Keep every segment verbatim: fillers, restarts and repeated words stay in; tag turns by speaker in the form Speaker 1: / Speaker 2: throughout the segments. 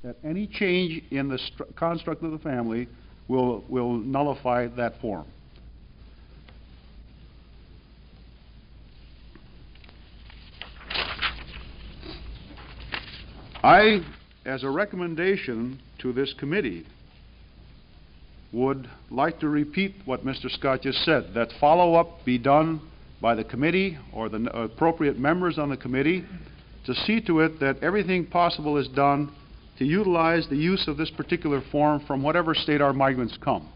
Speaker 1: that any change in the construct of the family will, will nullify that form. I, as a recommendation to this committee, would like to repeat what Mister Scott just said, that follow-up be done by the committee or the appropriate members on the committee to see to it that everything possible is done to utilize the use of this particular form from whatever state our migrants come.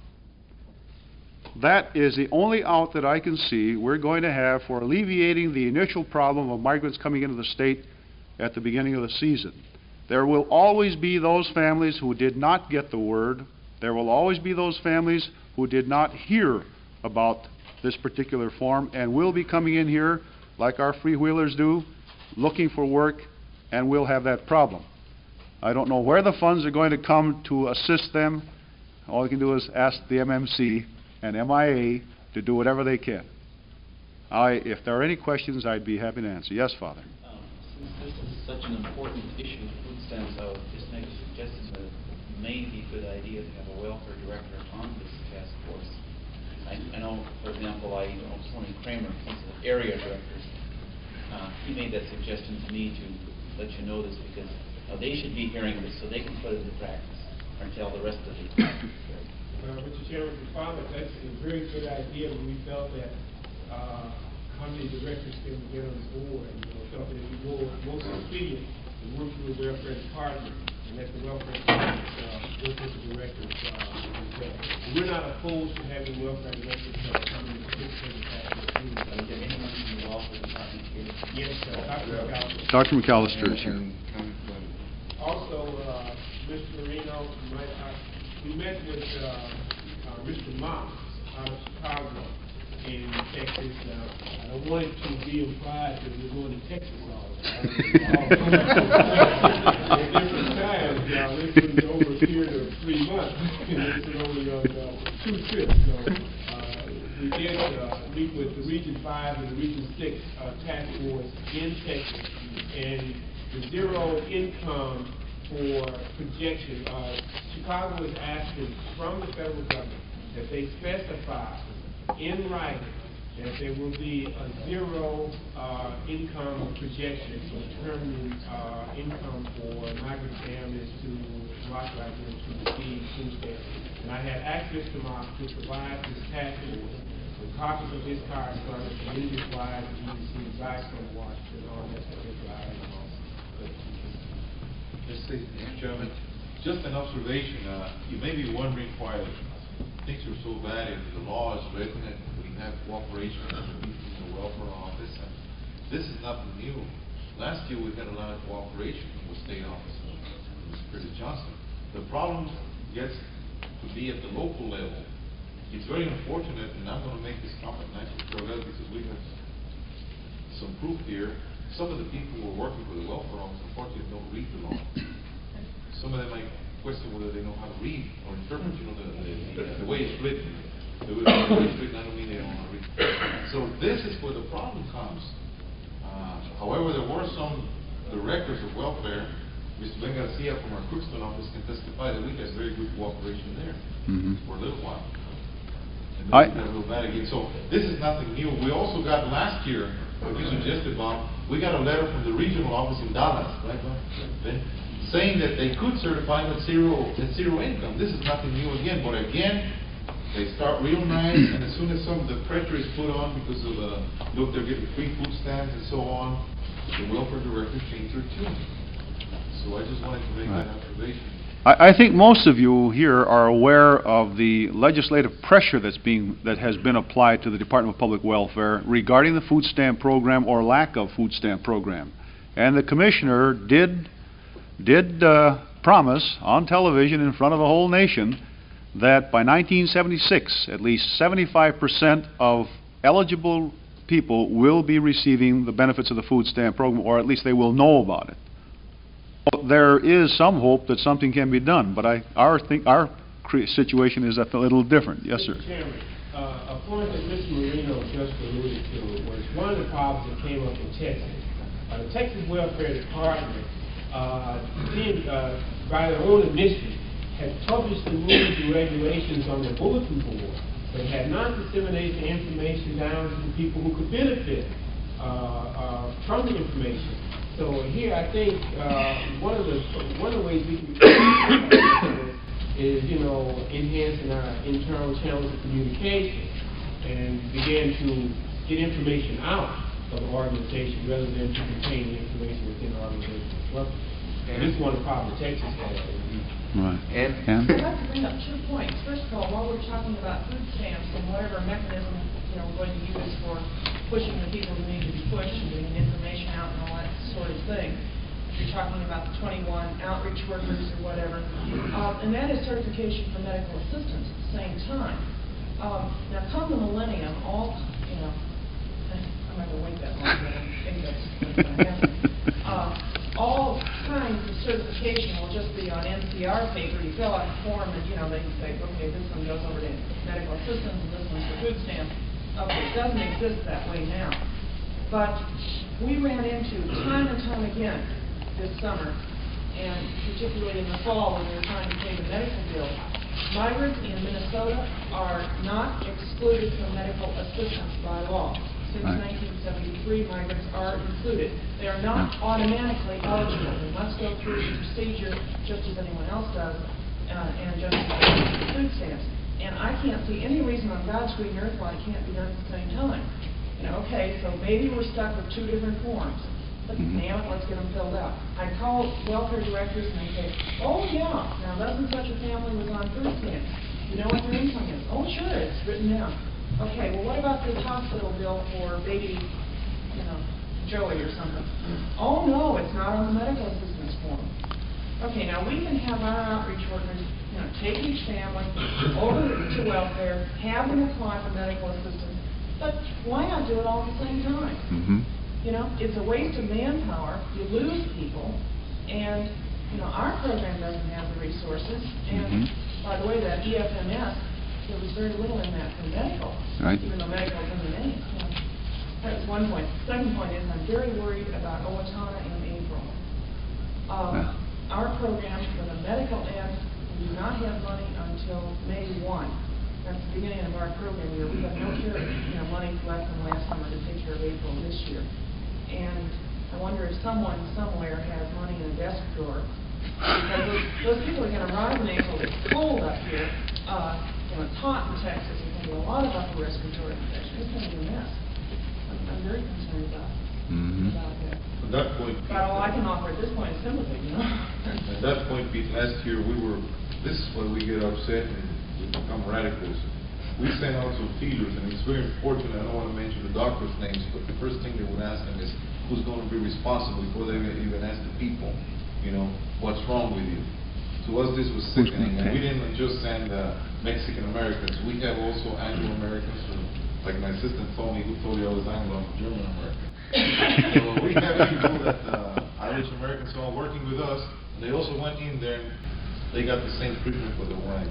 Speaker 1: That is the only out that I can see we're going to have for alleviating the initial problem of migrants coming into the state at the beginning of the season. There will always be those families who did not get the word. There will always be those families who did not hear about this particular form and will be coming in here like our freewheelers do, looking for work, and we'll have that problem. I don't know where the funds are going to come to assist them. All we can do is ask the M M C and M I A to do whatever they can. I, if there are any questions, I'd be happy to answer. Yes, Father.
Speaker 2: Um, since this is such an important issue, food stamps, I would just make a suggestion that it may be a good idea to have a welfare director on this task force. I, I know, for example, I know Tony Kramer, he's the area director. Uh, he made that suggestion to me to let you know this because uh, they should be hearing this so they can put it into practice or tell the rest of the
Speaker 3: Uh, Mister Chairman, the father, that's a very good idea. We felt that uh, how many directors can get on the board, and you know, felt that it would be more, most expedient to work with the welfare department and let the welfare department uh, work with the directors. Uh, we're not opposed to having welfare directors uh, come in and participate in that.
Speaker 2: Is there anyone from the welfare department here?
Speaker 3: Yes, sir. Doctor McAllister.
Speaker 1: Doctor McAllister is here.
Speaker 3: Also, uh, Mister Marino, you might, uh, we met with uh, uh, Mister Moss out of Chicago in Texas. Uh, I don't want it to be implied that we're going to Texas all the time. At different times, uh, this was over a period of three months, and this was only on uh, two trips. So uh, we did uh, meet with the Region five and the Region six uh, task force in Texas, and the zero income for projection. Uh, Chicago is asking from the federal government that they specify in writing that there will be a zero uh, income projection to determine uh, income for migrant families to rock like them to receive food stamps. And I had asked Mister Moss to provide this task force with copies of his correspondence, community wise, and he received advice from Washington on that particular item.
Speaker 4: Mister Chairman, just an observation. Uh, you may be wondering why things are so bad if the law is written and we have cooperation from the welfare office. And this is nothing new. Last year we had a lot of cooperation from the state office of Mister Johnson. The problem gets to be at the local level. It's very unfortunate, and I'm going to make this comment nicely for that because we have some proof here. Some of the people who are working for the welfare office, unfortunately, don't read the law. Some of them might question whether they know how to read or interpret, you know, the, the, the way it's written. The way it's written, I don't mean they don't want to read. So this is where the problem comes. Uh, however, there were some directors of welfare. Mister Ben Garcia from our Crookston office can testify that we had very good cooperation there mm-hmm. for a little while. And then
Speaker 1: I,
Speaker 4: we got real bad again. So this is nothing new. We also got last year, what you suggested, Bob, we got a letter from the regional office in Dallas, right, Ben, saying that they could certify with zero, at zero income. This is nothing new again, but again, they start real nice, and as soon as some of the pressure is put on because of the, look, they're getting free food stamps and so on, the welfare director changed their tune. So I just wanted to make right. that observation.
Speaker 1: I, I think most of you here are aware of the legislative pressure that's being that has been applied to the Department of Public Welfare regarding the food stamp program or lack of food stamp program. And the commissioner did did uh, promise on television in front of the whole nation that by nineteen seventy-six, at least seventy-five percent of eligible people will be receiving the benefits of the food stamp program, or at least they will know about it. There is some hope that something can be done, but I, our, think, our situation is a little different. Yes, sir.
Speaker 3: Mister Chairman, uh, a point that Mister Marino just alluded to was one of the problems that came up in Texas. Uh, the Texas Welfare Department uh, did, uh, by their own admission, had published the rules and regulations on their bulletin board, but had not disseminated the information down to the people who could benefit uh, uh, from the information. So here, I think uh, one of the one of the ways we can is, you know, enhancing our internal channels of communication and begin to get information out of the organization rather than to contain the information within the organization. Well, and this is one of the problems Texas has.
Speaker 1: Right.
Speaker 5: And
Speaker 1: And?
Speaker 6: I'd like to bring up two points. First of all, while we're talking about food stamps and whatever mechanism, you know, we're going to use for pushing the people who need to be pushed and getting information out and all that sort of thing, you're talking about the twenty-one outreach workers or whatever, um, and that is certification for medical assistants at the same time. Um, now, come the millennium, all, you know, I'm not going to wait that long, but I think that's what's going to happen. Uh, all kinds of certification will just be on N C R paper. You fill out a form and, you know, they say, okay, this one goes over to medical assistance and this one's for food stamps. Okay, it doesn't exist that way now. But we ran into time and time again this summer, and particularly in the fall when we were trying to pay the medical bill, migrants in Minnesota are not excluded from medical assistance by law. Since
Speaker 1: Right.
Speaker 6: nineteen seventy-three, migrants are included. They are not automatically eligible. They must go through the procedure just as anyone else does, uh, and just as food stamps. And I can't see any reason on God's green earth why it can't be done at the same time. You know, okay, so maybe we're stuck with two different forms. But
Speaker 1: Mhm.
Speaker 6: damn it, let's get them filled out. I call welfare directors and they say, oh yeah, now doesn't such a family was on food stamps. You know what their income is? Oh sure, it's written down. Okay, well what about this hospital bill for baby, you know, Joey or something? Oh no, it's not on the medical assistance form. Okay, now we can have our outreach workers, you know, take each family over to welfare, have them apply for medical assistance, but why not do it all at the same time?
Speaker 1: Mm-hmm.
Speaker 6: You know, it's a waste of manpower, you lose people, and, you know, our program doesn't have the resources, and,
Speaker 1: Mhm.
Speaker 6: by the way, that E F M S, there was very little in that for medical.
Speaker 1: Right.
Speaker 6: Even though medical's in the name. You know. That was one point. Second point is, I'm very worried about Owatonna in April. Um,
Speaker 1: Yeah.
Speaker 6: Our program for the medical end, we do not have money until May first. That's the beginning of our program year. We have no care, you know, money left from last summer to take care of April this year. And I wonder if someone somewhere has money in a desk drawer. Because those, those people are going to arrive in April. It's cold up here. Uh, you know, it's hot in Texas. There's going to be a lot of upper respiratory infection. It's going to be a mess. I'm, I'm very concerned about,
Speaker 1: Mhm.
Speaker 6: about that.
Speaker 4: At that point,
Speaker 6: But all I can offer at this point is sympathy, you know?
Speaker 4: at that point, Pete, last year, we were, this is why we get upset and we become radicals. We send out some feelers, and it's very important, I don't want to mention the doctors' names, but the first thing they would ask them is, who's going to be responsible before they even ask the people, you know, what's wrong with you? To us, this was
Speaker 1: Who's
Speaker 4: sickening, and
Speaker 1: gonna
Speaker 4: we
Speaker 1: pay?
Speaker 4: didn't just send uh, Mexican Americans, we have also Anglo Americans, who, like my assistant told me, who told you I was Anglo, I'm German American. So we have people that, uh, Irish Americans who are working with us, and they also went in there and they got the same treatment for their wives.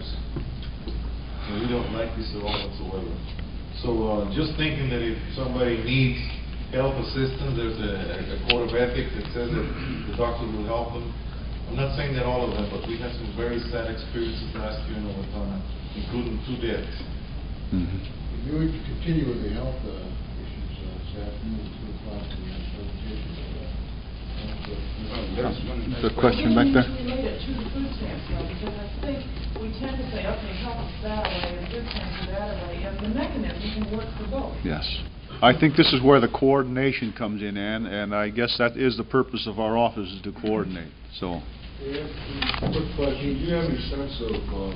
Speaker 4: And we don't like this at all whatsoever. So, uh, just thinking that if somebody needs health assistance, there's a, a code of ethics that says that the doctor will help them. I'm not saying that all of them, but we had some very sad experiences last year in Owatonna, including two deaths.
Speaker 1: Mhm.
Speaker 7: We're going to continue with the health uh, issues uh, this afternoon, two o'clock, we have presentation of that.
Speaker 1: The question back there?
Speaker 6: We need to relate it to the food stamps, though, because I think we tend to say, okay, health is that way, and food stamps are that way, and the mechanism can work for both.
Speaker 1: Yes. I think this is where the coordination comes in, Ann, and I guess that is the purpose of our office, is to coordinate, so.
Speaker 7: Yeah, quick question, do you have any sense of, um,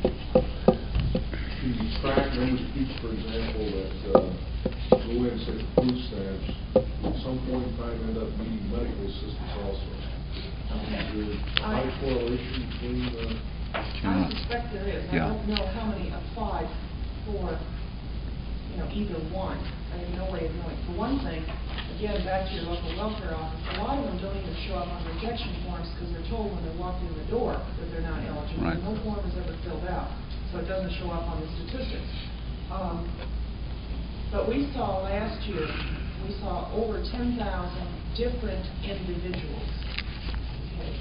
Speaker 7: the track numbers of people, for example, that, uh, go in and say food stamps, at some point in time end up needing medical assistance also?
Speaker 6: Okay.
Speaker 7: Is there a
Speaker 6: I-
Speaker 7: high correlation between, uh,
Speaker 6: I suspect there is. I
Speaker 1: Yeah.
Speaker 6: don't know how many applied for, you know, either one. I have no way of knowing. For one thing, again, back to your local welfare office, a lot of them don't even show up on rejection forms because they're told when they walk in the door that they're not eligible.
Speaker 1: Right.
Speaker 6: No form is ever filled out, so it doesn't show up on the statistics. Um, But we saw last year, we saw over ten thousand different individuals. Okay. If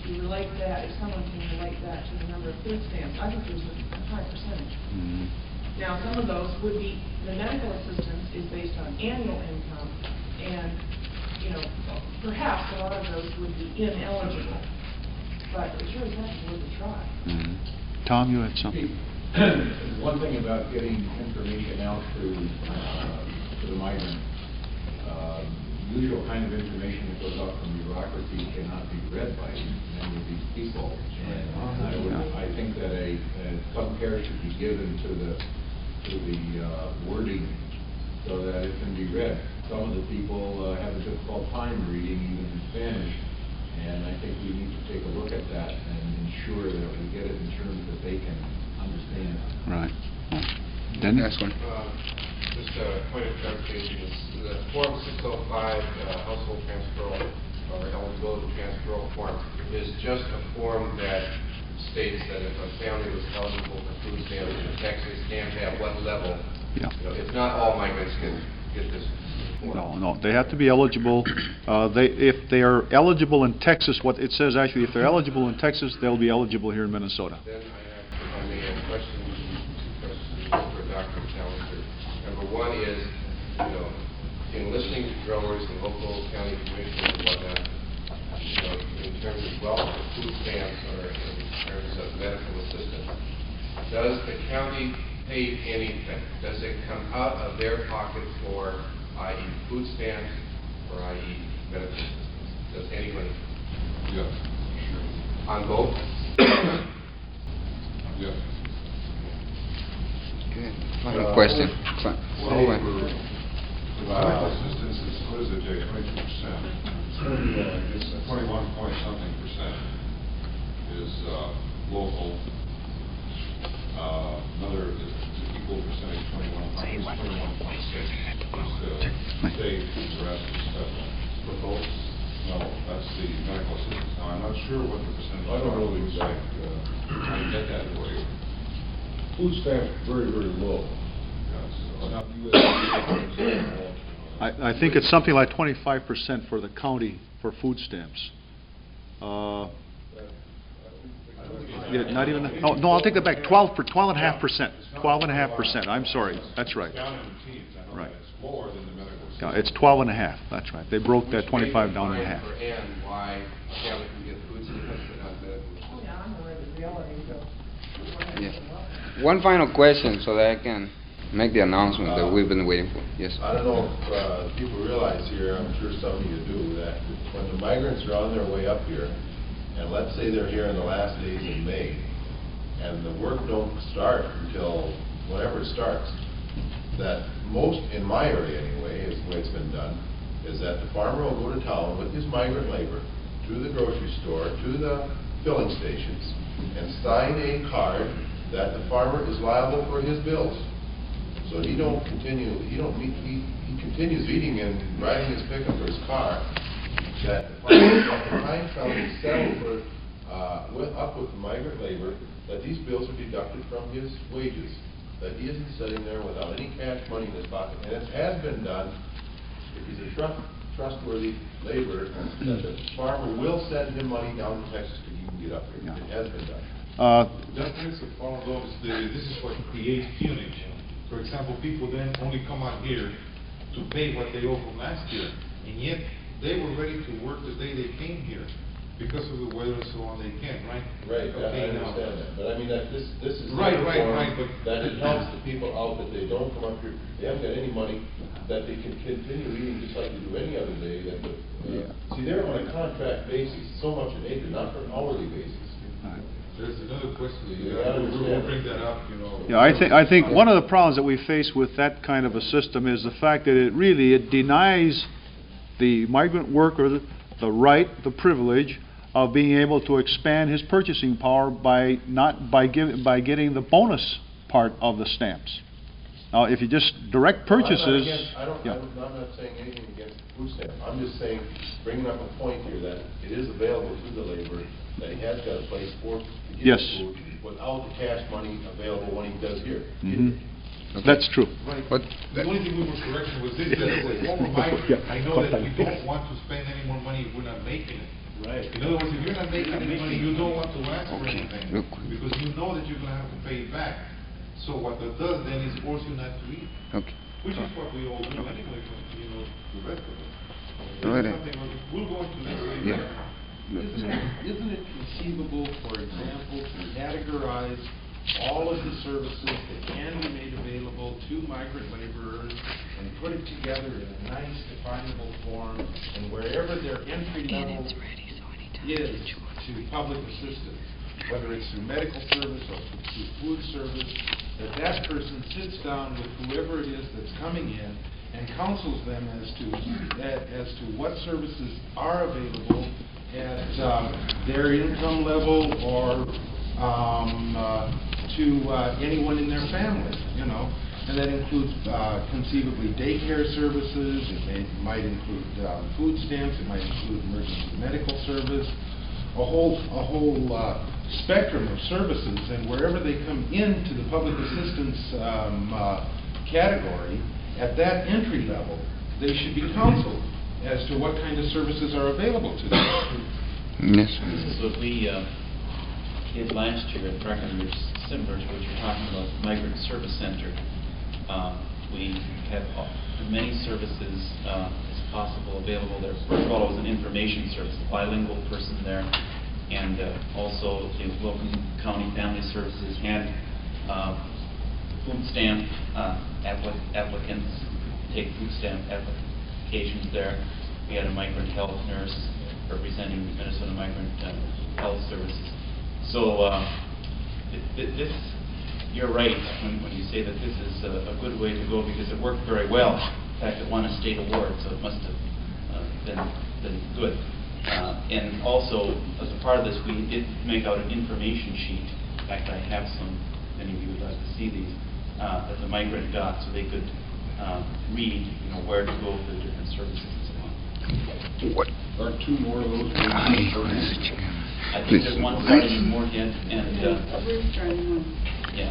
Speaker 6: you relate that, if someone can relate that to the number of food stamps, I think there's a a high percentage.
Speaker 1: Mhm.
Speaker 6: Now, some of those would be, the medical assistance is based on annual income, and, you know, perhaps a lot of those would be ineligible, but it sure is not worth a try.
Speaker 1: Mhm. Tom, you had something?
Speaker 5: One thing about getting information out to, uh, to the migrant, uh, usual kind of information that goes out from bureaucracy cannot be read by many of these people. And I would, I think that a, a some care should be given to the, to the uh, wording so that it can be read. Some of the people uh, have a difficult time reading even in Spanish, and I think we need to take a look at that and ensure that we get it in terms that they can understand.
Speaker 1: Right. Dennis?
Speaker 8: Next one.
Speaker 9: Uh, Just a point of clarification, is the Form six oh five uh, household transferal or eligibility transferal form is just a form that states that if a family was eligible for food stamps in Texas, and at what level.
Speaker 1: Yeah.
Speaker 9: You know, it's not all migrants can get this form.
Speaker 1: No, no, they have to be eligible. Uh, They, if they are eligible in Texas, what it says actually, if they're eligible in Texas, they'll be eligible here in Minnesota.
Speaker 9: Then I have, if I may, a question, two questions for Doctor Challenger. Number one is, you know, in listening to growers and local county commissioners and whatnot, you know, in terms of wealth of food stamps or in terms of medical assistance, does the county pay anything? Does it come out of their pocket for, that is food stamps or that is medical assistance? Does anybody?
Speaker 7: Yes, sure.
Speaker 9: On both?
Speaker 7: Yes.
Speaker 8: Okay. Final question. Fi-
Speaker 7: Well,
Speaker 8: oh, wait.
Speaker 7: for, for medical assistance, is, what does it take, twenty-two percent? It's twenty-one point something percent is, uh, local. Uh, another is equal percentage, twenty-one, twenty-one point six is, uh, state, the rest is federal.
Speaker 9: For both?
Speaker 7: No, that's the medical assistance. Now, I'm not sure what the percentage.
Speaker 5: I don't know the
Speaker 7: are.
Speaker 5: exact, uh,
Speaker 7: I can get that for you.
Speaker 5: food stamps very, very low.
Speaker 7: Yes, so-
Speaker 5: Not U S D A.
Speaker 1: I, I think it's something like twenty-five percent for the county for food stamps. Uh, yeah, Not even, oh, no, I'll take that back, twelve, per twelve and a half percent, twelve and a half percent, I'm sorry, that's right.
Speaker 7: It's down in the teens, I know
Speaker 1: Right.
Speaker 7: that it's lower than the medical
Speaker 1: Yeah,
Speaker 7: assistance.
Speaker 1: it's twelve and a half, that's right, they broke that
Speaker 9: Which
Speaker 1: twenty-five
Speaker 9: may
Speaker 1: down in
Speaker 9: define
Speaker 1: half.
Speaker 9: For Ann, why a family can get food stamps but not medical assistance.
Speaker 6: Oh, yeah, I'm aware of the reality, so.
Speaker 8: Yeah. One final question so that I can make the announcement that we've been waiting for. Yes.
Speaker 10: I don't know if uh, people realize here, I'm sure some of you do, that when the migrants are on their way up here, and let's say they're here in the last days of May, and the work don't start until whenever it starts, that most, in my area anyway, is the way it's been done, is that the farmer will go to town with his migrant labor to the grocery store, to the filling stations, and sign a card that the farmer is liable for his bills. So he don't continue, he don't meet, he, he continues eating and riding his pickup or his car, that the farmer, at the time comes to settle for, uh, with, up with the migrant labor, that these bills are deducted from his wages, that he isn't sitting there without any cash money in his pocket. And it has been done, if he's a trust, trustworthy laborer, that the farmer will send him money down to Texas to he can get up here. It has been done.
Speaker 1: Uh,
Speaker 4: That makes a part of those, the- this is what creates peonage. For example, people then only come out here to pay what they owe from last year, and yet they were ready to work the day they came here. Because of the weather and so on, they can't, right?
Speaker 10: Right, I
Speaker 4: Okay,
Speaker 10: I
Speaker 4: now-
Speaker 10: understand that, but I mean, that this, this is.
Speaker 4: Right,
Speaker 10: their
Speaker 4: right,
Speaker 10: form,
Speaker 4: right, but-
Speaker 10: That it helps the people out, that they don't come up here, they haven't got any money, that they can continue eating just like they do any other day, that the, uh, see, they're on a contract basis, so much an acre, not for an hourly basis.
Speaker 4: There's another question,
Speaker 10: You
Speaker 4: uh,
Speaker 10: gotta
Speaker 4: we'll we'll
Speaker 10: understand.
Speaker 4: bring that up, you know.
Speaker 1: Yeah, I think, I think one of the problems that we face with that kind of a system is the fact that it really, it denies the migrant worker the, the right, the privilege of being able to expand his purchasing power by not, by giving, by getting the bonus part of the stamps. Now, if you just direct
Speaker 10: No, I'm not
Speaker 1: purchases,
Speaker 10: against- I don't,
Speaker 1: yeah.
Speaker 10: I'm I'm not saying anything against the food stamp, I'm just saying, bringing up a point here, that it is available to the laborer, that he has got a place for, to get
Speaker 1: Yes.
Speaker 10: the food, without the cash money available when he does here.
Speaker 1: Mhm. That's true.
Speaker 4: Right.
Speaker 8: What-
Speaker 4: The only thing we were correcting was this, that as a former migrant, I know that we don't want to spend any more money if we're not making it.
Speaker 3: Right.
Speaker 4: In other words, if you're not making any money, you don't want to ask for
Speaker 8: Okay,
Speaker 4: anything,
Speaker 8: real quick.
Speaker 4: because you know that you're gonna have to pay it back. So what that does then is force you not to eat,
Speaker 8: Okay.
Speaker 4: which is what we all do anyway, from, you know, the rest of us. This
Speaker 8: Right.
Speaker 4: is something, we'll- we'll go into this later.
Speaker 8: Yeah.
Speaker 11: Isn't it, isn't it conceivable, for example, to categorize all of the services that can be made available to migrant laborers and put it together in a nice definable form, and wherever their entry level is to public assistance, whether it's through medical service or through food service, that that person sits down with whoever it is that's coming in and counsels them as to, that- as to what services are available at um, their income level or um, uh, to uh, anyone in their family, you know. And that includes uh, conceivably daycare services, it may, might include uh, food stamps, it might include emergency medical service, a whole, a whole uh, spectrum of services, and wherever they come into the public assistance um, uh, category, at that entry level, they should be counseled as to what kind of services are available to them.
Speaker 8: Yes.
Speaker 2: This is what we uh, did last year at Breckenridge, similar to what you're talking about, Migrant Service Center. Uh, we had uh, as many services uh, as possible available there. First of all, it was an information service, a bilingual person there, and uh, also the Wilton County Family Services had uh, food stamp uh, applic applicants take food stamp applications there. We had a migrant health nurse representing Minnesota Migrant uh, Health Services. So uh, th th this, you're right when, when you say that this is a, a good way to go, because it worked very well. In fact, it won a state award, so it must have uh, been, been good. Uh, and also, as a part of this, we did make out an information sheet. In fact, I have some, many of you would like to see these, uh, that the migrant got, so they could uh, read, you know, where to go for the different services and so on.
Speaker 8: What?
Speaker 7: Are two more of those?
Speaker 2: I think
Speaker 8: Please.
Speaker 2: there's one starting in Moorhead, and, uh,
Speaker 12: We're starting one.
Speaker 2: yeah.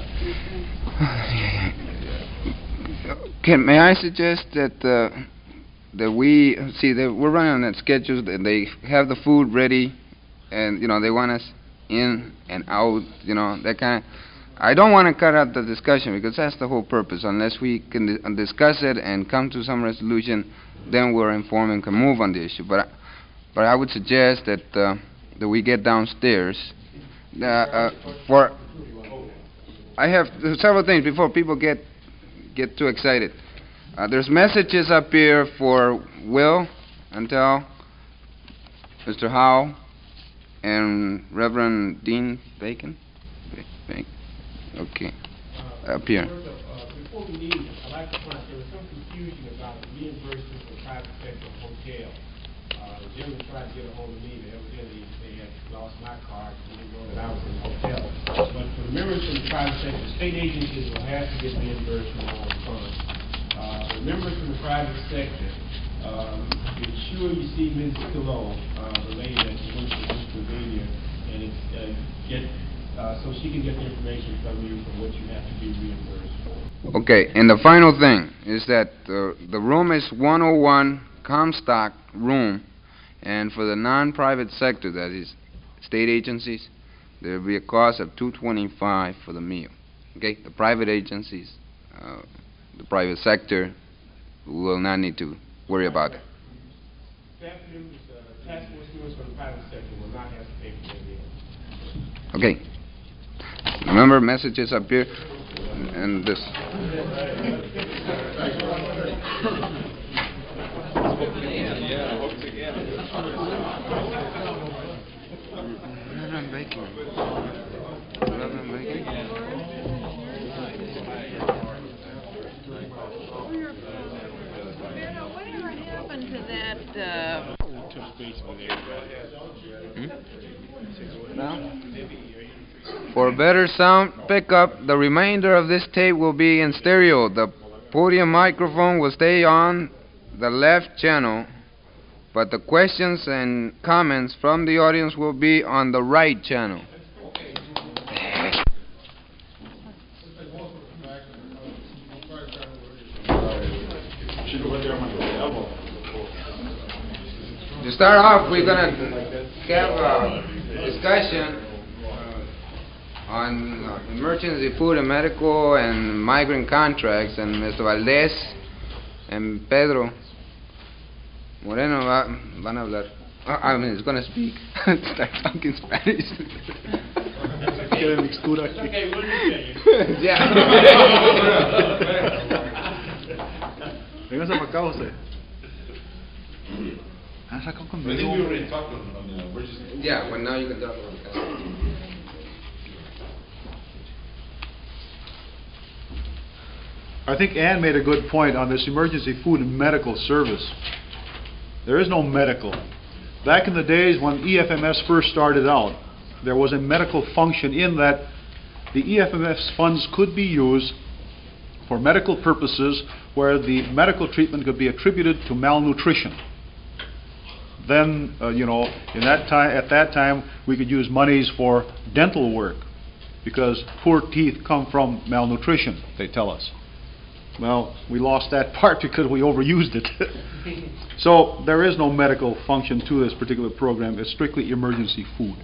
Speaker 8: Can, may I suggest that, uh, that we, see, that we're running on that schedule, that they have the food ready, and, you know, they want us in and out, you know, that kind. I don't want to cut out the discussion, because that's the whole purpose. Unless we can di uh, discuss it and come to some resolution, then we're informed and can move on the issue. But, I- but I would suggest that, uh, that we get downstairs, uh, uh, for, I have several things before people get, get too excited. Uh, there's messages up here for Will, Antel, Mister Howe, and Reverend Dean Bacon. Ba- Bacon. Okay,
Speaker 3: Uh,
Speaker 8: up here.
Speaker 3: First of, uh, Before we leave, I'd like to point out there was some confusion about reimbursement for private sector hotel. Uh, the gentleman tried to get a hold of me, but evidently they had lost my card, and they know that I was in the hotel. But for the members from the private sector, state agencies will have to get reimbursement on funds. Uh, the members from the private sector, um, be sure you see Miz Kilo, uh, the lady that went to Pennsylvania, and it's, uh, get, uh, so she can get the information from you for what you have to be reimbursed for.
Speaker 8: Okay, and the final thing is that uh, the room is one oh one Comstock room, and for the non-private sector, that is state agencies, there will be a cost of two twenty-five for the meal. Okay, the private agencies, uh, the private sector will not need to worry about it.
Speaker 3: Staff members, uh, task force members from the private sector will not have to pay for their meals.
Speaker 8: Okay. Remember, messages up here, and this. Reverend Bacon. Reverend Bacon.
Speaker 12: Whatever happened to that, uh...
Speaker 8: For better sound pickup, the remainder of this tape will be in stereo. The podium microphone will stay on the left channel, but the questions and comments from the audience will be on the right channel. To start off, we're gonna have a discussion on uh, emergency food and medical and migrant contracts, and Mister Valdez and Pedro Moreno va, van a hablar. Uh, I mean, it's going to speak. Start talking Spanish. Yeah.
Speaker 1: Véngase para acá usted. Ah, saca
Speaker 4: I
Speaker 1: conmigo.
Speaker 4: think we already talked on, on the emergency.
Speaker 8: Yeah, well, now you can talk about it.
Speaker 1: I think Ann made a good point on this emergency food and medical service. There is no medical. Back in the days when E F M S first started out, there was a medical function in that the E F M S funds could be used for medical purposes where the medical treatment could be attributed to malnutrition. Then, uh, you know, in that time, at that time, we could use monies for dental work because poor teeth come from malnutrition, they tell us. Well, we lost that part because we overused it. So there is no medical function to this particular program. It's strictly emergency food.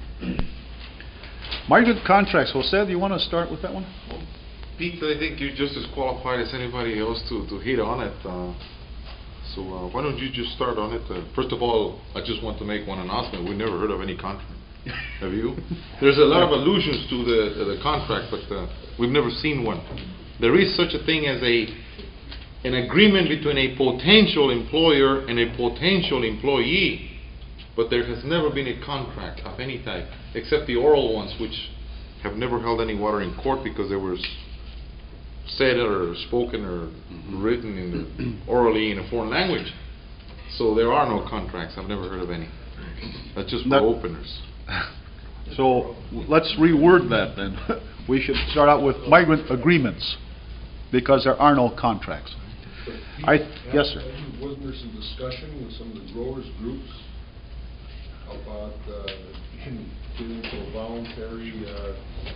Speaker 1: Migrant contracts. Jose, do you want to start with that one?
Speaker 4: Pete, I think you're just as qualified as anybody else to, to hit on it. Uh, so uh, why don't you just start on it? Uh, first of all, I just want to make one announcement. We've never heard of any contract. Have you? There's a lot of allusions to the, uh, the contract, but uh, we've never seen one. There is such a thing as a an agreement between a potential employer and a potential employee, but there has never been a contract of any type, except the oral ones, which have never held any water in court because they were said or spoken or mm-hmm. written in the, orally in a foreign language. So there are no contracts. I've never heard of any. That's just for
Speaker 1: that,
Speaker 4: openers.
Speaker 1: So let's reword that then. We should start out with migrant agreements, because there are no contracts. I, yes, sir.
Speaker 7: Wasn't there some discussion with some of the growers groups about uh, getting into a voluntary, uh,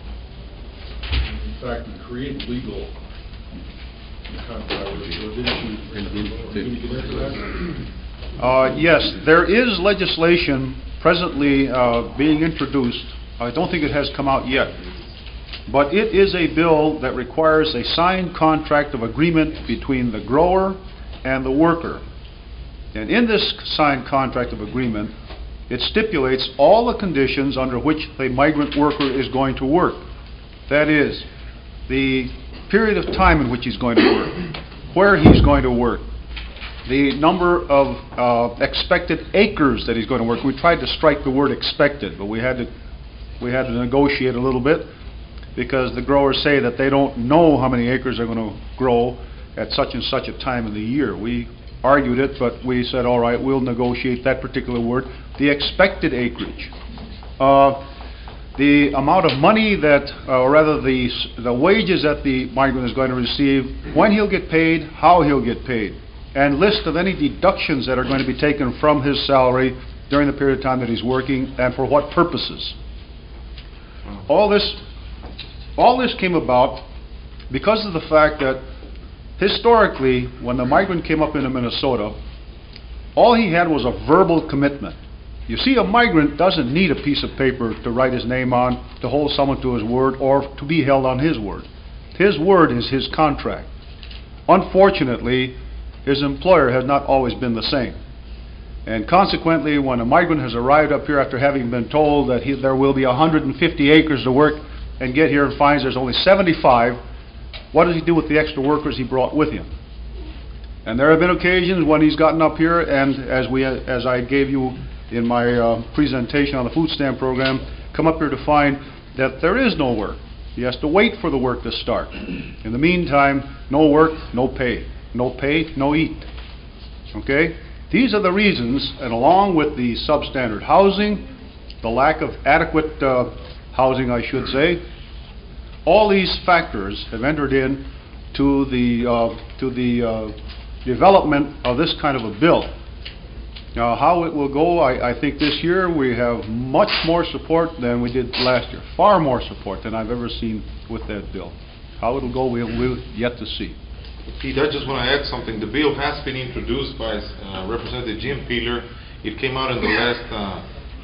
Speaker 7: in fact, we create legal contracts, or didn't you, didn't you get into that?
Speaker 1: Uh, yes, there is legislation presently uh, being introduced. I don't think it has come out yet. But it is a bill that requires a signed contract of agreement between the grower and the worker. And in this signed contract of agreement, it stipulates all the conditions under which the migrant worker is going to work. That is, the period of time in which he's going to work, where he's going to work, the number of uh, expected acres that he's going to work. We tried to strike the word expected, but we had to, we had to negotiate a little bit, because the growers say that they don't know how many acres they're going to grow at such and such a time of the year. We argued it, but we said, all right, we'll negotiate that particular word, the expected acreage. Uh, the amount of money that, uh, or rather the, the wages that the migrant is going to receive, when he'll get paid, how he'll get paid, and list of any deductions that are going to be taken from his salary during the period of time that he's working, and for what purposes. All this All this came about because of the fact that historically, when the migrant came up into Minnesota, all he had was a verbal commitment. You see, a migrant doesn't need a piece of paper to write his name on, to hold someone to his word, or to be held on his word. His word is his contract. Unfortunately, his employer has not always been the same. And consequently, when a migrant has arrived up here after having been told that he, there will be one hundred fifty acres to work, and get here and finds there's only seventy-five, what does he do with the extra workers he brought with him? And there have been occasions when he's gotten up here, and as we, as I gave you in my uh, presentation on the food stamp program, come up here to find that there is no work. He has to wait for the work to start. In the meantime, no work, no pay. No pay, no eat. Okay? These are the reasons, and along with the substandard housing, the lack of adequate uh, housing, I should say, all these factors have entered in to the uh, to the uh, development of this kind of a bill. Now, how it will go, I, I think this year we have much more support than we did last year. Far more support than I've ever seen with that bill. How it'll go, we'll, we'll yet to see.
Speaker 4: Pete, I just want to add something. The bill has been introduced by uh, Representative Jim Peeler. It came out in the last uh,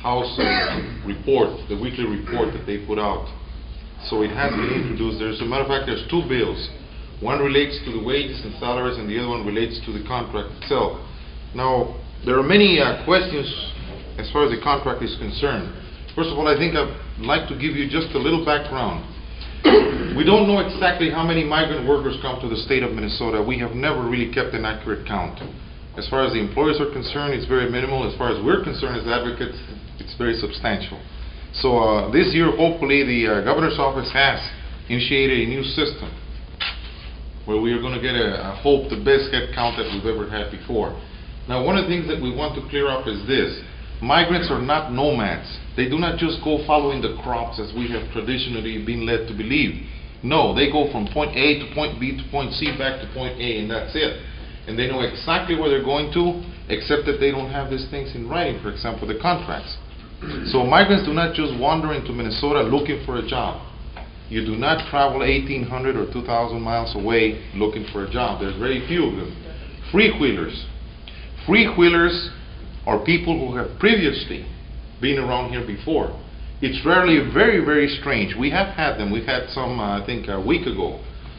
Speaker 4: House uh, report, the weekly report that they put out. So it has been introduced. There's, as a matter of fact, there's two bills. One relates to the wages and salaries, and the other one relates to the contract itself. Now, there are many uh, questions as far as the contract is concerned. First of all, I think I'd like to give you just a little background. We don't know exactly how many migrant workers come to the state of Minnesota. We have never really kept an accurate count. As far as the employers are concerned, it's very minimal. As far as we're concerned as advocates, it's very substantial. So uh, this year, hopefully, the uh, governor's office has initiated a new system where we are going to get, a, I hope, the best head count that we've ever had before. Now, one of the things that we want to clear up is this. Migrants are not nomads. They do not just go following the crops as we have traditionally been led to believe. No, they go from point A to point B to point C back to point A, and that's it. And they know exactly where they're going to, except that they don't have these things in writing, for example, the contracts. So migrants do not just wander into Minnesota looking for a job. You do not travel eighteen hundred or two thousand miles away looking for a job. There's very few of them. Free-wheelers. Free-wheelers are people who have previously been around here before. It's rarely very, very strange. We have had them. We've had some, uh, I think, a week ago.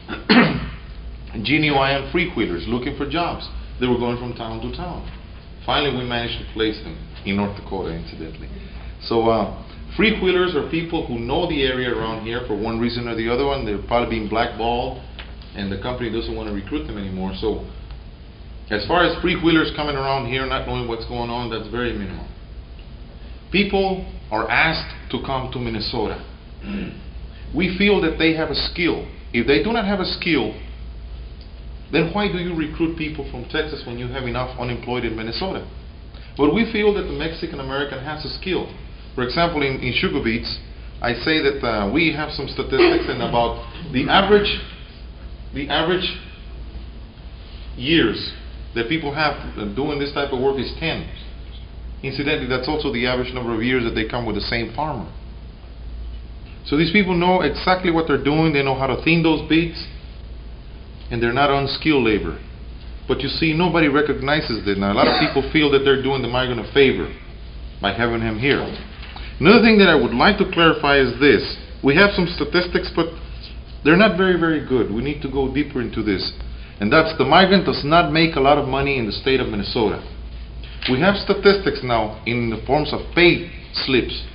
Speaker 4: Genuine free-wheelers looking for jobs. They were going from town to town. Finally, we managed to place them in North Dakota, incidentally. So, uh, free-wheelers are people who know the area around here for one reason or the other one. They're probably being blackballed, and the company doesn't want to recruit them anymore. So, as far as free-wheelers coming around here not knowing what's going on, that's very minimal. People are asked to come to Minnesota. We feel that they have a skill. If they do not have a skill, then why do you recruit people from Texas when you have enough unemployed in Minnesota? But we feel that the Mexican American has a skill. For example, in, in sugar beets, I say that uh, we have some statistics, and about the average, the average years that people have uh, doing this type of work is ten. Incidentally, that's also the average number of years that they come with the same farmer. So these people know exactly what they're doing. They know how to thin those beets, and they're not unskilled labor. But you see, nobody recognizes that now. A lot of people feel that they're doing the migrant a favor by having him here. Another thing that I would like to clarify is this. We have some statistics, but they're not very, very good. We need to go deeper into this. And that's the migrant does not make a lot of money in the state of Minnesota. We have statistics now in the forms of pay slips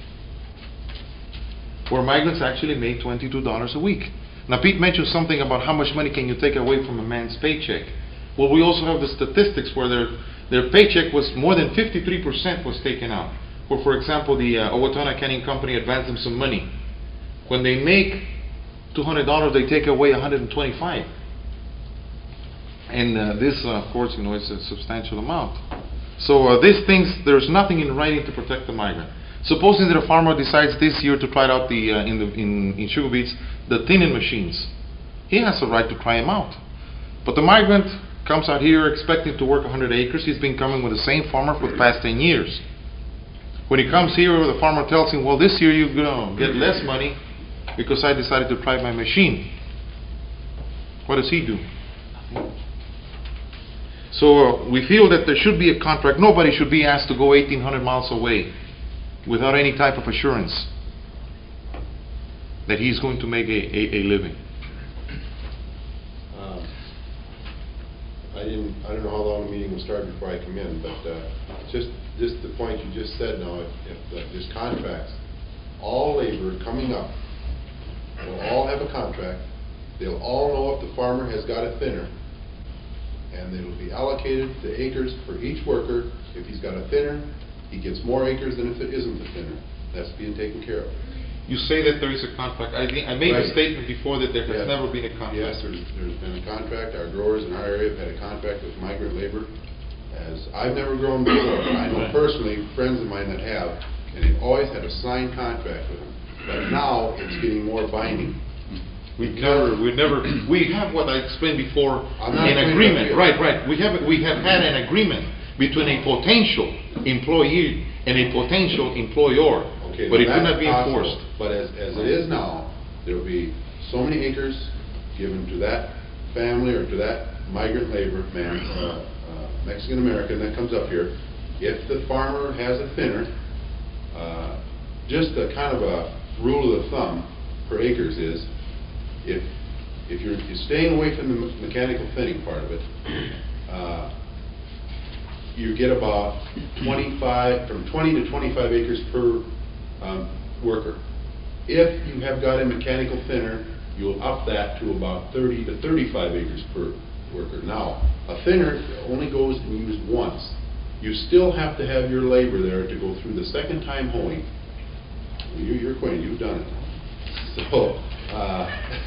Speaker 4: where migrants actually make twenty-two dollars a week. Now, Pete mentioned something about how much money can you take away from a man's paycheck. Well, we also have the statistics where their, their paycheck was more than fifty-three percent was taken out. Where, for example, the uh, Owatonna Canning Company advanced them some money. When they make two hundred dollars, they take away one hundred twenty-five dollars. And uh, this, uh, of course, you know, is a substantial amount. So uh, these things, there's nothing in writing to protect the migrant. Supposing that a farmer decides this year to try out the, uh, in, the in, in sugar beets, the thinning machines, he has the right to try them out. But the migrant comes out here expecting to work one hundred acres. He's been coming with the same farmer for the past ten years. When he comes here, the farmer tells him, well, this year you're going to get less money because I decided to try my machine. What does he do? So uh, we feel that there should be a contract. Nobody should be asked to go eighteen hundred miles away without any type of assurance that he's going to make a, a, a living.
Speaker 7: Um, I didn't, I don't know how long the meeting will start before I come in, but uh, just, just the point you just said now, if, if uh, there's contracts, all labor coming up will all have a contract. They'll all know if the farmer has got a thinner, and it'll be allocated the acres for each worker. If he's got a thinner, he gets more acres than if it isn't a thinner. That's being taken care of.
Speaker 4: You say that there is a contract. I, think I made
Speaker 7: Right.
Speaker 4: a statement before that there has
Speaker 7: Yes.
Speaker 4: never been a contract.
Speaker 7: Yes, there's, there's been a contract. Our growers in our area have had a contract with migrant labor. As I've never grown before, but I know personally friends of mine that have, and they've always had a signed contract with them. But now it's getting more binding.
Speaker 4: We've never, we never, we have what I explained before,
Speaker 7: I'm not
Speaker 4: an
Speaker 7: explaining
Speaker 4: agreement.
Speaker 7: that to you.
Speaker 4: Right, right. We have, we have had an agreement between a potential employee and a potential employer,
Speaker 7: Okay,
Speaker 4: but it
Speaker 7: that's
Speaker 4: could not be
Speaker 7: possible.
Speaker 4: enforced.
Speaker 7: But as, as it is now, there'll be so many acres given to that family or to that migrant labor man, uh, uh, Mexican American that comes up here. If the farmer has a thinner,
Speaker 10: uh, just a kind of a rule of thumb for acres is, if, if you're, you're staying away from the me- mechanical thinning part of it, uh, you get about twenty-five, from twenty to twenty-five acres per um, worker. If you have got a mechanical thinner, you'll up that to about thirty to thirty-five acres per worker. Now, a thinner only goes and used once. You still have to have your labor there to go through the second time hoeing. You, you're acquainted, you've done it. So, uh,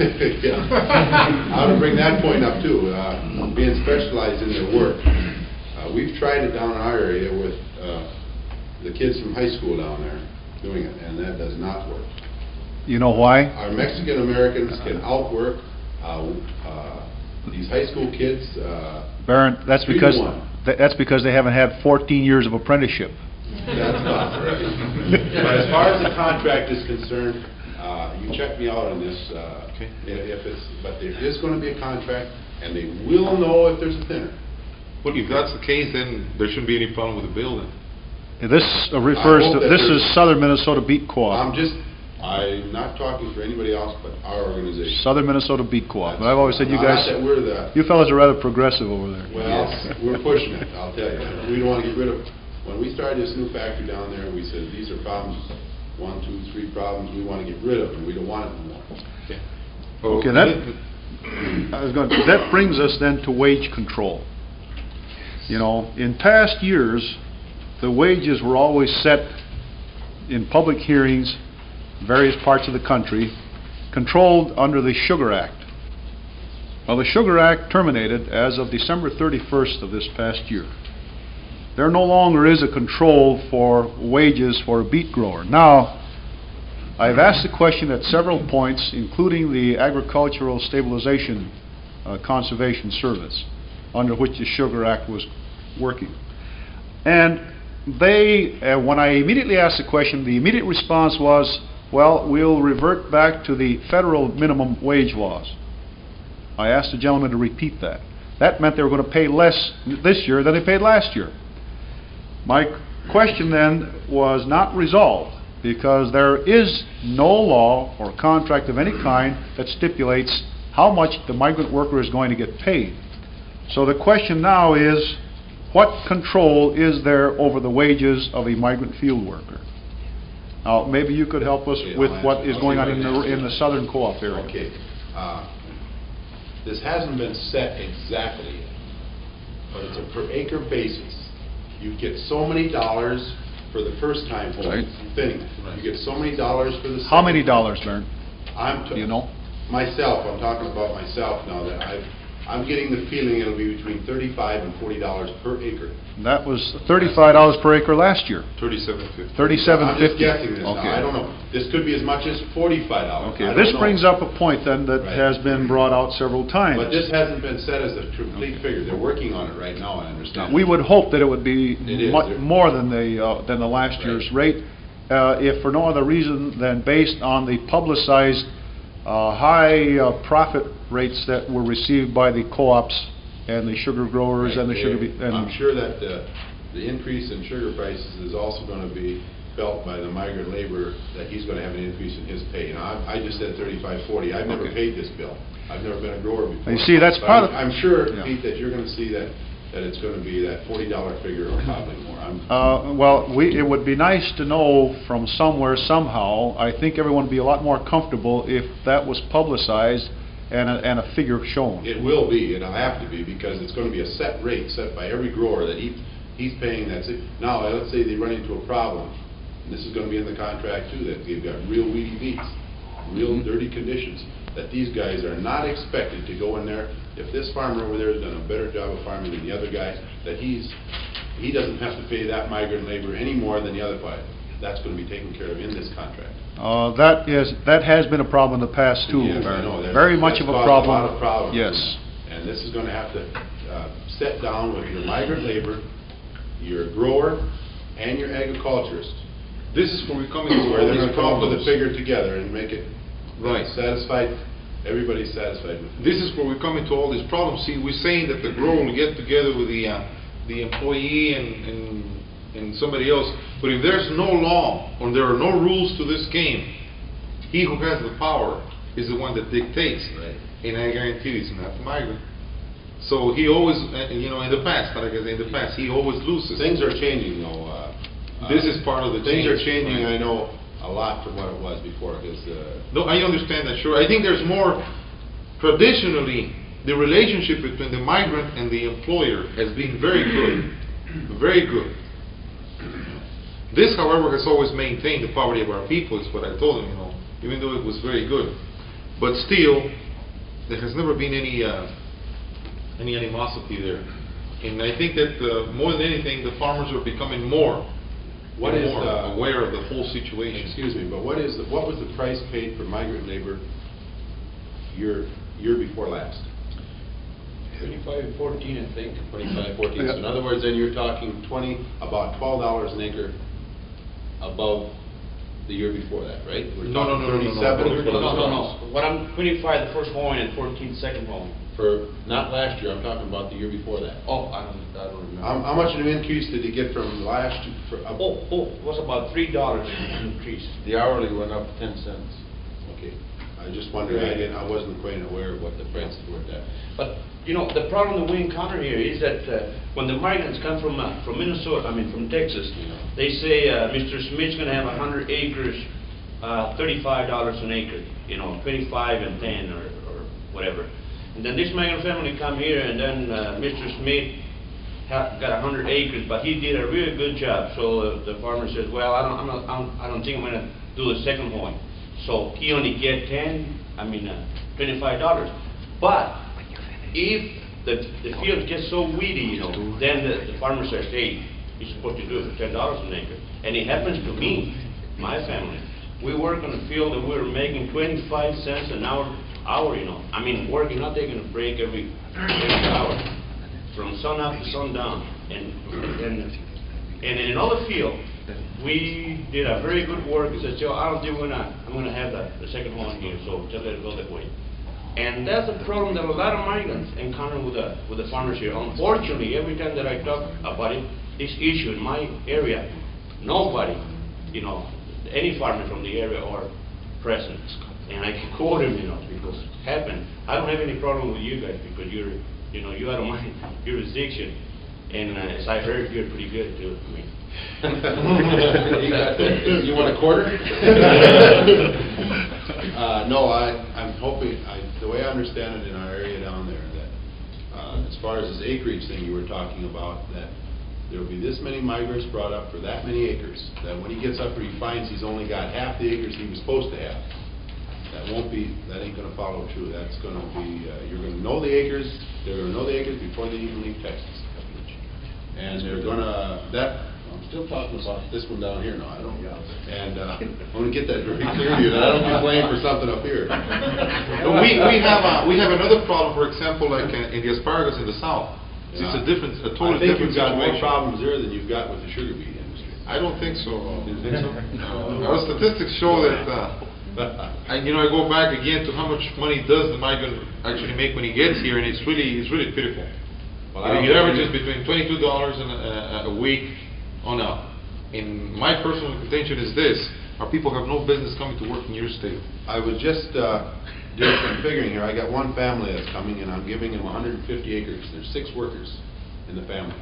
Speaker 10: yeah. I ought to bring that point up too, uh, being specialized in their work. Uh, we've tried it down in our area with uh, the kids from high school down there doing it, and that does not work.
Speaker 1: You know why?
Speaker 10: Our Mexican Americans can outwork uh, uh, these high school kids. Uh,
Speaker 1: Baron, that's
Speaker 10: three to
Speaker 1: because
Speaker 10: one.
Speaker 1: th- that's because they haven't had fourteen years of apprenticeship.
Speaker 10: That's not right. But as far as the contract is concerned, uh, you check me out on this. Uh,
Speaker 4: Okay.
Speaker 10: if, if it's, but there is going to be a contract, and they will know if there's a thinner.
Speaker 4: Well, if that's the case, then there shouldn't be any problem with the bill then.
Speaker 1: This uh, refers
Speaker 10: I
Speaker 1: to,
Speaker 10: hope that
Speaker 1: this is
Speaker 10: there's-
Speaker 1: Southern Minnesota Beet Co-op.
Speaker 10: I'm just, I'm not talking for anybody else but our organization.
Speaker 1: Southern Minnesota Beet Co-op. And I've always said you
Speaker 10: Not
Speaker 1: guys,
Speaker 10: that we're the,
Speaker 1: you fellas are rather progressive over there.
Speaker 10: well, we're pushing it, I'll tell you. We don't want to get rid of, when we started this new factory down there, we said, these are problems, one, two, three problems we want to get rid of, and we don't want it anymore.
Speaker 1: Okay, that, I was going, that brings us then to wage control. You know, in past years, the wages were always set in public hearings, various parts of the country, controlled under the Sugar Act. Well, the Sugar Act terminated as of December thirty-first of this past year. There no longer is a control for wages for a beet grower. Now, I've asked the question at several points, including the Agricultural Stabilization uh, Conservation Service, under which the Sugar Act was working. And they, uh, when I immediately asked the question, the immediate response was, well, we'll revert back to the federal minimum wage laws. I asked the gentleman to repeat that. That meant they were going to pay less this year than they paid last year. My question then was not resolved, because there is no law or contract of any kind that stipulates how much the migrant worker is going to get paid. So the question now is, what control is there over the wages of a migrant field worker? Now, maybe you could help us
Speaker 10: Okay,
Speaker 1: with
Speaker 10: I'll
Speaker 1: what
Speaker 10: answer-
Speaker 1: is
Speaker 10: I'll
Speaker 1: going
Speaker 10: see
Speaker 1: on
Speaker 10: if I
Speaker 1: in
Speaker 10: can
Speaker 1: the,
Speaker 10: answer
Speaker 1: in the
Speaker 10: that.
Speaker 1: southern co-op area.
Speaker 10: Okay. Uh, This hasn't been set exactly yet, but it's a per acre basis. You get so many dollars for the first time home
Speaker 1: Right.
Speaker 10: thinning. You get so many dollars for the second.
Speaker 1: How many dollars, Baron?
Speaker 10: I'm,
Speaker 1: Do
Speaker 10: t-
Speaker 1: you know?
Speaker 10: myself, I'm talking about myself now, that I've, I'm getting the feeling it'll be between thirty-five and forty dollars per acre.
Speaker 1: That was thirty-five dollars per acre last year.
Speaker 4: Thirty-seven fifty.
Speaker 1: Thirty-seven
Speaker 10: I'm just
Speaker 1: fifty.
Speaker 10: guessing this now,
Speaker 1: Okay.
Speaker 10: I don't know. This could be as much as forty-five dollars.
Speaker 1: Okay, this brings up a point then that
Speaker 10: Right.
Speaker 1: has been brought out several times.
Speaker 10: But this hasn't been set as a complete figure. They're working on it right now, I understand.
Speaker 1: We would hope that it would be
Speaker 10: It is.
Speaker 1: mu- more than the, uh, than the last year's
Speaker 10: Right.
Speaker 1: rate, uh, if for no other reason than based on the publicized uh, high uh, profit rates that were received by the co-ops and the sugar growers and the sugar... be- and-
Speaker 10: I'm sure that uh, the increase in sugar prices is also going to be felt by the migrant laborer, that he's going to have an increase in his pay. Now, I I just said thirty-five, forty. I've never
Speaker 1: Okay.
Speaker 10: paid this bill. I've never been a grower before.
Speaker 1: You see, that's
Speaker 10: But
Speaker 1: part
Speaker 10: I'm-
Speaker 1: of-
Speaker 10: I'm sure,
Speaker 1: Yeah.
Speaker 10: Pete, that you're going to see that, that it's going to be that forty dollar figure or probably more. I'm-
Speaker 1: Uh, well, we, it would be nice to know from somewhere, somehow. I think everyone would be a lot more comfortable if that was publicized and a, and a figure shown.
Speaker 10: It will be, it'll have to be, because it's going to be a set rate set by every grower that he, he's paying. That's it. Now, let's say they run into a problem, and this is going to be in the contract too, that they've got real weedy beets, real dirty conditions, that these guys are not expected to go in there. If this farmer over there has done a better job of farming than the other guys, that he's, he doesn't have to pay that migrant labor any more than the other five. That's going to be taken care of in this contract.
Speaker 1: Uh, that is, that has been a problem in the past too,
Speaker 10: Yes, I
Speaker 1: Baron.
Speaker 10: know. That's-
Speaker 1: Very much
Speaker 10: that's
Speaker 1: of a
Speaker 10: caused
Speaker 1: problem.
Speaker 10: a lot of problems.
Speaker 1: Yes.
Speaker 10: And this is going to have to uh, sit down with your migrant labor, your grower, and your agriculturist,
Speaker 4: This is where we're coming to
Speaker 10: where
Speaker 4: all
Speaker 10: they're
Speaker 4: these
Speaker 10: going to come up with a
Speaker 4: problems.
Speaker 10: figure together and make it
Speaker 4: Right.
Speaker 10: satisfied, everybody's satisfied with it.
Speaker 4: This is where we're coming to all these problems. See, we're saying that the grower will get together with the, uh, the employee and, and and somebody else, but if there's no law, or there are no rules to this game, he who has the power is the one that dictates.
Speaker 10: Right.
Speaker 4: And I guarantee you it's not the migrant. So he always, uh, you know, in the past, like I said, in the past, he always loses.
Speaker 10: Things are changing though. uh,
Speaker 4: This
Speaker 10: uh,
Speaker 4: is part of the
Speaker 10: Things are
Speaker 4: change,
Speaker 10: changing,
Speaker 4: right.
Speaker 10: I know, a lot from what it was before, because, uh,
Speaker 4: No, I understand that, sure. I think there's more, traditionally, the relationship between the migrant and the employer has been very good, very good. This, however, has always maintained the poverty of our people, is what I told him, you know, even though it was very good. But still, there has never been any uh, any animosity there. And I think that uh, more than anything, the farmers are becoming more,
Speaker 10: What
Speaker 4: and
Speaker 10: is
Speaker 4: more
Speaker 10: the-
Speaker 4: aware of the whole situation.
Speaker 10: excuse me, but what is, the- what was the price paid for migrant labor year, year before last?
Speaker 9: Twenty-five, fourteen, I think.
Speaker 10: Twenty-five, fourteen. So in other words, then you're talking twenty, about twelve dollars an acre above the year before that, right? We're
Speaker 4: No, no,
Speaker 10: talking
Speaker 4: no, no, no, no.
Speaker 10: thirty-seven.
Speaker 4: No,
Speaker 13: No, no, no. What I'm, twenty-five the first mowing and fourteen second mowing.
Speaker 10: For, not last year, I'm talking about the year before that.
Speaker 13: Oh, I don't, I don't remember.
Speaker 10: How, how much of an increase did he get from last, year- for, uh,
Speaker 13: Oh, oh, it was about three dollars increase.
Speaker 11: The hourly went up ten cents.
Speaker 10: okay. I just wondered, I didn't, I wasn't quite aware of what the prices were at that.
Speaker 13: But, you know, the problem that we encounter here is that uh, when the migrants come from, uh, from Minnesota, I mean, from Texas, they say, uh, Mister Smith's gonna have a hundred acres, uh, thirty-five dollars an acre, you know, twenty-five and ten or, or whatever. And then this migrant family come here and then, uh, Mister Smith ha got a hundred acres, but he did a really good job. So uh, the farmer says, well, I don't, I'm not, I'm, I don't think I'm gonna do the second mowing. So he only get ten, I mean, uh, twenty-five dollars. But if the, the field gets so weedy, you know, then the, the farmer says, hey, you're supposed to do it for ten dollars an acre. And it happens to me, my family. We work on a field that we're making twenty-five cents an hour, hour, you know. I mean, working, not taking a break every, every hour, from sun up to sundown. And, and, and in another field, we did a very good work. He said, Joe, I don't think we're gonna, I'm gonna have the, the second one here, so just let it go that way. And that's a problem that a lot of migrants encounter with the, with the farmers here. Unfortunately, every time that I talk about it, this issue in my area, nobody, you know, any farmer from the area are present. And I can quote him, you know, because it happened. I don't have any problem with you guys because you're, you know, you out of my jurisdiction. And uh, as I heard, you're pretty good too. I mean,
Speaker 10: You got that? You want a quarter? Uh, no, I, I'm hoping, I, the way I understand it in our area down there, that, uh, as far as this acreage thing you were talking about, that there'll be this many migrants brought up for that many acres, that when he gets up here, he finds he's only got half the acres he was supposed to have. That won't be, that ain't gonna follow through. That's gonna be, uh, you're gonna know the acres, they're gonna know the acres before they even leave Texas. And they're gonna, that, I'm still talking about this one down here now, I don't, and, uh, I wanna get that very clear to you, that I don't be playing for something up here.
Speaker 4: No, we, we have a, we have another problem, for example, like in, in the asparagus in the south. It's a different, a totally
Speaker 10: I think
Speaker 4: different
Speaker 10: you've got more
Speaker 4: situation.
Speaker 10: problems there than you've got with the sugar beet industry.
Speaker 4: I don't think so. You think so? Our statistics show that, uh, I, you know, I go back again to how much money does the migrant actually make when he gets here, and it's really, it's really pitiful.
Speaker 10: Well, I don't
Speaker 4: It
Speaker 10: think
Speaker 4: averages
Speaker 10: you-
Speaker 4: between twenty-two dollars a, a, a week on up. And my personal contention is this: our people have no business coming to work in your state.
Speaker 10: I was just, uh, doing some figuring here. I got one family that's coming, and I'm giving them one hundred fifty acres. There's six workers in the family.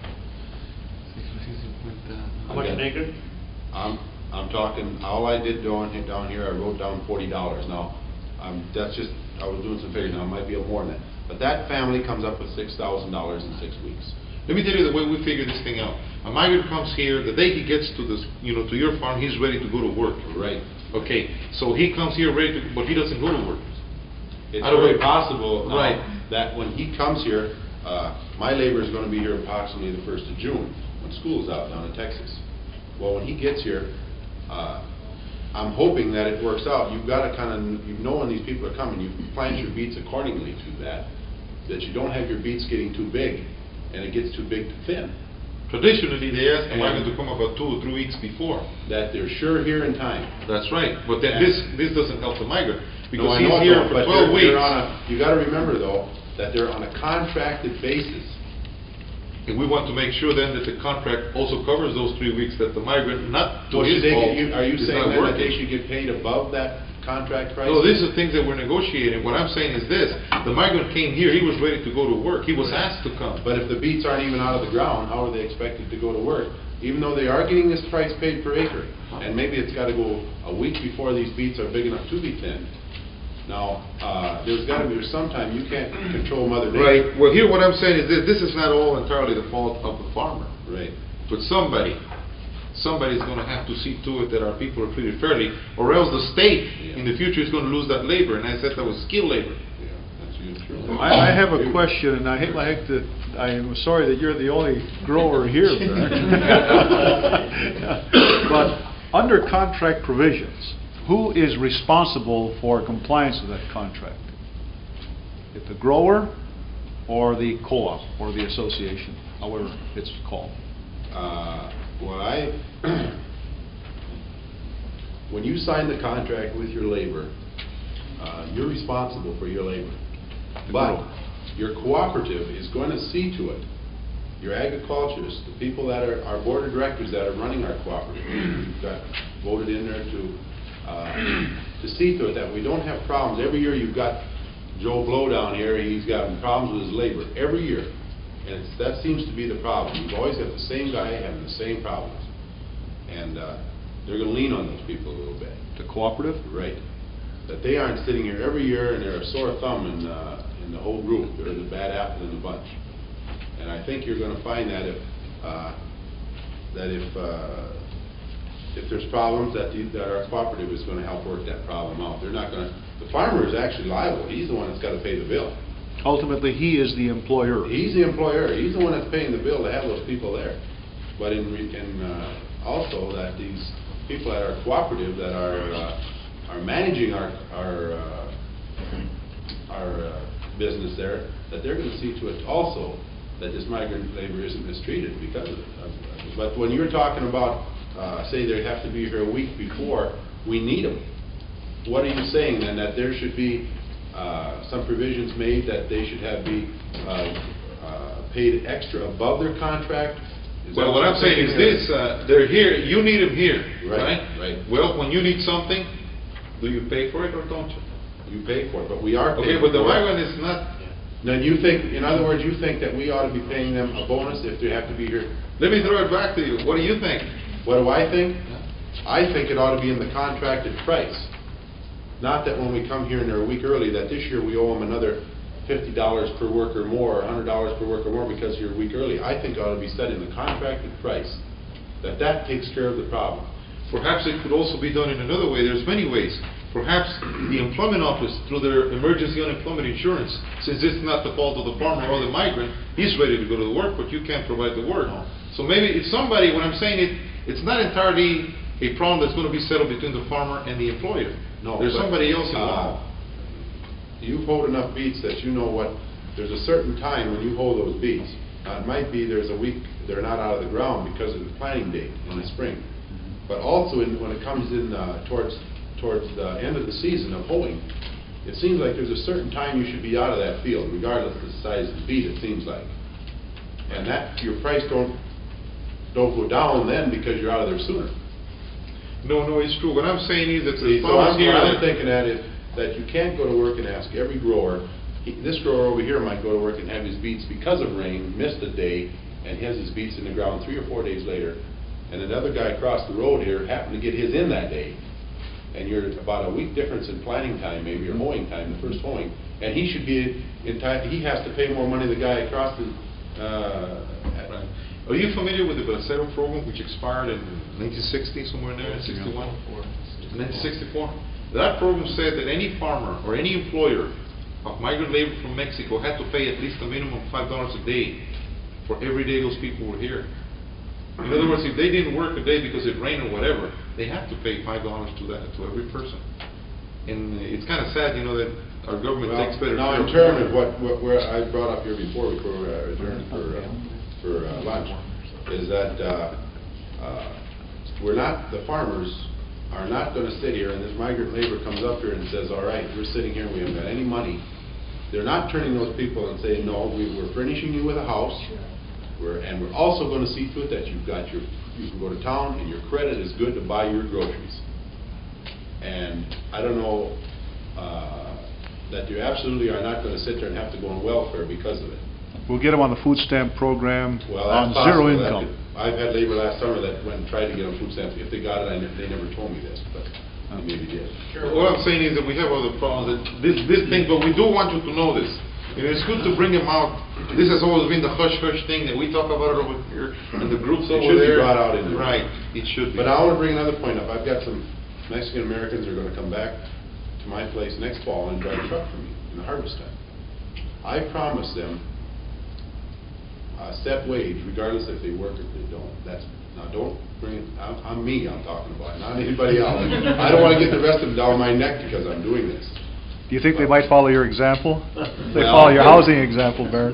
Speaker 13: how much an acre?
Speaker 10: I'm, I'm talking, all I did down, down here, I wrote down forty dollars. Now, um, that's just, I was doing some figuring, now it might be a more than that. But that family comes up with six thousand dollars in six weeks.
Speaker 4: Let me tell you the way we figure this thing out. A migrant comes here, the day he gets to this, you know, to your farm, he's ready to go to work.
Speaker 10: Right.
Speaker 4: Okay, so he comes here ready to, but he doesn't go to work.
Speaker 10: It's
Speaker 4: I don't
Speaker 10: very
Speaker 4: know.
Speaker 10: possible now
Speaker 4: Right.
Speaker 10: that when he comes here, uh, my labor is gonna be here approximately the first of June, when school's out down in Texas. Well, when he gets here, uh, I'm hoping that it works out. You've gotta kinda, you know when these people are coming, you plant your beets accordingly to that, that you don't have your beets getting too big, and it gets too big to thin.
Speaker 4: Traditionally, they ask the
Speaker 10: And-
Speaker 4: migrant to come about two or three weeks before.
Speaker 10: That they're sure here in time.
Speaker 4: That's right, but then
Speaker 10: And-
Speaker 4: this, this doesn't help the migrant,
Speaker 10: No,
Speaker 4: because
Speaker 10: I
Speaker 4: he's
Speaker 10: know it
Speaker 4: here
Speaker 10: don't,
Speaker 4: for
Speaker 10: but
Speaker 4: twelve
Speaker 10: they're-
Speaker 4: weeks.
Speaker 10: they're on a- You gotta remember though, that they're on a contracted basis.
Speaker 4: And we want to make sure then that the contract also covers those three weeks that the migrant, not to
Speaker 10: Well,
Speaker 4: his
Speaker 10: should they
Speaker 4: fault,
Speaker 10: get- you- Are you
Speaker 4: is
Speaker 10: saying
Speaker 4: not
Speaker 10: then that they
Speaker 4: working.
Speaker 10: should get paid above that contract price?
Speaker 4: No, these are things that we're negotiating. What I'm saying is this, the migrant came here, he was ready to go to work, he was asked to come.
Speaker 10: But if the beets aren't even out of the ground, how are they expected to go to work? Even though they are getting this price paid per acre, and maybe it's gotta go a week before these beets are big enough to be thinned. Now, uh, there's gotta be some time, you can't control Mother Nature.
Speaker 4: Right, well, here what I'm saying is this, this is not all entirely the fault of the farmer.
Speaker 10: Right.
Speaker 4: But somebody, somebody's gonna have to see to it that our people are treated fairly, or else the state in the future is gonna lose that labor, and I said that was skilled labor.
Speaker 10: Yeah, that's true.
Speaker 1: I, I have a question, and I hate, I hate to, I am sorry that you're the only grower here, but under contract provisions, who is responsible for compliance with that contract? Is it the grower or the co-op or the association, however it's called?
Speaker 10: Uh, Well, I, when you sign the contract with your labor, uh, you're responsible for your labor. But your cooperative is going to see to it, your agriculturists, the people that are, our board of directors that are running our cooperative, you've got voted in there to, uh, to see to it that we don't have problems. Every year you've got Joe Blow down here, he's got problems with his labor, every year. And it's, that seems to be the problem. You've always got the same guy having the same problems. And uh, they're going to lean on those people a little bit.
Speaker 1: The cooperative?
Speaker 10: Right. That they aren't sitting here every year and they're a sore thumb in, uh, in the whole group. They're the bad apple in the bunch. And I think you're going to find that if, uh, that if, uh, if there's problems, that, the, that our cooperative is going to help work that problem out. They're not going to, the farmer is actually liable. He's the one that's got to pay the bill.
Speaker 1: Ultimately, he is the employer.
Speaker 10: He's the employer. He's the one that's paying the bill to have those people there. But in, re- in uh, also that these people that are cooperative, that are uh, are managing our our uh, our uh, business there, that they're going to see to it also that this migrant labor isn't mistreated because of it. But when you're talking about, uh, say they have to be here a week before, we need them. What are you saying then, that there should be Uh, some provisions made that they should have be uh, uh, paid extra above their contract? Is
Speaker 4: Well,
Speaker 10: that
Speaker 4: what I'm saying is this, uh, they're here, you need them here,
Speaker 10: Right,
Speaker 4: right?
Speaker 10: right.
Speaker 4: Well, when you need something, do you pay for it or don't you?
Speaker 10: You pay for it, but we are
Speaker 4: Okay,
Speaker 10: paying
Speaker 4: but the
Speaker 10: for it.
Speaker 4: migrant is not,
Speaker 10: Then you think, in other words, you think that we ought to be paying them a bonus if they have to be here?
Speaker 4: let me throw it back to you, what do you think?
Speaker 10: What do I think? I think it ought to be in the contracted price. Not that when we come here and they're a week early, that this year we owe them another fifty dollars per worker more, or one hundred dollars per worker more because you're a week early. I think it ought to be set in the contracted price, that that takes care of the problem.
Speaker 4: Perhaps it could also be done in another way, there's many ways. Perhaps the employment office, through their emergency unemployment insurance, since it's not the fault of the farmer or the migrant, he's ready to go to the work, but you can't provide the work. So maybe it's somebody, when I'm saying it, it's not entirely a problem that's going to be settled between the farmer and the employer.
Speaker 10: No,
Speaker 4: There's
Speaker 10: but,
Speaker 4: somebody else
Speaker 10: uh,
Speaker 4: involved.
Speaker 10: You've hoed enough beets that you know what, there's a certain time when you hoe those beets. Uh, it might be there's a week they're not out of the ground because of the planting date in the spring. But also in, when it comes in uh, towards towards the end of the season of hoeing, it seems like there's a certain time you should be out of that field, regardless of the size of the beet, it seems like. And that, your price don't, don't go down then because you're out of there sooner.
Speaker 4: No, no, it's true. What I'm saying is that
Speaker 10: See,
Speaker 4: the
Speaker 10: so
Speaker 4: farmers
Speaker 10: I'm,
Speaker 4: here...
Speaker 10: what I'm
Speaker 4: that-
Speaker 10: thinking at is that you can't go to work and ask every grower, he, this grower over here might go to work and have his beets because of rain, missed a day, and has his beets in the ground three or four days later. And another guy across the road here happened to get his in that day. And you're about a week difference in planting time, maybe, or mowing time, the first mowing. And he should be in time, he has to pay more money than the guy across the, uh,
Speaker 4: Right. Are you familiar with the Bracero program, which expired in nineteen sixty, somewhere in there, sixty-one? nineteen sixty-four? That program said that any farmer or any employer of migrant labor from Mexico had to pay at least a minimum of five dollars a day for every day those people were here. In other words, if they didn't work a day because it rained or whatever, they have to pay five dollars to that, to every person. And it's kind of sad, you know, that our government
Speaker 10: well,
Speaker 4: takes better
Speaker 10: now
Speaker 4: care
Speaker 10: in
Speaker 4: of
Speaker 10: terms
Speaker 4: farmers.
Speaker 10: of what, what where I brought up here before, before uh, adjourned for, uh, for uh, lunch, is that uh, uh, we're not, the farmers are not going to sit here and this migrant labor comes up here and says, all right, we're sitting here, we haven't got any money. They're not turning those people and saying, no, we, we're furnishing you with a house, We're, and we're also going to see to it that you've got your, you can go to town and your credit is good to buy your groceries. And I don't know, uh, that you absolutely are not going to sit there and have to go on welfare because of it.
Speaker 1: We'll get them on the food stamp program
Speaker 10: Well,
Speaker 1: on
Speaker 10: that's
Speaker 1: zero
Speaker 10: possible. That
Speaker 1: income.
Speaker 10: could- I've had labor last summer that went and tried to get on food stamps. If they got it, I ne- they never told me this, but they maybe did.
Speaker 4: What I'm saying is that we have other problems, that this, this thing, but we do want you to know this. And it's good to bring them out. This has always been the hush-hush thing that we talk about it over here, and the groups
Speaker 10: It
Speaker 4: over
Speaker 10: should be
Speaker 4: there.
Speaker 10: brought out in there.
Speaker 4: Right, it should be.
Speaker 10: But I want to bring another point up. I've got some Mexican Americans who are going to come back to my place next fall and drive a truck for me in the harvest time. I promised them a set wage regardless if they work or if they don't. That's, now don't bring it, I'm, I'm me I'm talking about, not anybody else. I don't want to get the rest of them down my neck because I'm doing this.
Speaker 1: Do you think they might follow your example? They
Speaker 10: Well-
Speaker 1: follow your housing example, Barrett.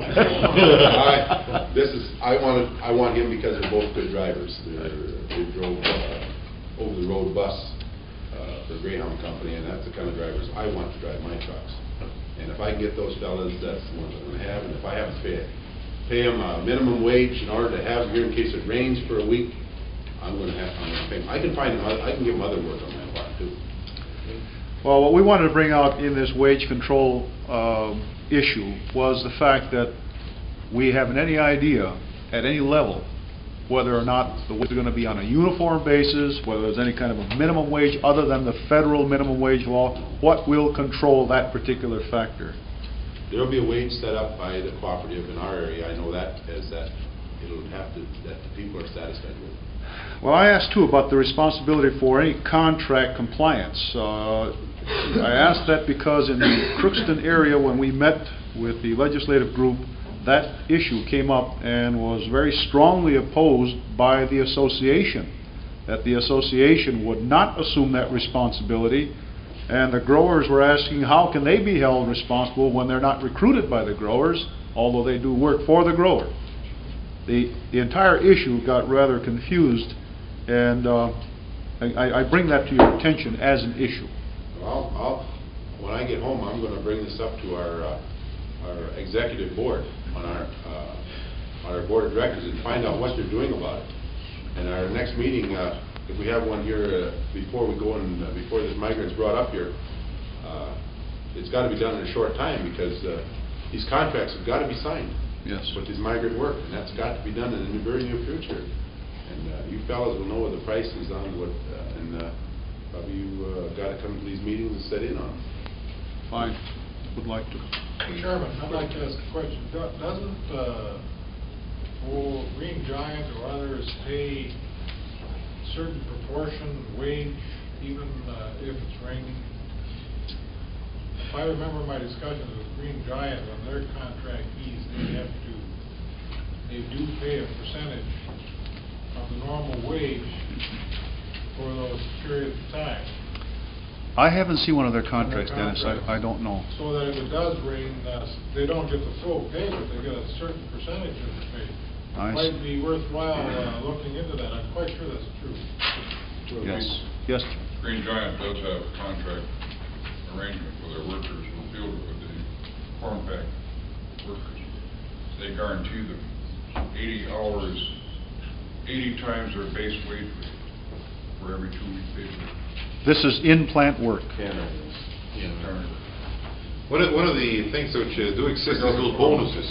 Speaker 10: I, this is, I wanted, I want him because they're both good drivers. They're, they drove, uh, over-the-road bus, uh, for Greyhound Company, and that's the kind of drivers I want to drive my trucks. And if I can get those fellas, that's the ones I'm gonna have, and if I have to pay, pay them a minimum wage in order to have them here in case it rains for a week, I'm gonna have, I'm gonna pay them. I can find, them oth- I can give them other work on my part too.
Speaker 1: Well, what we wanted to bring out in this wage control um, issue was the fact that we haven't any idea at any level whether or not the wage is going to be on a uniform basis, whether there's any kind of a minimum wage other than the federal minimum wage law. What will control that particular factor?
Speaker 10: There'll be a wage set up by the cooperative in our area. I know that, as that it'll have to, that the people are satisfied with.
Speaker 1: Well, I asked too about the responsibility for any contract compliance. Uh, I asked that because in the Crookston area, when we met with the legislative group, that issue came up and was very strongly opposed by the association, that the association would not assume that responsibility, and the growers were asking how can they be held responsible when they're not recruited by the growers, although they do work for the grower. The, the entire issue got rather confused, and uh, I, I bring that to your attention as an issue.
Speaker 10: Well, I'll, when I get home, I'm going to bring this up to our uh, our executive board on our uh, on our board of directors and find out what they're doing about it. And our next meeting, uh, if we have one here uh, before we go and uh, before this migrant's brought up here, uh, it's got to be done in a short time because uh, these contracts have got to be signed.
Speaker 1: Yes.
Speaker 10: With this migrant work, and that's got to be done in the very near future. And uh, you fellas will know what the price is on what, uh, and uh, probably you uh, got to come to these meetings and sit in on them.
Speaker 1: Fine. Would like to.
Speaker 14: Chairman, I'd like to ask a question. Do- Doesn't, uh, for Green Giant or others pay certain proportion wage even uh, if it's raining? If I remember my discussions with Green Giant, when their contractees, they have to, they do pay a percentage of the normal wage for those periods of time.
Speaker 1: I haven't seen one of their contracts, Dennis. I, I don't know.
Speaker 14: So that if it does rain, uh, they don't get the full pay, but they get a certain percentage of the pay.
Speaker 1: I
Speaker 14: Might
Speaker 1: see.
Speaker 14: be worthwhile uh, looking into that. I'm quite sure that's true.
Speaker 1: Yes. Yes.
Speaker 7: Green Giant does have a contract arrangement for their workers who field with the corn pack workers. They guarantee them eighty hours, eighty times their base wage rate for every two weeks they do.
Speaker 1: This is in-plant work.
Speaker 4: Yeah. One of, one of the things which uh, do exist is those bonuses.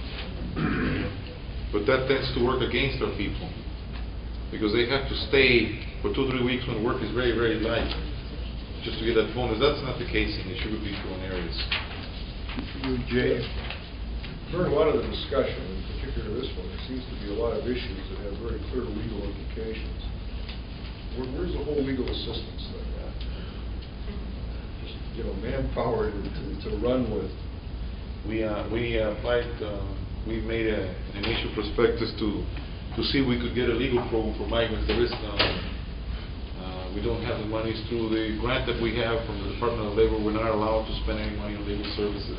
Speaker 4: But that tends to work against our people. Because they have to stay for two, three weeks when work is very, very light, just to get that bonus. That's not the case in the sugar beet growing areas.
Speaker 1: You, Jay?
Speaker 15: During a lot of the discussion, in particular this one, there seems to be a lot of issues that have very clear legal implications. Where, where's the whole legal assistance thing at? Just, you know, manpower to, to, to run with.
Speaker 4: We uh, we uh, applied. Uh, we made a, an initial prospectus to to see if we could get a legal program for migrants. There is none. Uh, we don't have the monies through the grant that we have from the Department of Labor. We're not allowed to spend any money on legal services.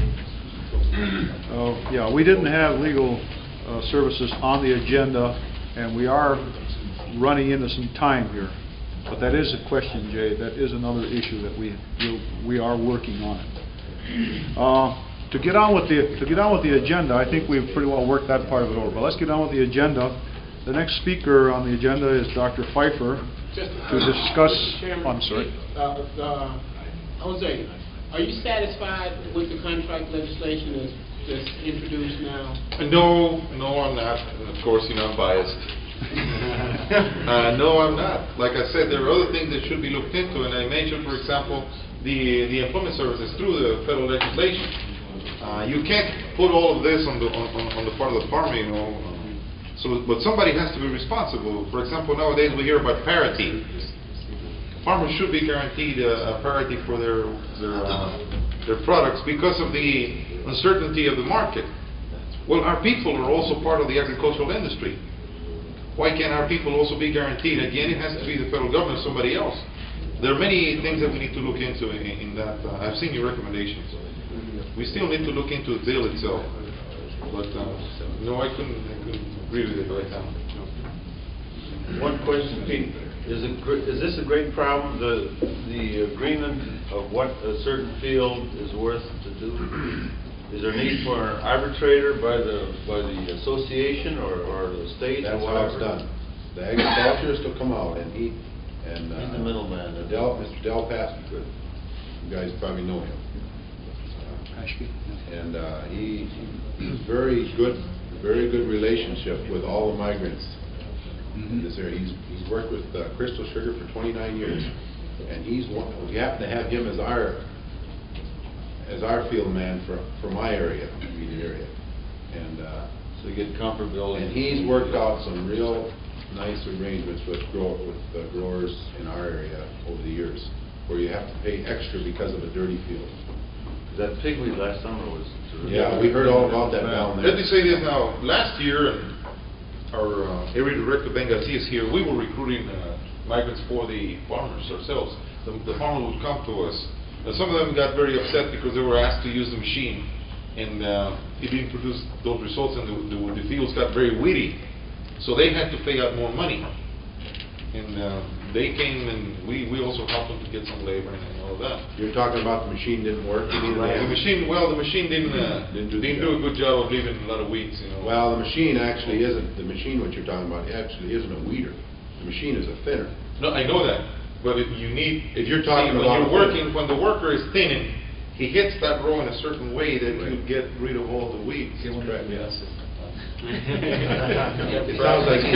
Speaker 1: Oh, yeah, we didn't have legal uh, services on the agenda, and we are running into some time here. But that is a question, Jay. That is another issue that we we, we are working on. Uh, to get on with the, to get on with the agenda, I think we've pretty well worked that part of it over. But let's get on with the agenda. The next speaker on the agenda is Doctor Pfeiffer
Speaker 3: Just,
Speaker 1: to discuss,
Speaker 3: Mister Chairman,
Speaker 1: I'm sorry.
Speaker 3: Uh, uh, Jose, are you satisfied with the contract legislation that's, that's introduced now?
Speaker 4: No, no, I'm not. And of course, you know, I'm biased. uh, no, I'm not. Like I said, there are other things that should be looked into, and I mentioned, for example, the the employment services through the federal legislation. Uh, you can't put all of this on the on, on, on the part of the farmer, you know. So, but somebody has to be responsible. For example, nowadays we hear about parity. Farmers should be guaranteed a, a parity for their their uh, their products because of the uncertainty of the market. Well, our people are also part of the agricultural industry. Why can't our people also be guaranteed? Again, it has to be the federal government or somebody else. There are many things that we need to look into in, in that. Uh, I've seen your recommendations. We still need to look into the bill itself. But uh, no, I couldn't, I couldn't agree with it right now.
Speaker 16: One question, Pete. Is it gr- is this a great problem? The the agreement of what a certain field is worth to do. Is there a need for an arbitrator by the by the association or, or the state?
Speaker 10: That's
Speaker 16: or
Speaker 10: how it's
Speaker 16: whatever?
Speaker 10: done. The agriculturist will come out and he, and.
Speaker 16: He's
Speaker 10: uh,
Speaker 16: the middleman. then.
Speaker 10: Del, Mister Del Paskey, good. You guys probably know him. And uh, he, he's very good, very good relationship with all the migrants in this area. He's, he's worked with uh, Crystal Sugar for twenty-nine years. And he's one, we happen to have him as our as our field man for, for my area, immediate area. And uh,
Speaker 16: so you get comparability.
Speaker 10: And he's worked out some real nice arrangements with grow, with uh, growers in our area over the years, where you have to pay extra because of a dirty field.
Speaker 16: That pigweed last summer was.
Speaker 10: Yeah, we heard all about that down there.
Speaker 4: Let me say this now. Last year, and our uh, area director Ben Garcia is here. We were recruiting uh, migrants for the farmers ourselves. The, the farmers would come to us. And some of them got very upset because they were asked to use the machine, and uh, it didn't produce those results, and the, the, the fields got very weedy. So they had to pay out more money. And uh, they came, and we, we also helped them to get some labor and all of that.
Speaker 10: You're talking about the machine didn't work? You
Speaker 4: Right. The machine, well, the machine didn't uh,
Speaker 10: didn't, do,
Speaker 4: didn't do a good job of leaving a lot of weeds, you know.
Speaker 10: Well, the machine actually isn't, the machine what you're talking about actually isn't a weeder. The machine is a thinner.
Speaker 4: No, I know that, but if you need...
Speaker 10: If you're talking
Speaker 4: see,
Speaker 10: about...
Speaker 4: When you're working, when the worker is thinning, he hits that row in a certain way that right. you get rid of all the weeds.
Speaker 10: That's correct, yes.
Speaker 4: It sounds like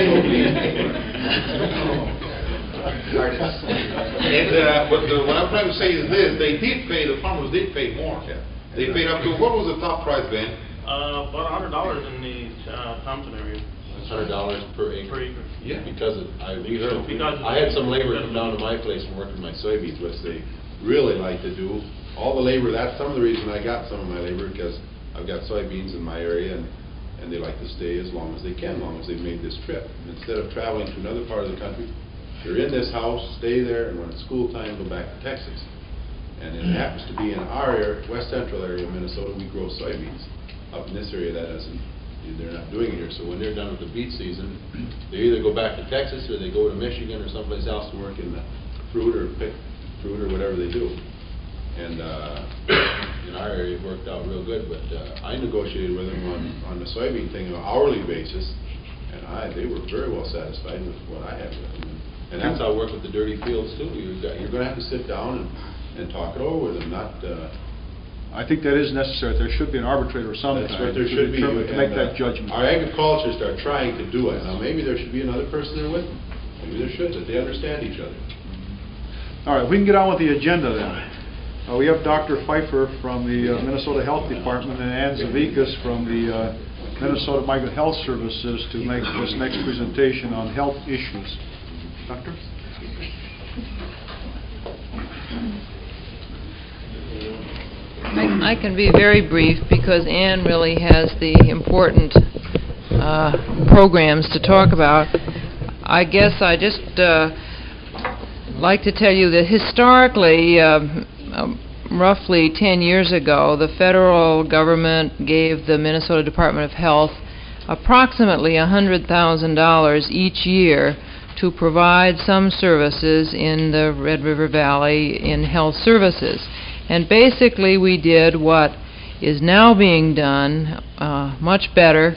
Speaker 4: and, uh, but the, what I'm trying to say is this: they did pay. The farmers did pay more. Yeah. They paid up to what was the top price, Ben?
Speaker 17: Uh, about a hundred dollars in the uh, Thompson area.
Speaker 18: Hundred dollars per acre.
Speaker 17: Per acre.
Speaker 18: Yeah. Because of, I we heard.
Speaker 17: Because
Speaker 18: I had some labor come down to my place and work with my soybeans, which they
Speaker 10: really like to do. All the labor. That's some of the reason I got some of my labor, because I've got soybeans in my area, and and they like to stay as long as they can, as long as they've made this trip. And instead of traveling to another part of the country, you're in this house, stay there, and when it's school time, go back to Texas. And it happens to be in our area, west central area of Minnesota, we grow soybeans. Up in this area, that doesn't, they're not doing it here. So when they're done with the beet season, they either go back to Texas or they go to Michigan or someplace else to work in the fruit or pick fruit or whatever they do. And uh, in our area, it worked out real good. But uh, I negotiated with them on, on the soybean thing on an hourly basis, and I they were very well satisfied with what I had with them. And that's how I work with the dirty fields too. You've got, you're going to have to sit down and, and talk it over with them, not... Uh,
Speaker 1: I think that is necessary. There should be an arbitrator of some kind.
Speaker 10: That's what there
Speaker 1: to
Speaker 10: should be.
Speaker 1: determine- To make
Speaker 10: and,
Speaker 1: that
Speaker 10: uh,
Speaker 1: judgment.
Speaker 10: Our agriculturists are trying to do it. Now, maybe there should be another person there with them. Maybe there should, that they understand each other.
Speaker 1: All right, we can get on with the agenda then. Uh, we have Doctor Pfeiffer from the uh, Minnesota Health Department and Ann Zavikas from the uh, Minnesota Migrant Health Services to make this next presentation on health issues. Doctor?
Speaker 12: I, I can be very brief because Ann really has the important uh, programs to talk about. I guess I just uh, like to tell you that historically, uh, uh, roughly ten years ago, the federal government gave the Minnesota Department of Health approximately one hundred thousand dollars each year to provide some services in the Red River Valley in health services. And basically we did what is now being done uh, much better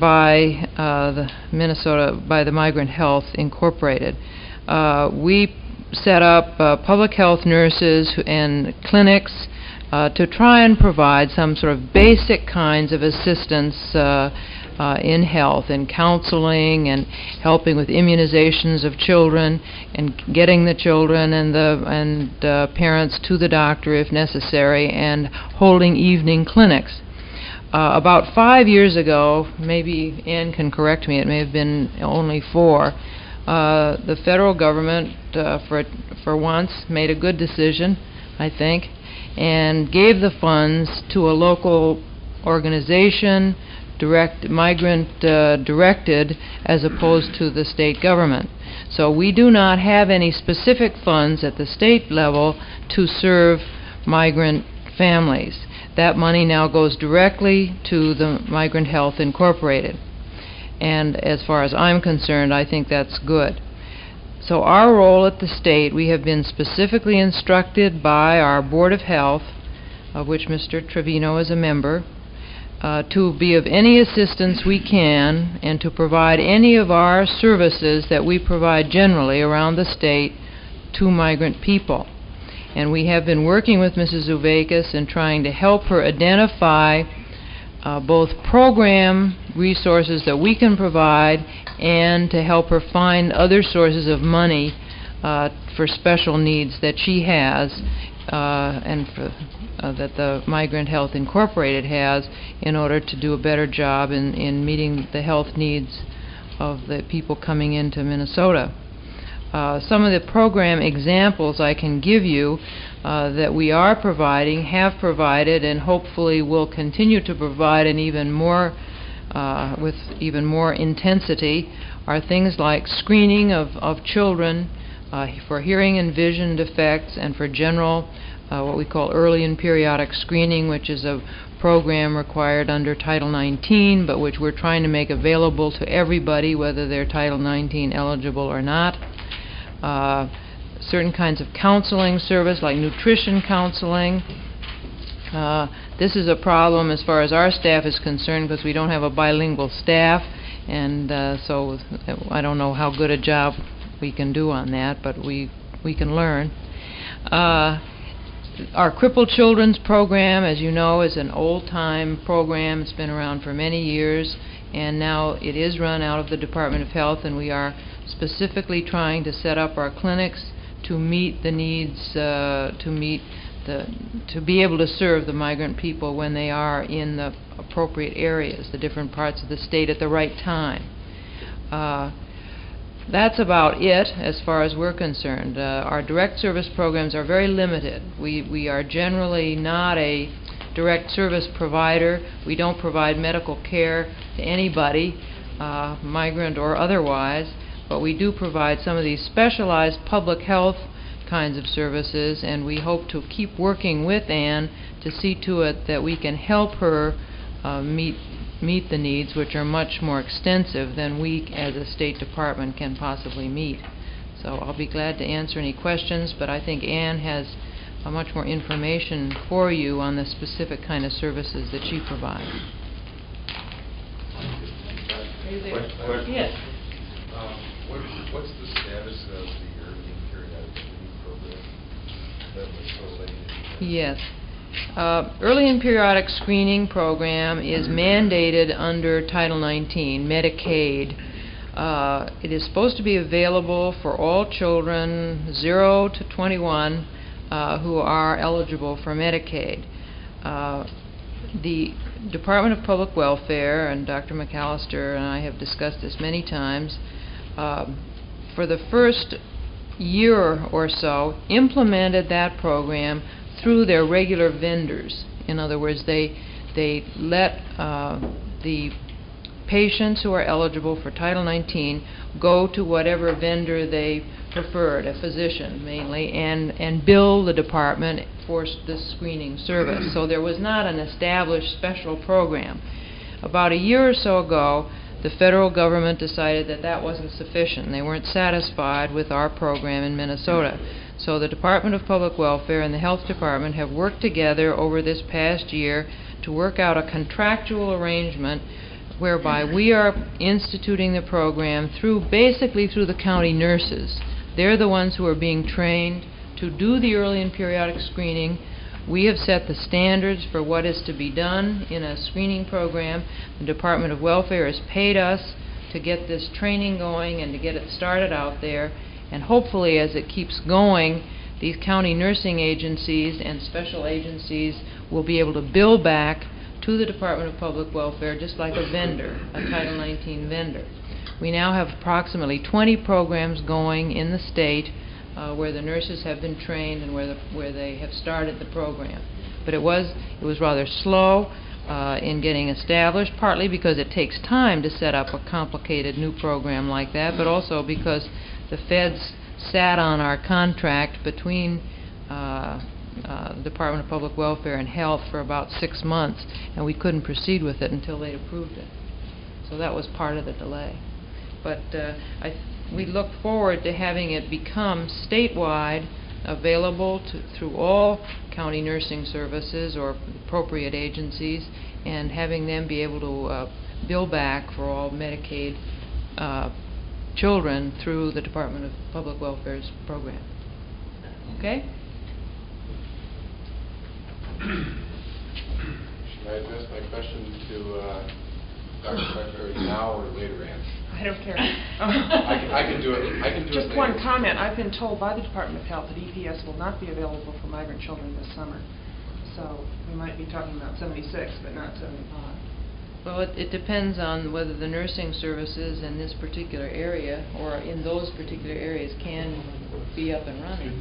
Speaker 12: by uh, the Minnesota, by the Migrant Health Incorporated. Uh, we set up uh, public health nurses and clinics uh, to try and provide some sort of basic kinds of assistance uh, uh, in health, and counseling, and helping with immunizations of children, and getting the children and the and uh, parents to the doctor if necessary, and holding evening clinics. Uh, about five years ago, maybe Ann can correct me, it may have been only four, uh, the federal government, uh, for for once, made a good decision, I think, and gave the funds to a local organization, direct migrant uh, directed, as opposed to the state government. So we do not have any specific funds at the state level to serve migrant families. That money now goes directly to the Migrant Health Incorporated. And as far as I'm concerned, I think that's good. So our role at the state, we have been specifically instructed by our Board of Health, of which Mister Trevino is a member, uh, to be of any assistance we can and to provide any of our services that we provide generally around the state to migrant people. And we have been working with Missus Uvakis and trying to help her identify uh, both program resources that we can provide and to help her find other sources of money uh, for special needs that she has uh, and for, uh, that the Migrant Health Incorporated has, in order to do a better job in, in meeting the health needs of the people coming into Minnesota. Uh, some of the program examples I can give you uh, that we are providing, have provided, and hopefully will continue to provide, and even more uh, with even more intensity, are things like screening of, of children uh, for hearing and vision defects, and for general uh, what we call early and periodic screening, which is a program required under Title nineteen, but which we're trying to make available to everybody, whether they're Title nineteen eligible or not. Uh, certain kinds of counseling service, like nutrition counseling. Uh, this is a problem as far as our staff is concerned, because we don't have a bilingual staff, and uh, so I don't know how good a job we can do on that, but we we can learn. Uh, our Crippled Children's Program, as you know, is an old-time program. It's been around for many years, and now it is run out of the Department of Health, and we are specifically trying to set up our clinics to meet the needs, uh, to meet the, to be able to serve the migrant people when they are in the appropriate areas, the different parts of the state at the right time. Uh, that's about it as far as we're concerned. Uh, our direct service programs are very limited. We, we are generally not a direct service provider. We don't provide medical care to anybody, uh, migrant or otherwise, but we do provide some of these specialized public health kinds of services, and we hope to keep working with Ann to see to it that we can help her uh, meet meet the needs, which are much more extensive than we as a State Department can possibly meet. So I'll be glad to answer any questions, but I think Ann has uh, much more information for you on the specific kind of services that she provides.
Speaker 7: Question?
Speaker 6: Yes.
Speaker 7: Um, what, what's the status of the early periodic screening program that was so late?
Speaker 12: Yes. Uh, early and periodic screening program is mandated under Title nineteen, Medicaid. Uh, it is supposed to be available for all children zero to twenty-one uh, who are eligible for Medicaid. Uh, the Department of Public Welfare, and Doctor McAllister and I have discussed this many times, uh, for the first year or so implemented that program through their regular vendors. In other words, they they let uh, the patients who are eligible for Title nineteen go to whatever vendor they preferred, a physician mainly, and, and bill the department for this screening service. So there was not an established special program. About a year or so ago, the federal government decided that that wasn't sufficient. They weren't satisfied with our program in Minnesota. So the Department of Public Welfare and the Health Department have worked together over this past year to work out a contractual arrangement whereby we are instituting the program through, basically through the county nurses. They're the ones who are being trained to do the early and periodic screening. We have set the standards for what is to be done in a screening program. The Department of Welfare has paid us to get this training going and to get it started out there. And hopefully, as it keeps going, these county nursing agencies and special agencies will be able to bill back to the Department of Public Welfare just like a vendor, a Title nineteen vendor. We now have approximately twenty programs going in the state uh, where the nurses have been trained and where, the, where they have started the program. But it was, it was rather slow uh, in getting established, partly because it takes time to set up a complicated new program like that, but also because the feds sat on our contract between uh, uh, the Department of Public Welfare and Health for about six months, and we couldn't proceed with it until they approved it. So that was part of the delay. But uh, I th we look forward to having it become statewide, available to, through all county nursing services or appropriate agencies, and having them be able to uh, bill back for all Medicaid uh, children through the Department of Public Welfare's program. Okay?
Speaker 9: Should I address my question to uh, Doctor Secretary now or later, Ann?
Speaker 6: I don't care.
Speaker 9: I can, I can do it. I can do it
Speaker 6: Just
Speaker 9: later.
Speaker 6: one comment. I've been told by the Department of Health that E P S will not be available for migrant children this summer. So we might be talking about seventy-six, but not seventy-five.
Speaker 12: Well, it, it depends on whether the nursing services in this particular area or in those particular areas can be up and running.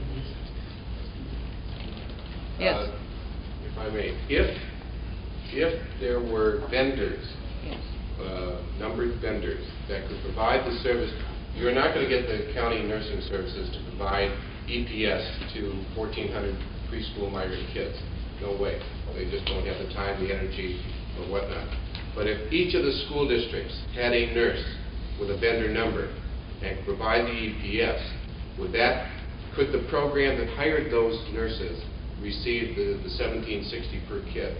Speaker 12: Yes.
Speaker 9: Uh, if I may, if if there were vendors,
Speaker 12: yes.
Speaker 9: uh, numbered vendors that could provide the service, you're not going to get the county nursing services to provide E P S to fourteen hundred preschool migrant kids. No way. They just don't have the time, the energy, or whatnot. But if each of the school districts had a nurse with a vendor number and could provide the E P S, would that, could the program that hired those nurses receive the, the seventeen sixty per kid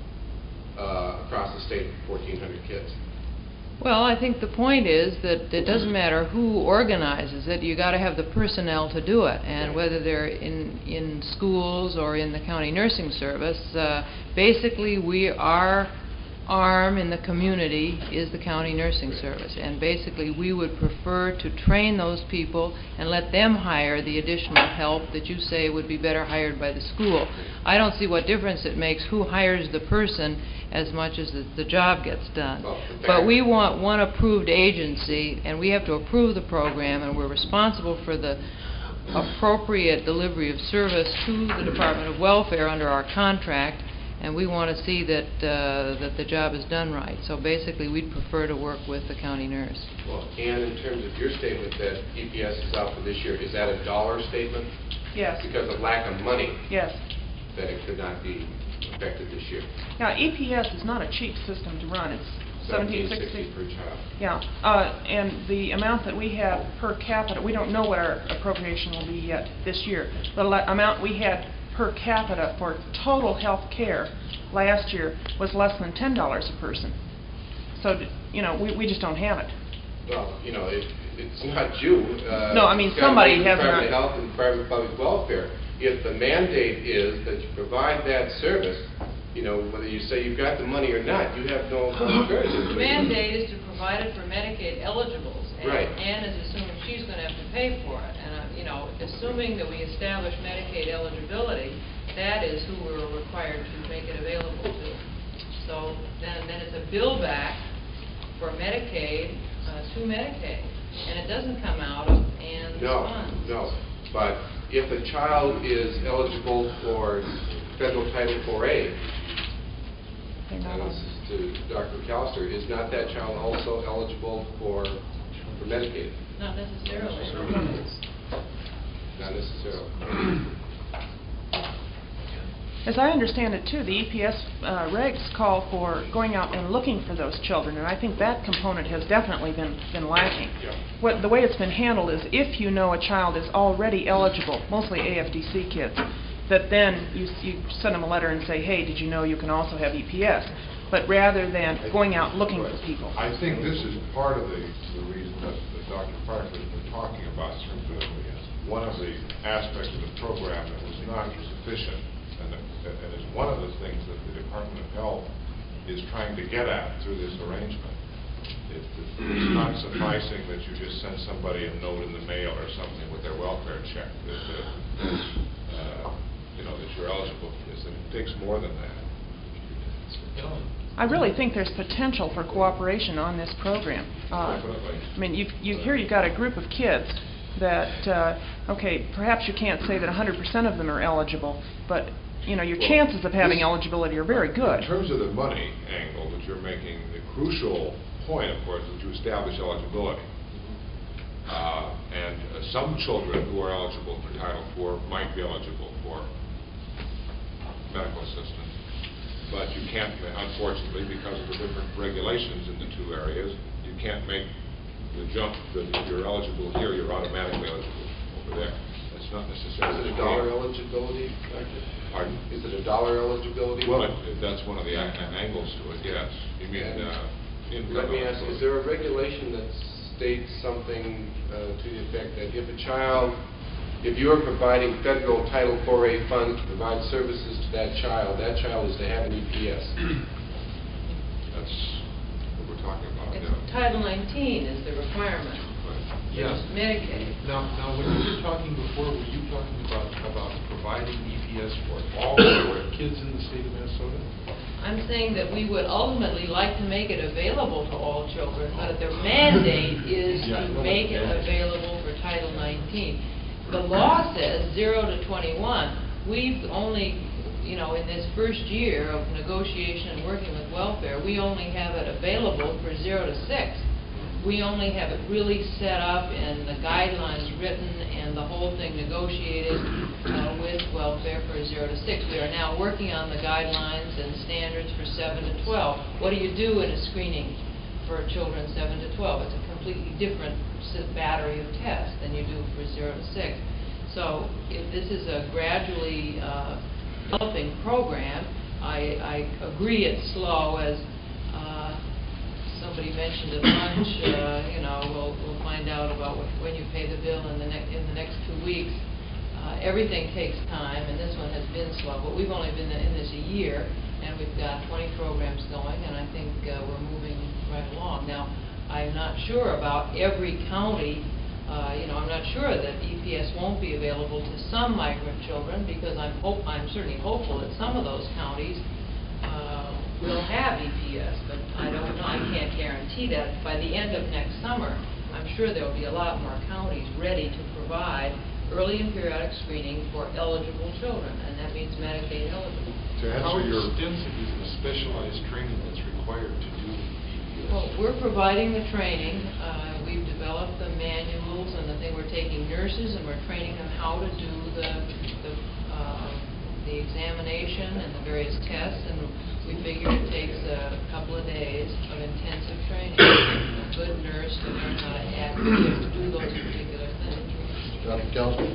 Speaker 9: uh, across the state for fourteen hundred kids?
Speaker 12: Well, I think the point is that it doesn't matter who organizes it. You got to have the personnel to do it, and whether they're in in schools or in the county nursing service, uh, basically we are. Arm in the community is the county nursing service, and basically we would prefer to train those people and let them hire the additional help that you say would be better hired by the school. I don't see what difference it makes who hires the person as much as the, the job gets done. But we want one approved agency, and we have to approve the program, and we're responsible for the appropriate delivery of service to the Department of Welfare under our contract. And we want to see that uh, that the job is done right. So basically, we'd prefer to work with the county nurse.
Speaker 9: Well, and in terms of your statement that E P S is out for this year, is that a dollar statement?
Speaker 6: Yes.
Speaker 9: Because of lack of money?
Speaker 6: Yes.
Speaker 9: That it could not be affected this year?
Speaker 6: Now, E P S is not a cheap system to run. It's seventeen sixty
Speaker 9: per child.
Speaker 6: Yeah, uh, and the amount that we have per capita, we don't know what our appropriation will be yet this year. The amount we had per capita for total health care last year was less than ten dollars a person. So, you know, we, we just don't have it.
Speaker 9: Well, you know, it, it's not you. Uh,
Speaker 6: no, I mean,
Speaker 9: it's got
Speaker 6: somebody
Speaker 9: to be
Speaker 6: has
Speaker 9: Department
Speaker 6: not.
Speaker 9: of Health and Department of Public Welfare. If the mandate is that you provide that service, you know, whether you say you've got the money or not, you have no choice.
Speaker 12: The mandate is to provide it for Medicaid eligibles. And
Speaker 9: right.
Speaker 12: Ann is assuming she's going to have to pay for it. And, uh, you know, assuming that we establish Medicaid eligibility, that is who we're required to make it available to. So then, then it's a bill back for Medicaid uh, to Medicaid. And it doesn't come out of Ann's
Speaker 9: no,
Speaker 12: funds.
Speaker 9: No, but if a child is eligible for federal Title four A, and this is to Doctor McAllister, is not that child also eligible for for Medicaid?
Speaker 12: Not necessarily.
Speaker 9: Not necessarily.
Speaker 6: As I understand it too, the E P S uh, regs call for going out and looking for those children, and I think that component has definitely been, been lacking.
Speaker 7: Yeah.
Speaker 6: What, the way it's been handled is if you know a child is already eligible, mostly A F D C kids, that then you, you send them a letter and say, hey, did you know you can also have E P S? But rather than going out looking for people.
Speaker 7: I think this is part of the, the reason that, that Doctor Parker has been talking about in terms of one of the aspects of the program that was not sufficient, and, that, and is one of the things that the Department of Health is trying to get at through this arrangement. It, it, it's not sufficing that you just send somebody a note in the mail or something with their welfare check, that, that, uh, you know, that you're eligible for this, and it takes more than that.
Speaker 6: I really think there's potential for cooperation on this program. Uh, I mean, you you here you've got a group of kids that, uh, okay, perhaps you can't say that one hundred percent of them are eligible, but you know your
Speaker 7: Well,
Speaker 6: chances of having
Speaker 7: this-
Speaker 6: eligibility are very good.
Speaker 7: In terms of the money angle that you're making, the crucial point, of course, is to establish eligibility. Uh, and uh, some children who are eligible for Title four might be eligible for medical assistance. But you can't, unfortunately, because of the different regulations in the two areas, you can't make the jump that if you're eligible here, you're automatically eligible over there. That's not necessarily.
Speaker 9: Is it a dollar eligibility, Doctor?
Speaker 7: Pardon?
Speaker 9: Is it a dollar eligibility?
Speaker 7: Well, it, it, that's one of the a- angles to it, yes. You mean, uh, income
Speaker 9: Let me ask,
Speaker 7: eligibility.
Speaker 9: is there a regulation that states something uh, to the effect that if a child, if you're providing federal Title four A funds to provide services to that child, that child is to have an E P S?
Speaker 7: That's what we're talking about,
Speaker 12: It's
Speaker 7: yeah.
Speaker 12: Title nineteen is the requirement.
Speaker 11: Yeah.
Speaker 12: It's Medicaid.
Speaker 11: Now, now, when you were talking before, were you talking about, about providing E P S for all the kids in the state of Minnesota?
Speaker 12: I'm saying that we would ultimately like to make it available to all children, but the mandate is
Speaker 11: Yeah, I
Speaker 12: to
Speaker 11: know
Speaker 12: make
Speaker 11: what
Speaker 12: it
Speaker 11: the mandate is.
Speaker 12: available for Title nineteen. The law says zero to twenty-one. We've only, you know, in this first year of negotiation and working with welfare, we only have it available for zero to six. We only have it really set up and the guidelines written and the whole thing negotiated uh, with welfare for zero to six. We are now working on the guidelines and standards for seven to twelve. What do you do in a screening for children seven to twelve? It's a completely different s- battery of tests than you do for zero to six. So if this is a gradually uh, developing program, I, I agree it's slow, as uh, somebody mentioned at lunch. Uh, you know, we'll we'll find out about what, when you pay the bill in the next in the next two weeks. Uh, everything takes time, and this one has been slow. But we've only been in this a year, and we've got twenty programs going, and I think uh, we're moving right along. Now, I'm not sure about every county. Uh, you know, I'm not sure that E P S won't be available to some migrant children, because I'm hope I'm certainly hopeful that some of those counties uh, will have E P S, but I don't know. I can't guarantee that. By the end of next summer, I'm sure there will be a lot more counties ready to provide early and periodic screening for eligible children, and that means Medicaid eligible.
Speaker 7: To
Speaker 11: How
Speaker 7: answer your,
Speaker 11: extensive is the specialized training that's required to do E P S?
Speaker 12: Well, we're providing the training. Uh, we've developed the manuals and the thing. We're taking nurses and we're training them how to do the the, uh, the examination and the various tests. And we figure it takes a couple of days of intensive training. A good nurse to learn how to act to do those particular things.
Speaker 15: Doctor Townsend?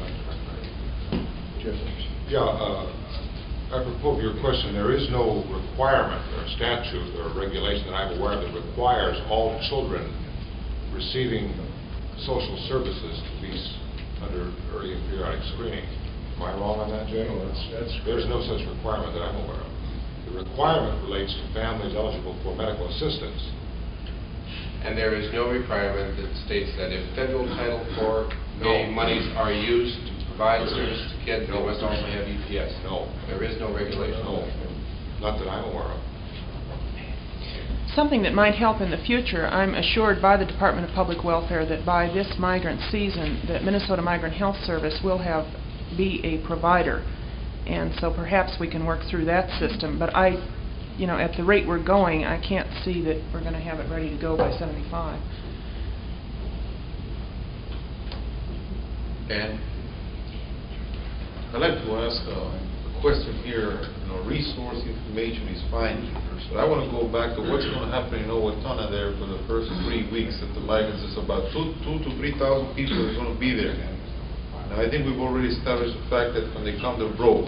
Speaker 15: Jeff?
Speaker 7: yeah, uh, apropos of your question, there is no requirement or statute or regulation that I'm aware of that requires all children receiving social services to be s- under early and periodic screening. Am I wrong on that, Jay?
Speaker 15: No, that's- that's
Speaker 7: There's no such requirement that I'm aware of. The requirement relates to families eligible for medical assistance.
Speaker 9: And there is no requirement that states that if federal Title four A monies are used to provide service to kids, they must also have E P S.
Speaker 7: No.
Speaker 9: There is no regulation.
Speaker 7: No, not that I'm aware of.
Speaker 6: Something that might help in the future, I'm assured by the Department of Public Welfare that by this migrant season, that Minnesota Migrant Health Service will have, be a provider. And so perhaps we can work through that system. But I, you know, at the rate we're going, I can't see that we're going to have it ready to go by seventy-five.
Speaker 18: And I'd like to ask uh, a
Speaker 4: question here, you know, resource information is fine, but I want to go back to what's going to happen in Owatonna there for the first three weeks that the migrants is about two, two to three thousand people are going to be there. Now, I think we've already established the fact that when they come, they're broke.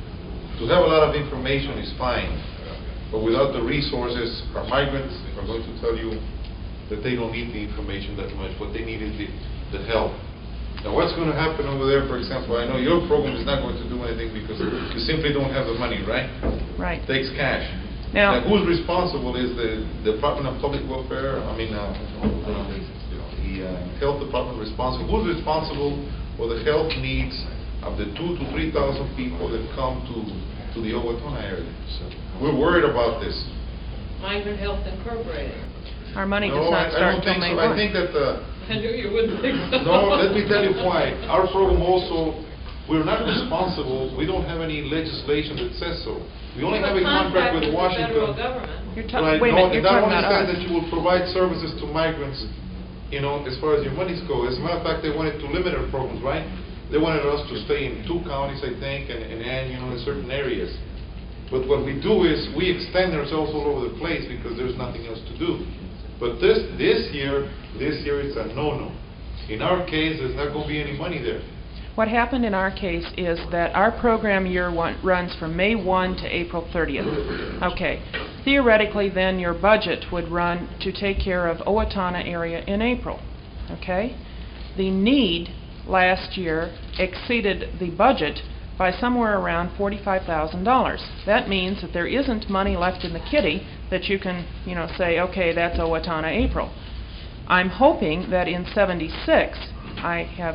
Speaker 4: To have a lot of information is fine, but without the resources, our migrants are going to tell you that they don't need the information that much. What they need is the, the help. Now, what's going to happen over there, for example, I know your program is not going to do anything because you simply don't have the money, right?
Speaker 6: Right.
Speaker 4: It takes cash.
Speaker 6: Now,
Speaker 4: Now who's responsible? Is the Department of Public Welfare, I mean, uh, uh, the uh, Health Department responsible? Who's responsible for the health needs of the two to three thousand people that come to, to the Owatonna area? So we're worried about this.
Speaker 12: Migrant Health Incorporated.
Speaker 6: our money does
Speaker 4: No,
Speaker 6: not
Speaker 4: I, I
Speaker 6: start
Speaker 4: don't
Speaker 6: until
Speaker 4: think
Speaker 6: May
Speaker 4: so.
Speaker 6: first.
Speaker 4: I think that the,
Speaker 12: I knew you wouldn't think so.
Speaker 4: no, let me tell you why. Our program also, we're not responsible, we don't have any legislation that says so. We only have a contract with Washington.
Speaker 12: Federal government.
Speaker 6: You're ta-
Speaker 4: Right,
Speaker 6: wait a
Speaker 4: no,
Speaker 6: minute,
Speaker 4: and
Speaker 6: you're
Speaker 4: that
Speaker 6: talking
Speaker 4: only
Speaker 6: about
Speaker 4: says
Speaker 6: us.
Speaker 4: that you will provide services to migrants, you know, as far as your monies go. As a matter of fact, they wanted to limit our programs, right? They wanted us to stay in two counties, I think, and, and, and you know, in certain areas. But what we do is, we extend ourselves all over the place because there's nothing else to do. But this, this year, this year it's a no-no. In our case, there's not going to be any money there.
Speaker 6: What happened in our case is that our program year one runs from May first to April thirtieth. Okay. Theoretically, then, your budget would run to take care of Owatonna area in April. Okay? The need last year exceeded the budget by somewhere around forty-five thousand dollars. That means that there isn't money left in the kitty that you can, you know, say, okay, that's Owatonna April. I'm hoping that in seventy-six, I have,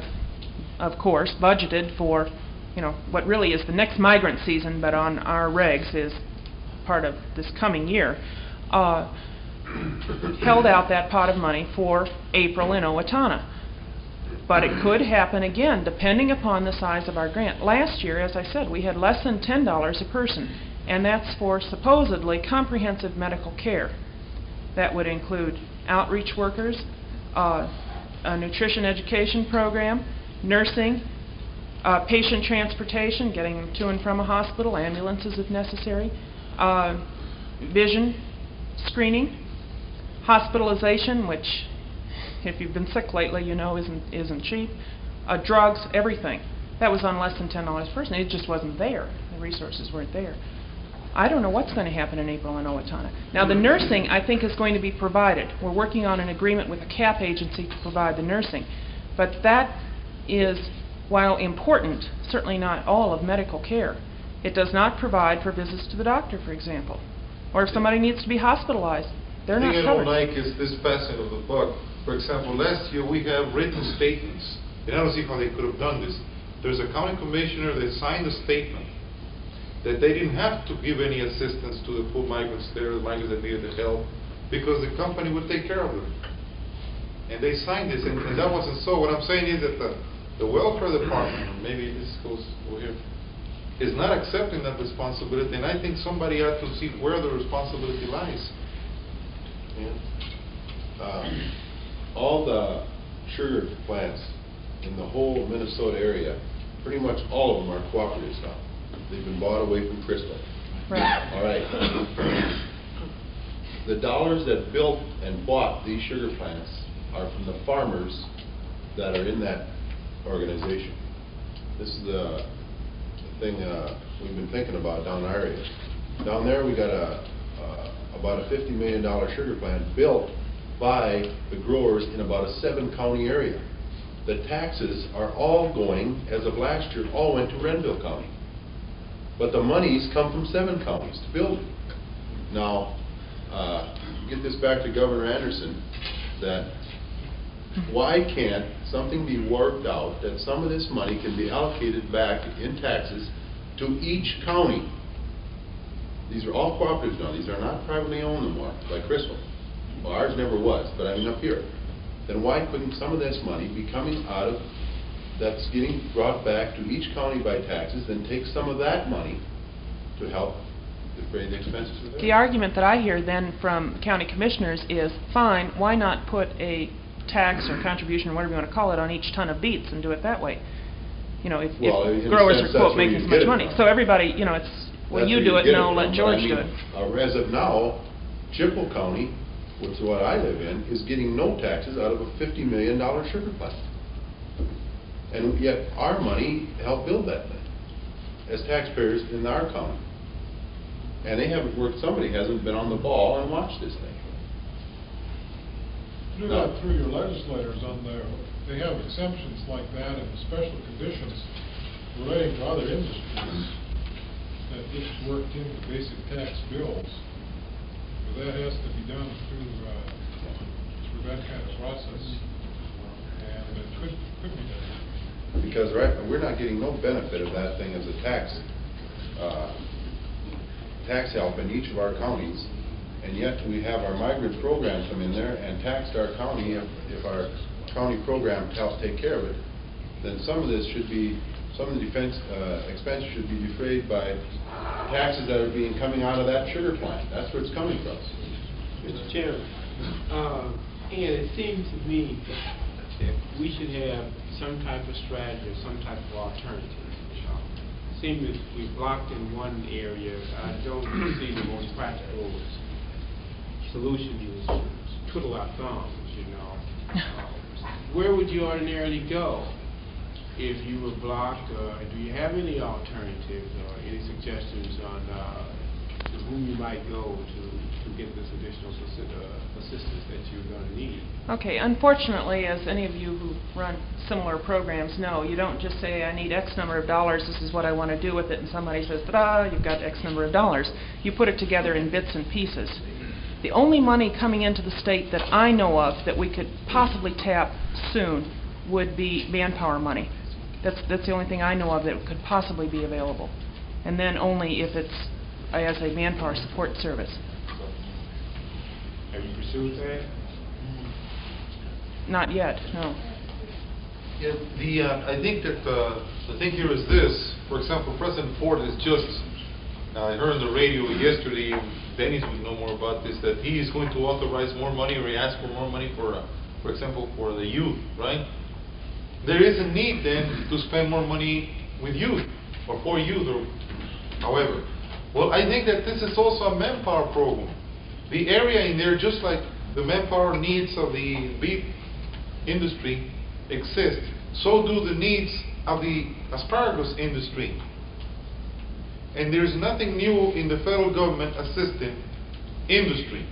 Speaker 6: of course, budgeted for, you know, what really is the next migrant season, but on our regs is part of this coming year, uh, held out that pot of money for April in Owatonna. But it could happen again, depending upon the size of our grant. Last year, as I said, we had less than ten dollars a person, and that's for supposedly comprehensive medical care. That would include outreach workers, uh, a nutrition education program, nursing, uh, patient transportation, getting them to and from a hospital, ambulances if necessary, uh, vision screening, hospitalization, which if you've been sick lately, you know isn't isn't cheap, uh, drugs, everything. That was on less than ten dollars a person. It just wasn't there. The resources weren't there. I don't know what's going to happen in April in Owatonna. Now, the nursing, I think, is going to be provided. We're working on an agreement with a C A P agency to provide the nursing. But that is, while important, certainly not all of medical care. It does not provide for visits to the doctor, for example. Or if somebody needs to be hospitalized, they're not
Speaker 4: The thing I
Speaker 6: covered.
Speaker 4: don't like is this passing of the buck. For example, last year we have written statements, and I don't see how they could have done this. There's a county commissioner that signed a statement that they didn't have to give any assistance to the poor migrants there, the migrants that needed the help, because the company would take care of them. And they signed this, and, and that wasn't so. What I'm saying is that the, the welfare department, maybe this goes over here, is not accepting that responsibility, and I think somebody ought to see where the responsibility lies.
Speaker 10: Yeah. Um, all the sugar plants in the whole Minnesota area, pretty much all of them are cooperatives now. They've been bought away from Crystal.
Speaker 6: Right.
Speaker 10: All right. The dollars that built and bought these sugar plants are from the farmers that are in that organization. This is the, the thing uh, we've been thinking about down in our area. Down there we got a uh, about a fifty million dollar sugar plant built by the growers in about a seven county area. The taxes are all going, as of last year, all went to Renville County. But the monies come from seven counties to build it. Now, uh, get this back to Governor Anderson, that why can't something be worked out that some of this money can be allocated back in taxes to each county? These are all cooperatives now. These are not privately owned anymore, like Crystal. Well, ours never was, but I mean up here. Then why couldn't some of this money be coming out of, that's getting brought back to each county by taxes, then take some of that money to help defray the expenses of that?
Speaker 6: The argument that I hear then from county commissioners is, fine, why not put a tax or contribution or whatever you want to call it on each ton of beets and do it that way?
Speaker 19: you know, if,
Speaker 10: Well, in
Speaker 19: if
Speaker 10: a
Speaker 19: growers
Speaker 10: sense,
Speaker 19: are
Speaker 10: that's
Speaker 19: quote
Speaker 10: where
Speaker 19: making
Speaker 10: you
Speaker 19: so
Speaker 10: get
Speaker 19: much
Speaker 10: it
Speaker 19: money.
Speaker 10: from.
Speaker 19: So everybody, you know, it's, well,
Speaker 10: That's
Speaker 19: you
Speaker 10: where
Speaker 19: do it,
Speaker 10: get
Speaker 19: no,
Speaker 10: from,
Speaker 19: let
Speaker 10: but I
Speaker 19: George
Speaker 10: mean,
Speaker 19: do it.
Speaker 10: uh, As of now, Chippewa County, which is what I live in, is getting no taxes out of a fifty million dollar sugar plant. And yet, our money helped build that thing, as taxpayers in our county. And they haven't worked, somebody hasn't been on the ball and watched this thing.
Speaker 14: Do that through your legislators on the, they have exemptions like that and special conditions relating to other industries that gets worked into basic tax bills. But that has to be done through, uh, through that kind of process. And it could, could be done.
Speaker 10: Because right, we're not getting no benefit of that thing as a tax, uh, tax help in each of our counties. And yet we have our migrant program come in there and taxed our county. If, if our county program helps take care of it, then some of this should be, some of the defense uh, expense should be defrayed by taxes that are being coming out of that sugar plant. That's where it's coming from.
Speaker 3: Mister Chairman, uh, and it seems to me that we should have some type of strategy or some type of alternative. It seems that we're blocked in one area. I don't see the most practical solution is to twiddle our thumbs, you know. Uh, where would you ordinarily go if you were blocked? Uh, do you have any alternatives or any suggestions on uh, to whom you might go to, to get this additional assi- uh, assistance that you're going to need?
Speaker 19: Okay, unfortunately, as any of you who run similar programs know, you don't just say, I need X number of dollars, this is what I want to do with it, and somebody says, ta-da, you've got X number of dollars. You put it together in bits and pieces. The only money coming into the state that I know of that we could possibly tap soon would be manpower money. That's, that's the only thing I know of that could possibly be available. And then only if it's uh, as a manpower support service.
Speaker 3: Have you pursued that?
Speaker 19: Not yet, no.
Speaker 4: Yeah, the, uh, I think that uh, the thing here is this. For example, President Ford has just, uh, I heard on the radio yesterday, Dennis would know more about this, that he is going to authorize more money, or he asked for more money for, uh, for example, for the youth, right? There is a need then to spend more money with youth, or for youth, or however. Well, I think that this is also a manpower program. The area in there, just like the manpower needs of the beef industry exist, so do the needs of the asparagus industry. And there's nothing new in the federal government assisting industry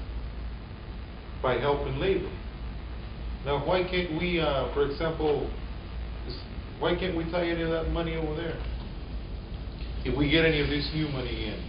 Speaker 4: by helping labor. Now, why can't we, uh, for example, why can't we tie any of that money over there? If we get any of this new money in.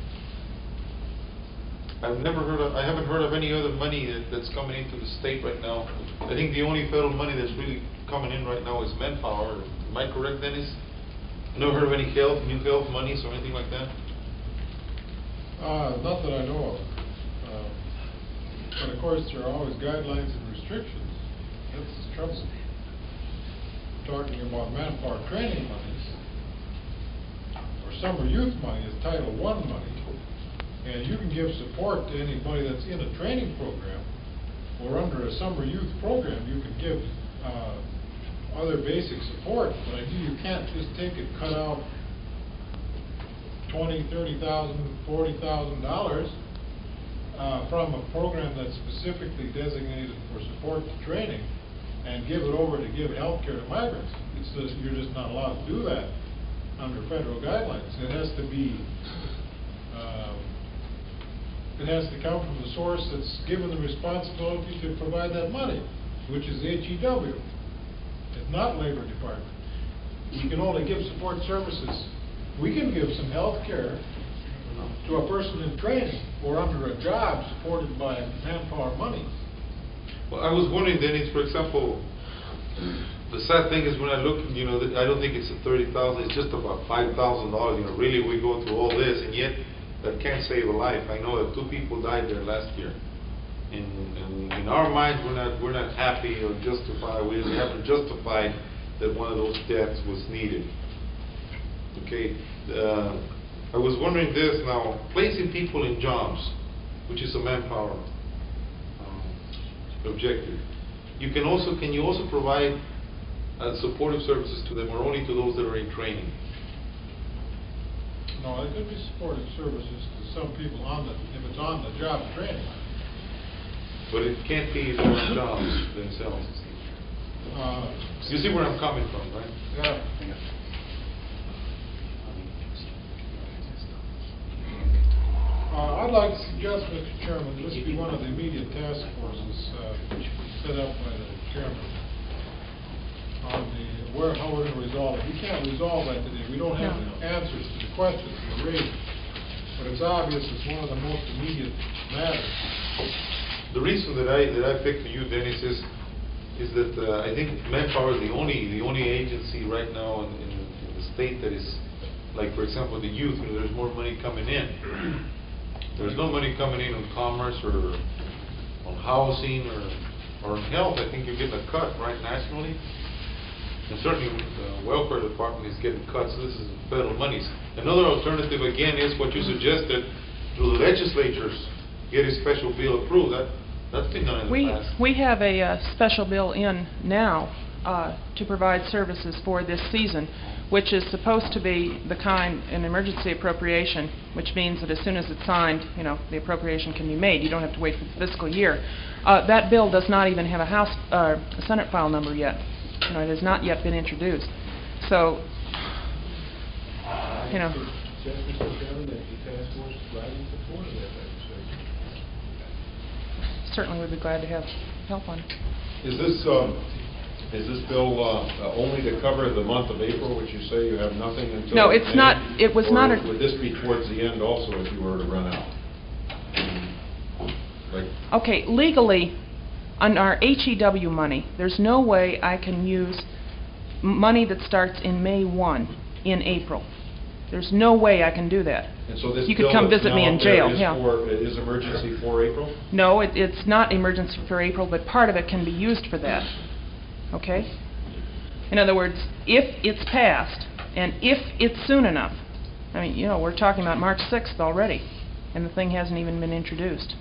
Speaker 4: I've never heard of, I haven't heard of any other money that, that's coming into the state right now. I think the only federal money that's really coming in right now is manpower. Am I correct, Dennis? Never heard of any health, new health monies or anything like that?
Speaker 14: Uh, not that I know of. Uh, but of course, there are always guidelines and restrictions. That's the trouble. Talking about manpower training monies, or summer youth money is Title One money, and you can give support to anybody that's in a training program, or under a summer youth program, you can give uh, other basic support, but I you can't just take it, cut out twenty, thirty thousand, forty thousand dollars uh, from a program that's specifically designated for support to training and give it over to give health care to migrants. It's just, you're just not allowed to do that under federal guidelines. It has to be, um, it has to come from the source that's given the responsibility to provide that money, which is H E W. It's not Labor Department. You can only give support services. We can give some health care to a person in training or under a job supported by manpower money.
Speaker 4: Well, I was wondering, Dennis, for example, the sad thing is when I look, you know, I don't think it's a thirty thousand. It's just about five thousand dollars. You know, really, we go through all this, and yet that can't save a life. I know that two people died there last year. In, in, in our minds, we're not we're not happy or justified. We haven't justified that one of those deaths was needed. Okay, uh, I was wondering this now: placing people in jobs, which is a manpower um, objective. You can also can you also provide and supportive services to them, or only to those that are in training?
Speaker 14: No, it could be supportive services to some people on the, if it's on the job training.
Speaker 4: But it can't be their jobs themselves.
Speaker 14: Uh,
Speaker 4: You see where I'm coming from, right?
Speaker 14: Yeah. Uh, I'd like to suggest, Mister Chairman, this be one of the immediate task forces uh, set up by the chairman on the, where, how we're going to resolve it. We can't resolve that today. We don't have the answers to the questions that are raised. But it's obvious it's one of the most immediate matters.
Speaker 4: The reason that I, that I picked you, Dennis, is, is that uh, I think Manpower is the only, the only agency right now in, in, in the state that is, like, for example, the youth, you know, there's more money coming in. There's no money coming in on commerce or on housing or, or on health. I think you're getting a cut, right, nationally. And certainly the welfare department is getting cuts. This is federal monies. Another alternative, again, is what you suggested, do the legislatures get a special bill approved? That, that's been done in the
Speaker 19: We,
Speaker 4: past.
Speaker 19: we have a uh, special bill in now uh, to provide services for this season, which is supposed to be the kind, an emergency appropriation, which means that as soon as it's signed, you know, the appropriation can be made. You don't have to wait for the fiscal year. Uh, that bill does not even have a House, uh, a Senate file number yet. You know, it has not yet been introduced. So, you know. Certainly would be glad to have help on it.
Speaker 15: Is this, um, is this bill uh, uh, only to cover the month of April, which you say you have nothing until
Speaker 19: No, it's
Speaker 15: May?
Speaker 19: not- it was
Speaker 15: Or
Speaker 19: not a-
Speaker 15: would this be towards the end also if you were to run out? Like,
Speaker 19: Okay, legally, on our H E W money, there's no way I can use m- money that starts in May first in April. There's no way I can do that.
Speaker 15: and so this
Speaker 19: You could
Speaker 15: bill
Speaker 19: come
Speaker 15: that's
Speaker 19: visit me
Speaker 15: now
Speaker 19: in
Speaker 15: up there
Speaker 19: jail,
Speaker 15: is
Speaker 19: yeah.
Speaker 15: for- it is emergency for April?
Speaker 19: No, it, it's not emergency for April, but part of it can be used for that. Okay? In other words, if it's passed, and if it's soon enough, I mean, you know, we're talking about March sixth already, and the thing hasn't even been introduced.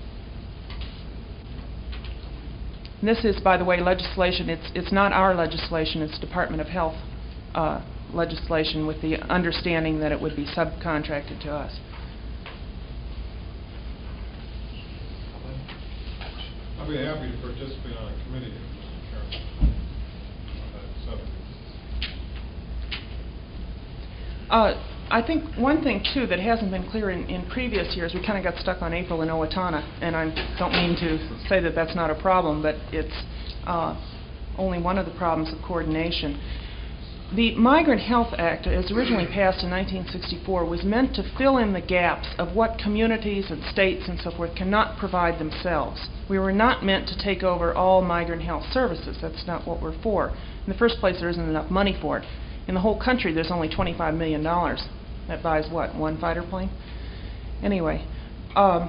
Speaker 19: And this is, by the way, legislation. It's, it's not our legislation. It's Department of Health uh, legislation with the understanding that it would be subcontracted to us.
Speaker 14: I'll be happy to participate on a committee, Mister Chairman, on that subject.
Speaker 19: Uh, I think one thing, too, that hasn't been clear in, in previous years, we kind of got stuck on April and Owatonna, and I don't mean to say that that's not a problem, but it's uh, only one of the problems of coordination. The Migrant Health Act, as originally passed in nineteen sixty-four, was meant to fill in the gaps of what communities and states and so forth cannot provide themselves. We were not meant to take over all migrant health services. That's not what we're for. In the first place, there isn't enough money for it. In the whole country, there's only twenty-five million dollars. That buys, what, one fighter plane? Anyway, um,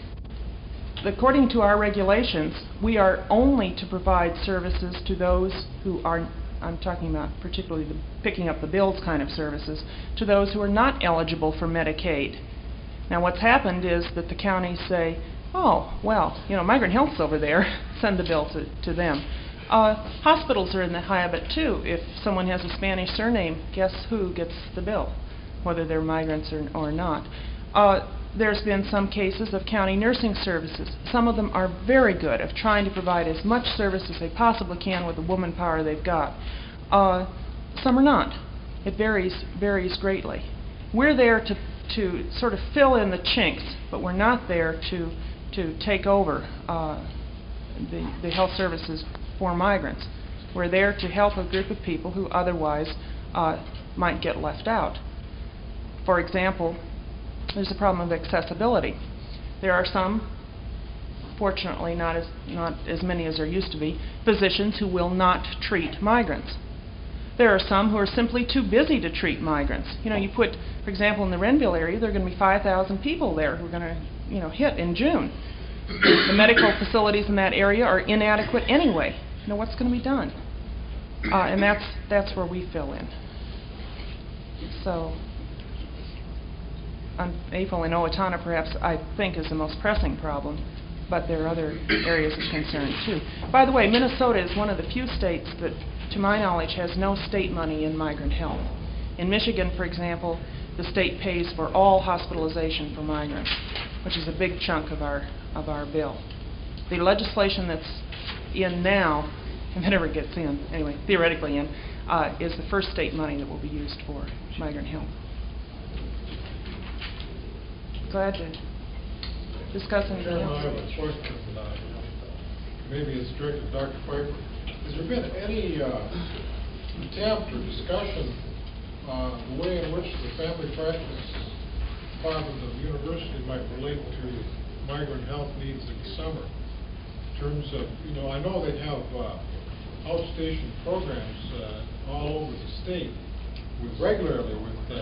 Speaker 19: according to our regulations, we are only to provide services to those who are, I'm talking about particularly the picking up the bills kind of services, to those who are not eligible for Medicaid. Now, what's happened is that the counties say, oh, well, you know, Migrant Health's over there, send the bill to, to them. Uh, hospitals are in the high of it, too. If someone has a Spanish surname, guess who gets the bill, whether they're migrants or, or not. Uh, there's been some cases of county nursing services. Some of them are very good at trying to provide as much service as they possibly can with the woman power they've got. Uh, some are not. It varies, varies greatly. We're there to, to sort of fill in the chinks, but we're not there to, to take over uh, the, the health services for migrants. We're there to help a group of people who otherwise uh, might get left out. For example, there's a problem of accessibility. There are some, fortunately not as, not as many as there used to be, physicians who will not treat migrants. There are some who are simply too busy to treat migrants. You know, you put, for example, in the Renville area, there are going to be five thousand people there who are going to, you know, hit in June. The medical facilities in that area are inadequate anyway. You know, what's going to be done? Uh, and that's, that's where we fill in. So, on April and Owatonna, perhaps, I think, is the most pressing problem, but there are other areas of concern, too. By the way, Minnesota is one of the few states that to my knowledge, has no state money in migrant health. In Michigan, for example, the state pays for all hospitalization for migrants, which is a big chunk of our of our bill. The legislation that's in now, if it ever gets in, anyway, theoretically in, uh, is the first state money that will be used for migrant health. Glad to discuss anything
Speaker 14: Chairman, I have
Speaker 19: else.
Speaker 14: a question. Uh, maybe it's directed to Doctor Piper. Has there been any uh, attempt or discussion on the way in which the family practice department of the university might relate to migrant health needs in the summer? In terms of, you know, I know they have uh, outstation programs uh, all over the state with regularly with uh,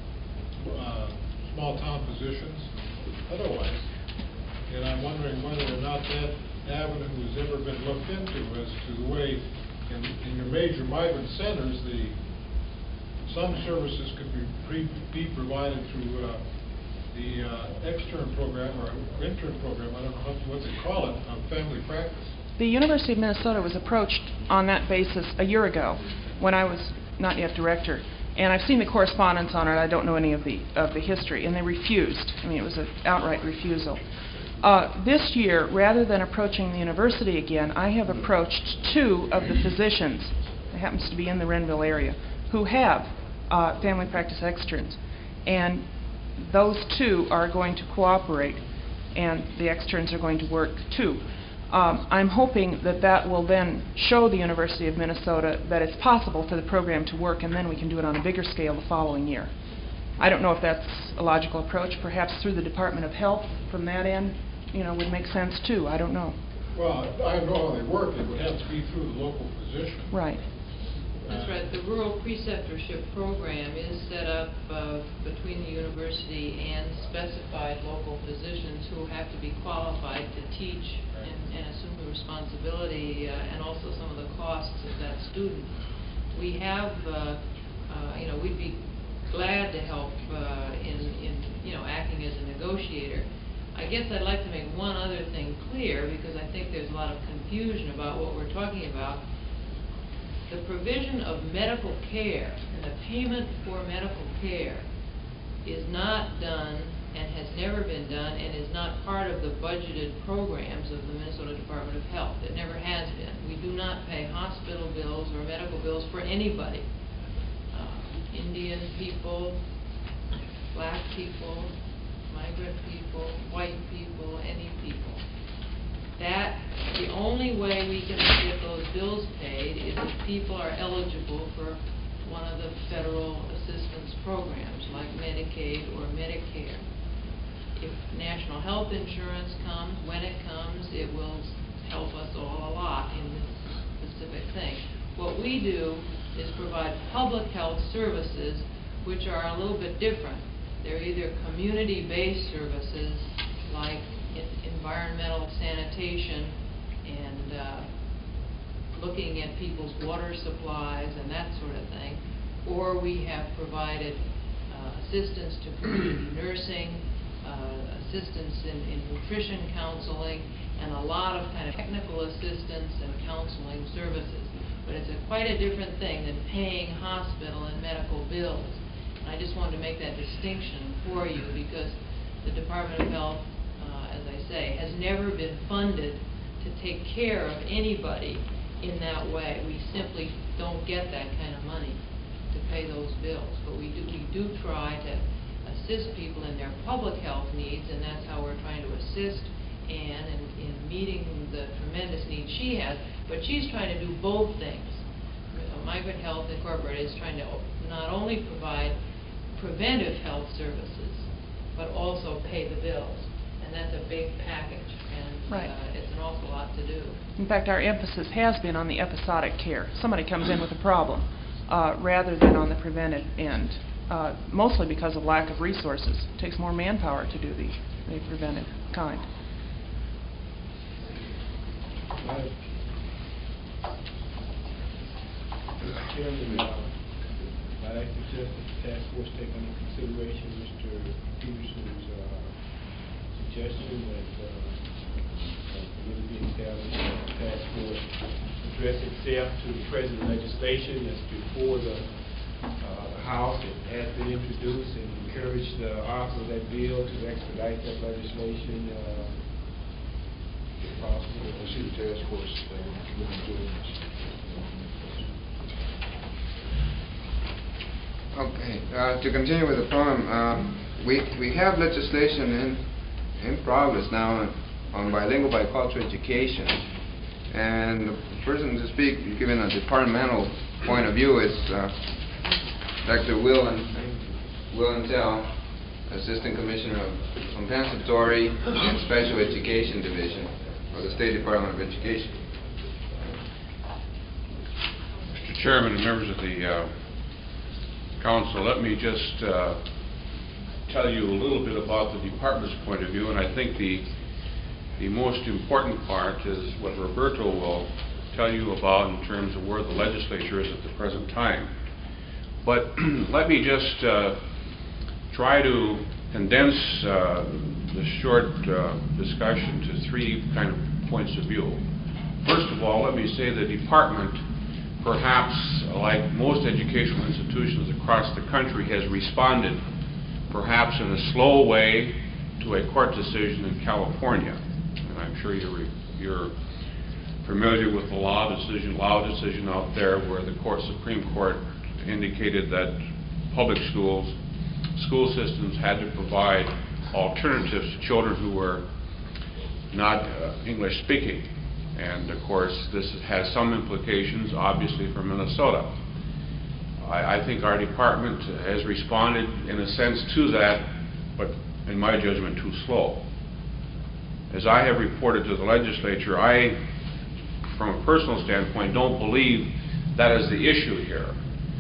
Speaker 14: uh, small town physicians, otherwise. And I'm wondering whether or not that avenue has ever been looked into as to the way in, in your major migrant centers, the some services could be pre, be provided through uh, the uh, extern program or intern program, I don't know what, what they call it, of family practice.
Speaker 19: The University of Minnesota was approached on that basis a year ago when I was not yet director. And I've seen the correspondence on it. I don't know any of the of the history. And they refused. I mean, it was an outright refusal. Uh, this year, rather than approaching the university again, I have approached two of the physicians, it happens to be in the Renville area, who have uh, family practice externs. And those two are going to cooperate, and the externs are going to work too. Um, I'm hoping that that will then show the University of Minnesota that it's possible for the program to work, and then we can do it on a bigger scale the following year. I don't know if that's a logical approach. Perhaps through the Department of Health from that end, you know, would make sense too. I don't know.
Speaker 14: Well, I know how they work. It would have to be through the local physician.
Speaker 19: Right.
Speaker 12: That's right. The rural preceptorship program is set up uh, between the university and specified local physicians who have to be qualified to teach and, and assume the responsibility uh, and also some of the costs of that student. We have, uh, uh, you know, we'd be glad to help uh, in, in, you know, acting as a negotiator. I guess I'd like to make one other thing clear, because I think there's a lot of confusion about what we're talking about. The provision of medical care and the payment for medical care is not done and has never been done and is not part of the budgeted programs of the Minnesota Department of Health. It never has been. We do not pay hospital bills or medical bills for anybody. Uh, Indian people, black people, migrant people, white people, any people. That, the only way we can get those bills paid is if people are eligible for one of the federal assistance programs like Medicaid or Medicare. If national health insurance comes, when it comes, it will help us all a lot in this specific thing. What we do is provide public health services which are a little bit different. They're either community-based services like environmental sanitation and uh, looking at people's water supplies and that sort of thing, or we have provided uh, assistance to community nursing, uh, assistance in, in nutrition counseling, and a lot of kind of technical assistance and counseling services. But it's a quite a different thing than paying hospital and medical bills. And I just wanted to make that distinction for you, because the Department of Health, as I say, has never been funded to take care of anybody in that way. We simply don't get that kind of money to pay those bills. But we do, we do try to assist people in their public health needs, and that's how we're trying to assist Ann in, in meeting the tremendous needs she has. But she's trying to do both things. Migrant Health Incorporated is trying to not only provide preventive health services, but also pay the bills. And that's a big package, and
Speaker 19: right.
Speaker 12: uh, it's an awful lot to do.
Speaker 19: In fact, our emphasis has been on the episodic care. Somebody comes in with a problem, uh, rather than on the preventive end, uh, mostly because of lack of resources. It takes more manpower to do the, the preventive kind.
Speaker 3: Mister Chairman, uh, I'd like to suggest that the task force take under consideration Mister Peterson's uh, suggestion that uh, a committee be established on the task force to address itself to the present legislation that's before the uh, House. It has been introduced, and encourage the author of that bill to expedite that legislation uh, if possible.
Speaker 15: I see the task force uh, committee doing this.
Speaker 8: Okay, uh, to continue with the poem, um, we we have legislation in in progress now on bilingual bicultural education, and the person to speak, given a departmental point of view, is uh, Doctor Will and Will Intel, Assistant Commissioner of Compensatory and Special Education Division of the State Department of Education.
Speaker 20: Mister Chairman and members of the uh, Council, let me just uh, tell you a little bit about the department's point of view, and I think the the most important part is what Roberto will tell you about in terms of where the legislature is at the present time. But let me just uh, try to condense uh, the short uh, discussion to three kind of points of view. First of all, let me say the department, perhaps like most educational institutions across the country, has responded perhaps in a slow way to a court decision in California. And I'm sure you're, you're familiar with the law decision, law decision out there where the court, Supreme Court indicated that public schools, school systems had to provide alternatives to children who were not uh, English speaking. And of course, this has some implications, obviously, for Minnesota. I, I think our department has responded, in a sense, to that, but in my judgment, too slow. As I have reported to the legislature, I, from a personal standpoint, don't believe that is the issue here.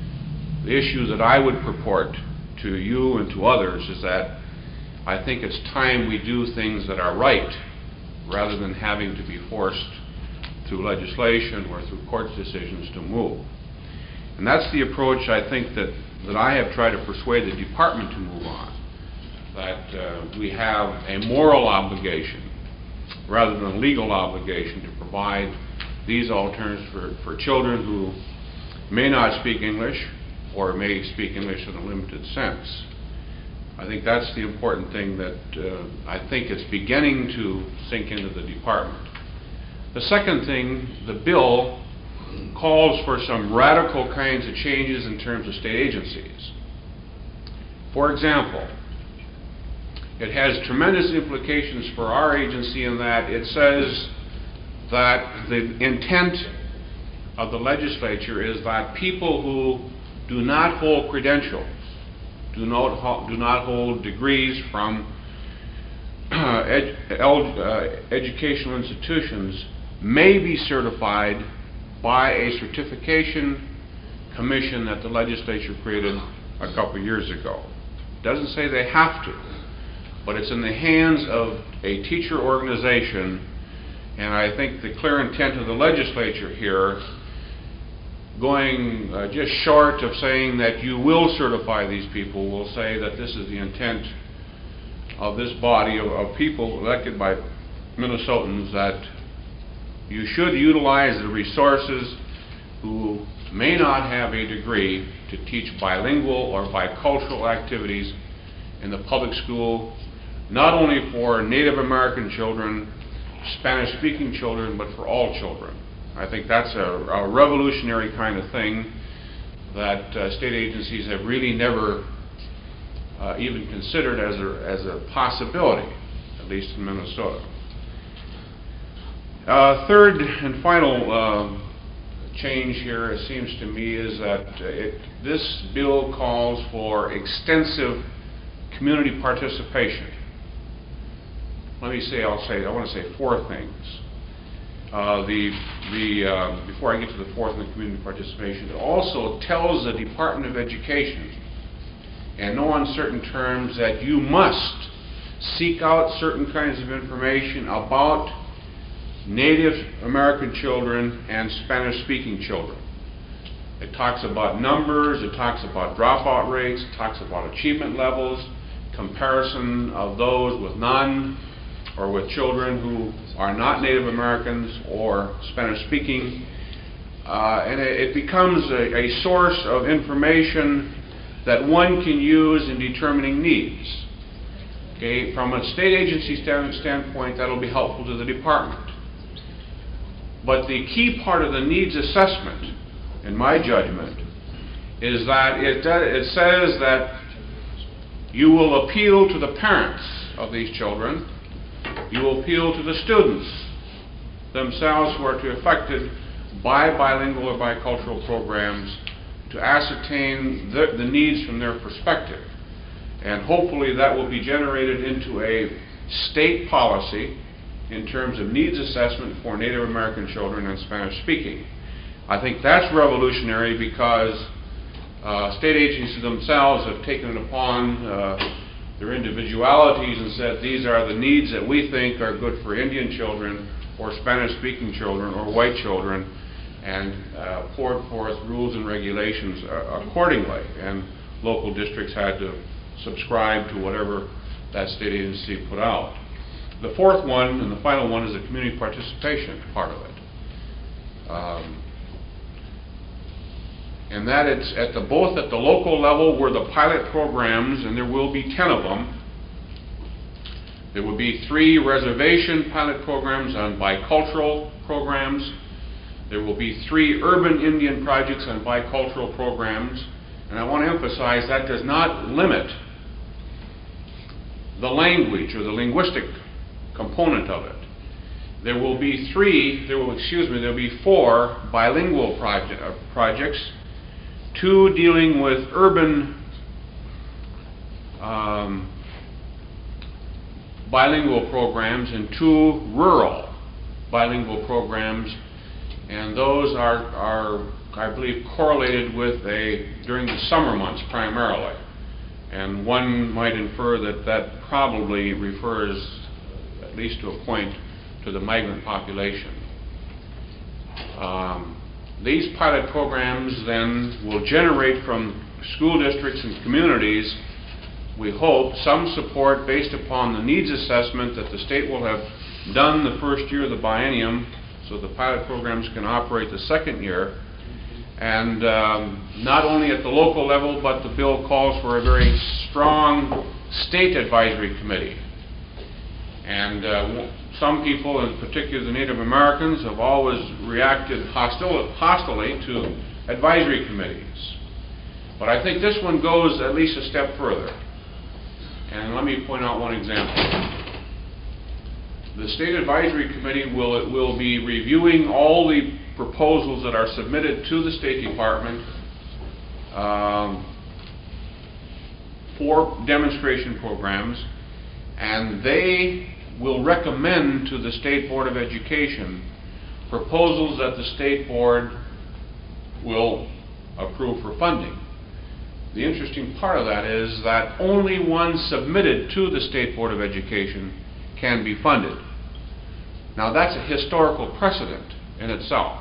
Speaker 20: The issue that I would purport to you and to others is that I think it's time we do things that are right, rather than having to be forced through legislation or through court decisions to move. And that's the approach I think that, that I have tried to persuade the department to move on, that uh, we have a moral obligation rather than a legal obligation to provide these alternatives for, for children who may not speak English or may speak English in a limited sense. I think that's the important thing that uh, I think is beginning to sink into the department. The second thing, the bill calls for some radical kinds of changes in terms of state agencies. For example, it has tremendous implications for our agency in that it says that the intent of the legislature is that people who do not hold credentials, do not, ho do not hold degrees from uh, ed uh, educational institutions may be certified by a certification commission that the legislature created a couple years ago. It doesn't say they have to, but it's in the hands of a teacher organization, and I think the clear intent of the legislature here, going uh, just short of saying that you will certify these people, will say that this is the intent of this body of, of people elected by Minnesotans, that you should utilize the resources who may not have a degree to teach bilingual or bicultural activities in the public school, not only for Native American children, Spanish-speaking children, but for all children. I think that's a, a revolutionary kind of thing that uh, state agencies have really never uh, even considered as a, as a possibility, at least in Minnesota. Uh, third and final uh, change here, it seems to me, is that uh, it, this bill calls for extensive community participation. Let me say, I'll say, I want to say four things. Uh, the, the, uh, before I get to the fourth in the community participation, it also tells the Department of Education, in no uncertain terms, that you must seek out certain kinds of information about Native American children and Spanish-speaking children. It talks about numbers, it talks about dropout rates, it talks about achievement levels, comparison of those with non or with children who are not Native Americans or Spanish-speaking, uh, and it, it becomes a, a source of information that one can use in determining needs. Okay, from a state agency stand standpoint, that'll be helpful to the department. But the key part of the needs assessment, in my judgment, is that it, uh, it says that you will appeal to the parents of these children, you will appeal to the students themselves who are to be affected by bilingual or bicultural programs to ascertain the, the needs from their perspective. And hopefully that will be generated into a state policy in terms of needs assessment for Native American children and Spanish speaking. I think that's revolutionary because uh, state agencies themselves have taken it upon uh, their individualities and said these are the needs that we think are good for Indian children or Spanish speaking children or white children, and uh, poured forth rules and regulations uh, accordingly. And local districts had to subscribe to whatever that state agency put out. The fourth one and the final one is the community participation part of it. Um, and that it's at the both at the local level where the pilot programs, and there will be ten of them. There will be three reservation pilot programs on bicultural programs. There will be three urban Indian projects on bicultural programs. And I want to emphasize that does not limit the language or the linguistic component of it. There will be three, there will, excuse me, there will be four bilingual project, uh, projects, two dealing with urban um, bilingual programs and two rural bilingual programs, and those are, are I believe, correlated with a, during the summer months primarily. And one might infer that that probably refers, at least to a point, to the migrant population. Um, these pilot programs then will generate from school districts and communities, we hope, some support based upon the needs assessment that the state will have done the first year of the biennium, so the pilot programs can operate the second year. And um, not only at the local level, but the bill calls for a very strong state advisory committee. And uh, some people, in particular the Native Americans, have always reacted hostile, hostilely to advisory committees. But I think this one goes at least a step further. And let me point out one example. The State Advisory Committee will, will be reviewing all the proposals that are submitted to the State Department um, for demonstration programs, and they will recommend to the State Board of Education proposals that the State Board will approve for funding. The interesting part of that is that only one submitted to the State Board of Education can be funded. Now that's a historical precedent in itself.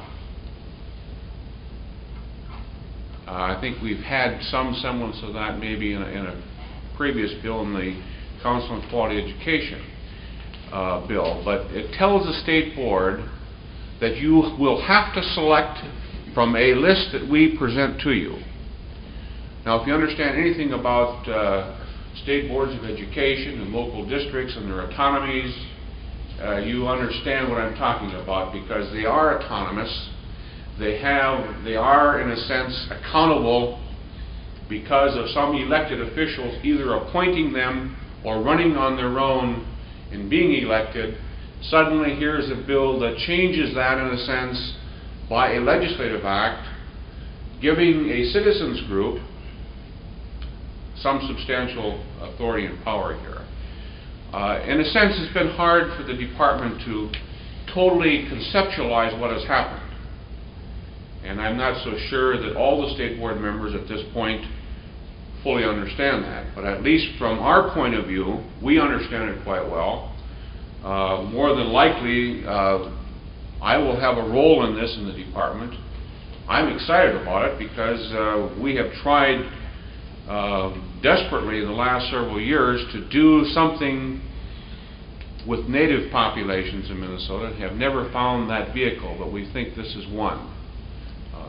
Speaker 20: Uh, I think we've had some semblance of that maybe in a, in a previous bill, in the Council on Quality Education uh, bill, but it tells the State Board that you will have to select from a list that we present to you. Now, if you understand anything about uh, state boards of education and local districts and their autonomies, uh, you understand what I'm talking about, because they are autonomous. They have, they are in a sense accountable because of some elected officials either appointing them or running on their own and being elected. Suddenly here's a bill that changes that in a sense by a legislative act, giving a citizens group some substantial authority and power here. Uh, in a sense, it's been hard for the department to totally conceptualize what has happened. And I'm not so sure that all the state board members at this point fully understand that. But at least from our point of view, we understand it quite well. Uh, more than likely, uh, I will have a role in this in the department. I'm excited about it because uh, we have tried uh, desperately in the last several years to do something with native populations in Minnesota and have never found that vehicle, but we think this is one.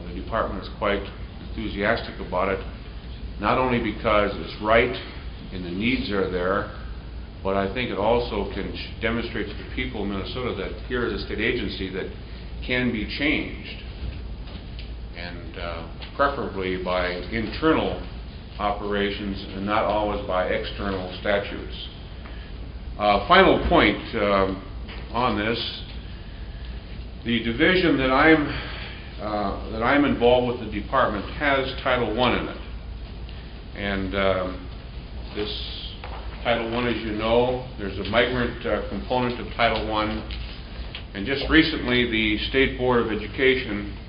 Speaker 20: the department is quite enthusiastic about it, not only because it's right and the needs are there, but I think it also can sh- demonstrate to the people of Minnesota that here is a state agency that can be changed, and uh, preferably by internal operations and not always by external statutes. Uh, final point um, on this, the division that I'm uh, that I'm involved with the department has Title One in it, and um, this Title One, as you know, there's a migrant uh, component of Title One, and just recently the State Board of Education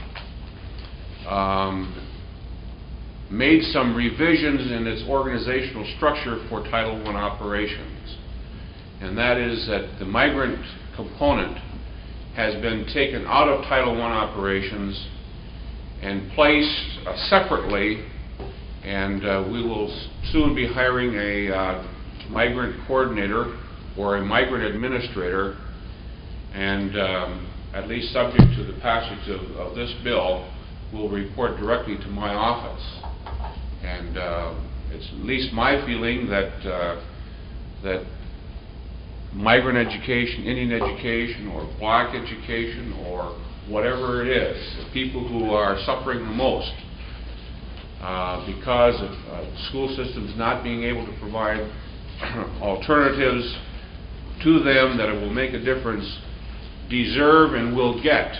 Speaker 20: um, made some revisions in its organizational structure for Title One operations, and that is that the migrant component has been taken out of Title One operations and placed uh, separately, and uh, we will s- soon be hiring a uh, migrant coordinator or a migrant administrator, and um, at least subject to the passage of, of this bill, will report directly to my office. And uh, it's at least my feeling that uh, that migrant education, Indian education, or black education, or whatever it is, the people who are suffering the most uh, because of uh, school systems not being able to provide alternatives to them that it will make a difference, deserve and will get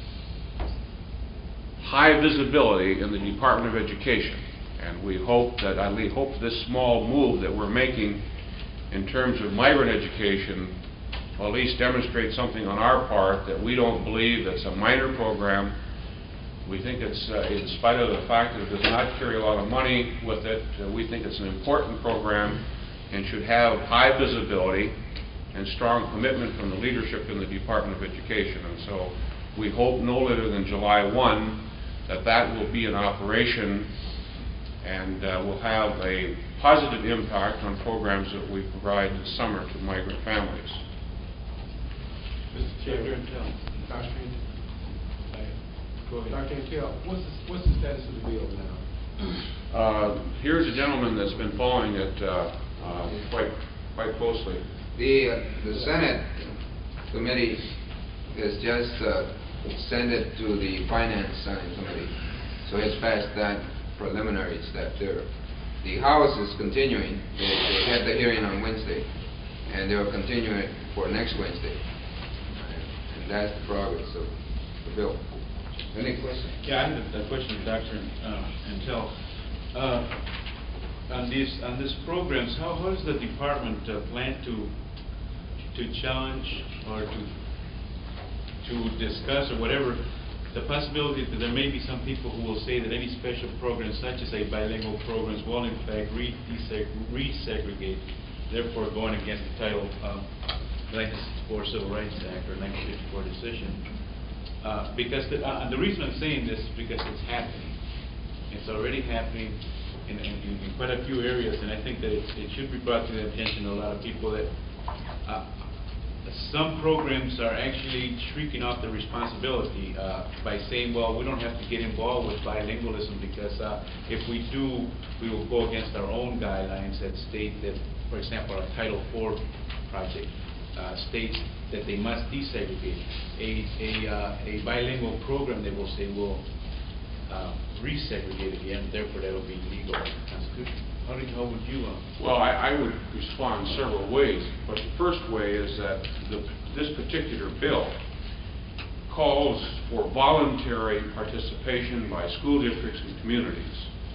Speaker 20: high visibility in the Department of Education. And we hope that, I hope this small move that we're making in terms of migrant education will at least demonstrate something on our part, that we don't believe it's a minor program. We think it's, uh, in spite of the fact that it does not carry a lot of money with it, uh, we think it's an important program and should have high visibility and strong commitment from the leadership in the Department of Education. And so we hope no later than July first that that will be in operation and uh, will have a positive impact on programs that we provide this summer to migrant families.
Speaker 3: Mister Chairman, Doctor Doctor Intel, what's the, what's the status of the bill now?
Speaker 20: Uh, here's a gentleman that's been following it uh, uh, quite quite closely.
Speaker 8: The, uh, the Senate committee has just uh, sent it to the Finance Signing Committee, so it's passed that preliminary step there. The House is continuing. They, they had the hearing on Wednesday, and they'll continue it for next Wednesday. And that's the progress of the bill. Any questions?
Speaker 2: Yeah, I have a, a question for Doctor Uh, Intel. Uh, on these on these programs, how, how does the department uh, plan to to challenge or to to discuss or whatever the possibility that there may be some people who will say that any special programs, such as a bilingual programs, will in fact re resegregate, therefore going against the Title um, nineteen sixty-four Civil Rights Act or nineteen fifty-four decision. Uh, because the, uh, the reason I'm saying this is because it's happening. It's already happening in, in, in quite a few areas, and I think that it, it should be brought to the attention of a lot of people that uh, some programs are actually shrinking off the responsibility uh, by saying, well, we don't have to get involved with bilingualism because uh, if we do, we will go against our own guidelines that state that, for example, our Title four project uh, states that they must desegregate. A, a, uh, a bilingual program, they will say, will uh, resegregate again, therefore that will be legal and constitutional. How, did, how would you? Uh,
Speaker 20: well, I, I would respond several ways, but the first way is that the, this particular bill calls for voluntary participation by school districts and communities.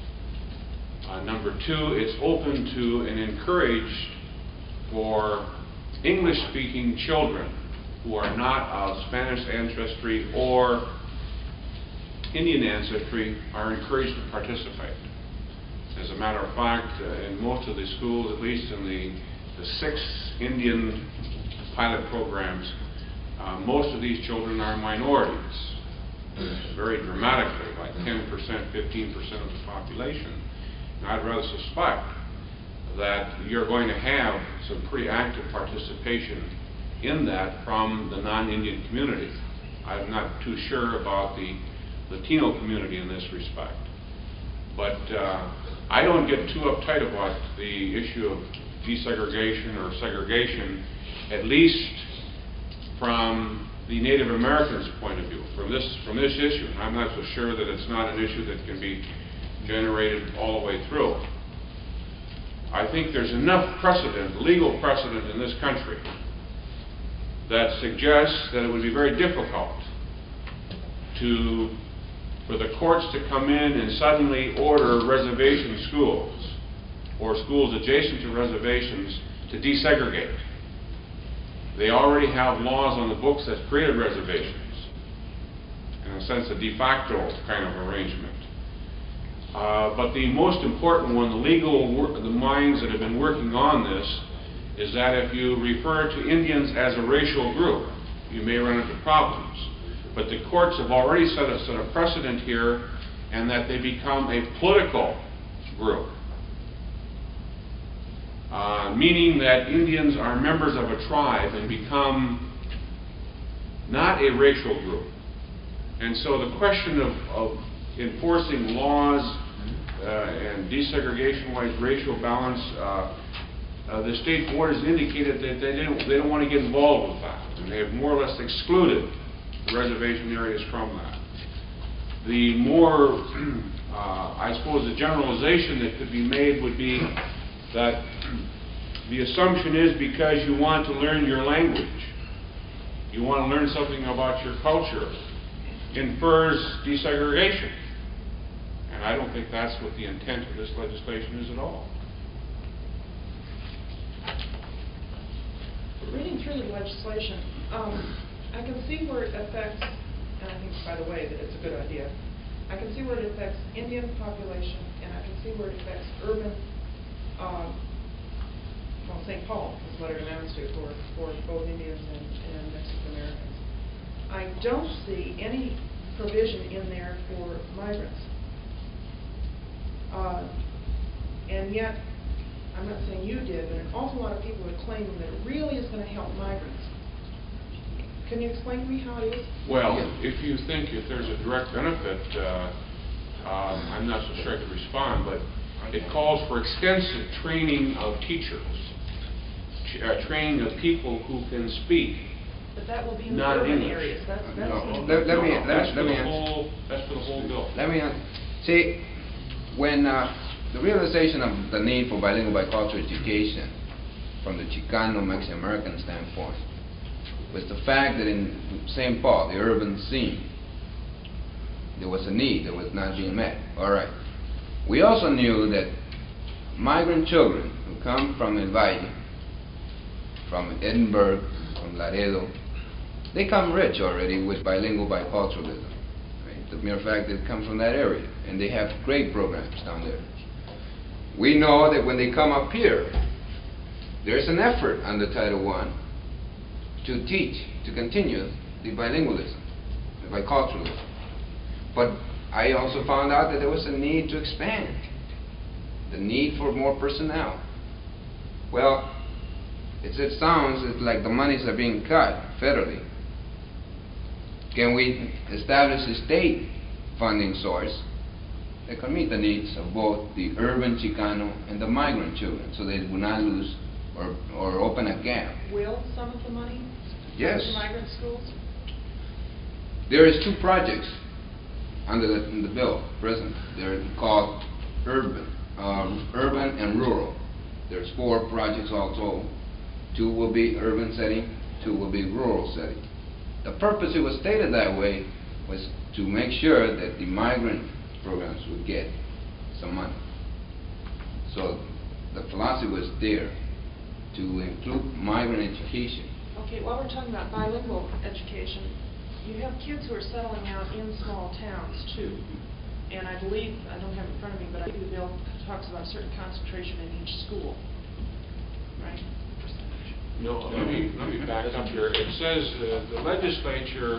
Speaker 20: Uh, number two, it's open to and encouraged for English-speaking children who are not of Spanish ancestry or Indian ancestry are encouraged to participate. As a matter of fact, uh, in most of the schools, at least in the, the six Indian pilot programs, uh, most of these children are minorities, very dramatically, like ten percent, fifteen percent of the population. And I'd rather suspect that you're going to have some pretty active participation in that from the non-Indian community. I'm not too sure about the Latino community in this respect. But uh, I don't get too uptight about the issue of desegregation or segregation, at least from the Native Americans' point of view, from this, from this issue. And I'm not so sure that it's not an issue that can be generated all the way through. I think there's enough precedent, legal precedent in this country, that suggests that it would be very difficult to, for the courts to come in and suddenly order reservation schools or schools adjacent to reservations to desegregate. They already have laws on the books that created reservations, in a sense a de facto kind of arrangement. Uh, but the most important one, the legal, wor the minds that have been working on this, is that if you refer to Indians as a racial group, you may run into problems. But the courts have already set a, set a precedent here, and that they become a political group. Uh, meaning that Indians are members of a tribe and become not a racial group. And so the question of, of enforcing laws uh, and desegregation-wise racial balance, uh, uh, the state board has indicated that they don't, they don't want to get involved with that. And they have more or less excluded the reservation areas from that. The more, uh, I suppose, the generalization that could be made would be that the assumption is because you want to learn your language, you want to learn something about your culture, infers desegregation. And I don't think that's what the intent of this legislation is at all.
Speaker 6: Reading through the legislation, um, I can see where it affects, and I think, by the way, that it's a good idea. I can see where it affects Indian population, and I can see where it affects urban, uh, well, Saint Paul is what it amounts to for, for both Indians and, and Mexican Americans. I don't see any provision in there for migrants. Uh, and yet, I'm not saying you did, but an awful lot of people are claiming that it really is going to help migrants. Can you explain to me how it is?
Speaker 20: Well, if you think if there's a direct benefit, uh, um, I'm not so sure I could respond, but it calls for extensive training of teachers, uh, training of people who can speak.
Speaker 6: But that will be in the
Speaker 20: Not
Speaker 6: urban
Speaker 20: English.
Speaker 6: areas. That's, that's
Speaker 8: No.
Speaker 6: the-
Speaker 8: Let, let me,
Speaker 20: No,
Speaker 8: let,
Speaker 20: that's
Speaker 8: let
Speaker 20: for
Speaker 8: me
Speaker 20: the
Speaker 8: answer.
Speaker 20: whole, that's for the whole bill.
Speaker 8: Let me answer. See, when uh, the realization of the need for bilingual bicultural education from the Chicano Mexican American standpoint was the fact that in Saint Paul, the urban scene, there was a need that was not being met. All right. We also knew that migrant children who come from El Valle, from Edinburgh, from Laredo, they come rich already with bilingual biculturalism. Right? The mere fact that it comes from that area, and they have great programs down there. We know that when they come up here, there's an effort under Title One to teach, to continue the bilingualism, the biculturalism. But I also found out that there was a need to expand, the need for more personnel. Well, it's, it sounds it's like the monies are being cut federally. Can we establish a state funding source that can meet the needs of both the urban Chicano and the migrant children, so they will not lose or, or open a gap?
Speaker 6: Will some of the money
Speaker 8: Yes.
Speaker 6: go to migrant schools?
Speaker 8: There is two projects under the, in the bill present. They're called urban, um, urban and rural. There's four projects all told. Two will be urban setting, two will be rural setting. The purpose it was stated that way was to make sure that the migrant programs would get some money. So the philosophy was there to include migrant education.
Speaker 6: Okay, while we're talking about bilingual education, you have kids who are settling out in small towns too. And I believe, I don't have it in front of me, but I believe the bill talks about a certain concentration in each school, right?
Speaker 20: No, let me, let me back up here. It says uh, the legislature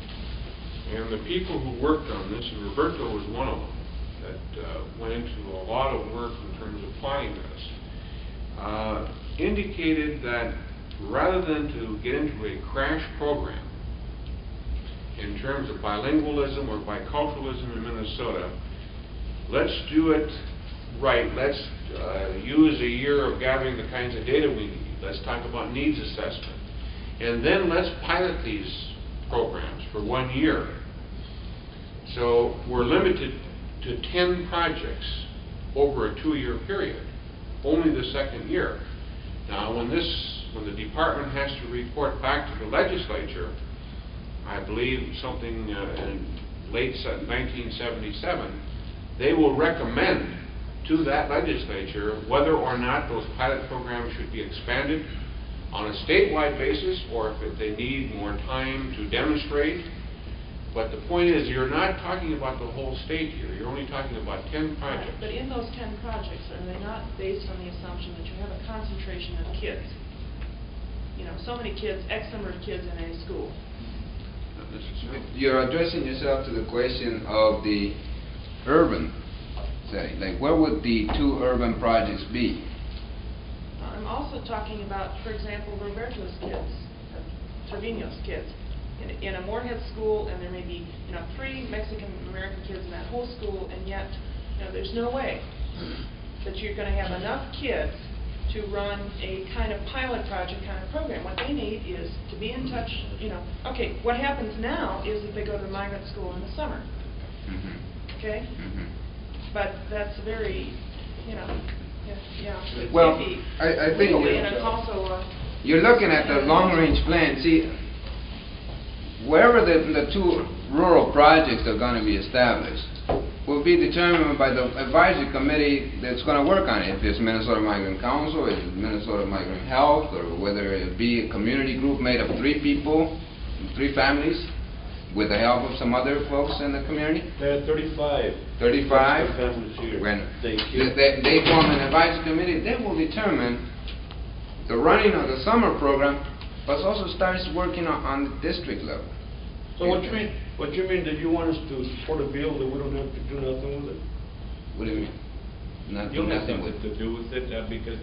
Speaker 20: and the people who worked on this, and Roberto was one of them, that uh, went into a lot of work in terms of applying this, uh, indicated that rather than to get into a crash program in terms of bilingualism or biculturalism in Minnesota, let's do it right. Let's uh, use a year of gathering the kinds of data we need. Let's talk about needs assessment. And then let's pilot these programs for one year. So we're limited to ten projects over a two-year period, only the second year. Now, when this, when the department has to report back to the legislature, I believe something uh, in late nineteen seventy-seven, they will recommend to that legislature whether or not those pilot programs should be expanded on a statewide basis, or if they need more time to demonstrate. But the point is, you're not talking about the whole state here. You're only talking about ten projects.
Speaker 6: But in those ten projects, are they not based on the assumption that you have a concentration of kids? You know, so many kids, X number of kids in any school.
Speaker 20: Not necessarily.
Speaker 8: You're addressing yourself to the question of the urban setting. Like, where would the two urban projects be?
Speaker 6: I'm also talking about, for example, Roberto's kids, uh, Trevino's kids. In, in a Moorhead school, and there may be, you know, three Mexican-American kids in that whole school, and yet, you know, there's no way that you're going to have enough kids to run a kind of pilot project kind of program. What they need is to be in touch, you know. Okay, what happens now is that they go to migrant school in the summer.
Speaker 8: Mm-hmm.
Speaker 6: Okay?
Speaker 8: Mm-hmm.
Speaker 6: But that's very, you know, yeah. yeah it's
Speaker 8: Well,
Speaker 6: iffy
Speaker 8: I, I think
Speaker 6: legally,
Speaker 8: you're,
Speaker 6: and it's also, uh,
Speaker 8: you're looking at the long-range plan. See, wherever the, the two rural projects are going to be established will be determined by the advisory committee that's going to work on it. If it's Minnesota Migrant Council, if it's Minnesota Migrant Health, or whether it be a community group made of three people, three families, with the help of some other folks in the community.
Speaker 16: There are thirty-five.
Speaker 8: thirty-five.
Speaker 16: families here.
Speaker 8: When
Speaker 16: Thank
Speaker 8: they,
Speaker 16: you.
Speaker 8: they, they form an advisory committee, they will determine the running of the summer program, but also starts working on, on the district level.
Speaker 16: So what you mean, what you mean that you want us to support a bill that we don't have to do nothing with it?
Speaker 8: What do you mean? Not
Speaker 21: You
Speaker 8: do
Speaker 21: don't have
Speaker 8: nothing
Speaker 21: something
Speaker 8: with
Speaker 21: to do with it, uh, because,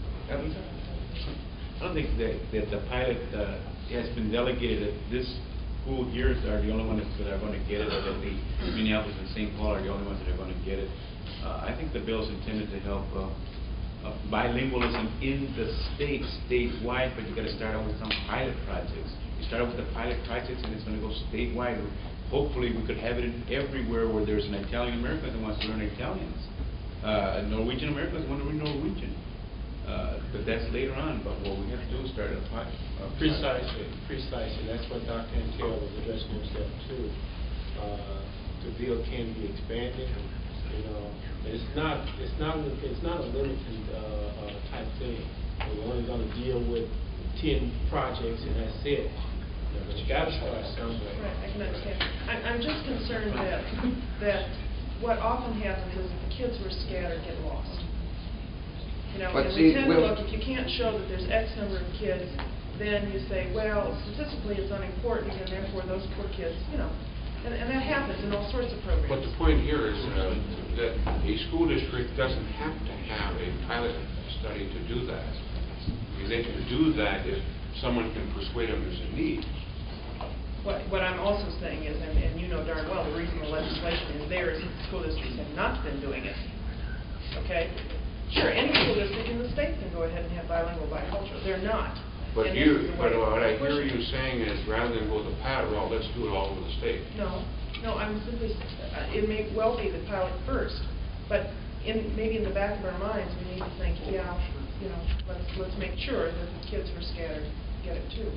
Speaker 21: I don't think that, that the pilot, uh, has been delegated, that this school years are the only ones that are gonna get it, or that the Minneapolis and Saint Paul are the only ones that are gonna get it. Uh, I think the bill is intended to help, uh, uh, bilingualism in the state, statewide, but you gotta start out with some pilot projects. You start out with the pilot projects, and it's going to go statewide. Hopefully, we could have it in everywhere where there's an Italian American that wants to learn Italians, uh, a Norwegian American that wants to learn Norwegian. Uh, but that's later on. But what we have to do is start a pilot. Uh,
Speaker 3: Precisely, precisely. That's what Doctor Antell was addressing himself to. Uh, the bill can be expanded. You know, it's not, it's not, it's not a limited uh, uh, type thing. We're only going to deal with ten projects, and that's it. You know, but you got to start somewhere.
Speaker 6: right, I can understand. I'm, I'm just concerned that, that what often happens is that the kids who are scattered get lost. You know,
Speaker 8: But
Speaker 6: and
Speaker 8: see,
Speaker 6: we tend to
Speaker 8: we'll-
Speaker 6: look, if you can't show that there's X number of kids, then you say, well, statistically it's unimportant, and therefore those poor kids, you know, and, and that happens in all sorts of programs.
Speaker 20: But the point here is uh, that a school district doesn't have to have a pilot study to do that. I mean, they can do that if someone can persuade them there's a need.
Speaker 6: What, what I'm also saying is, and, and you know darn well, the reason the legislation is there is that the school districts have not been doing it. Okay? Sure, any school district in the state can go ahead and have bilingual bicultural. They're not.
Speaker 20: But
Speaker 6: And this
Speaker 20: you,
Speaker 6: is the
Speaker 20: but
Speaker 6: way
Speaker 20: what I
Speaker 6: we're
Speaker 20: hear
Speaker 6: pushing
Speaker 20: you
Speaker 6: it.
Speaker 20: saying is, rather than go the pilot route, let's do it all over the state.
Speaker 6: No, no, I'm simply, uh, it may well be the pilot first, but in, maybe in the back of our minds, we need to think, yeah, you know, let's, let's make sure that the kids who are scattered get it too.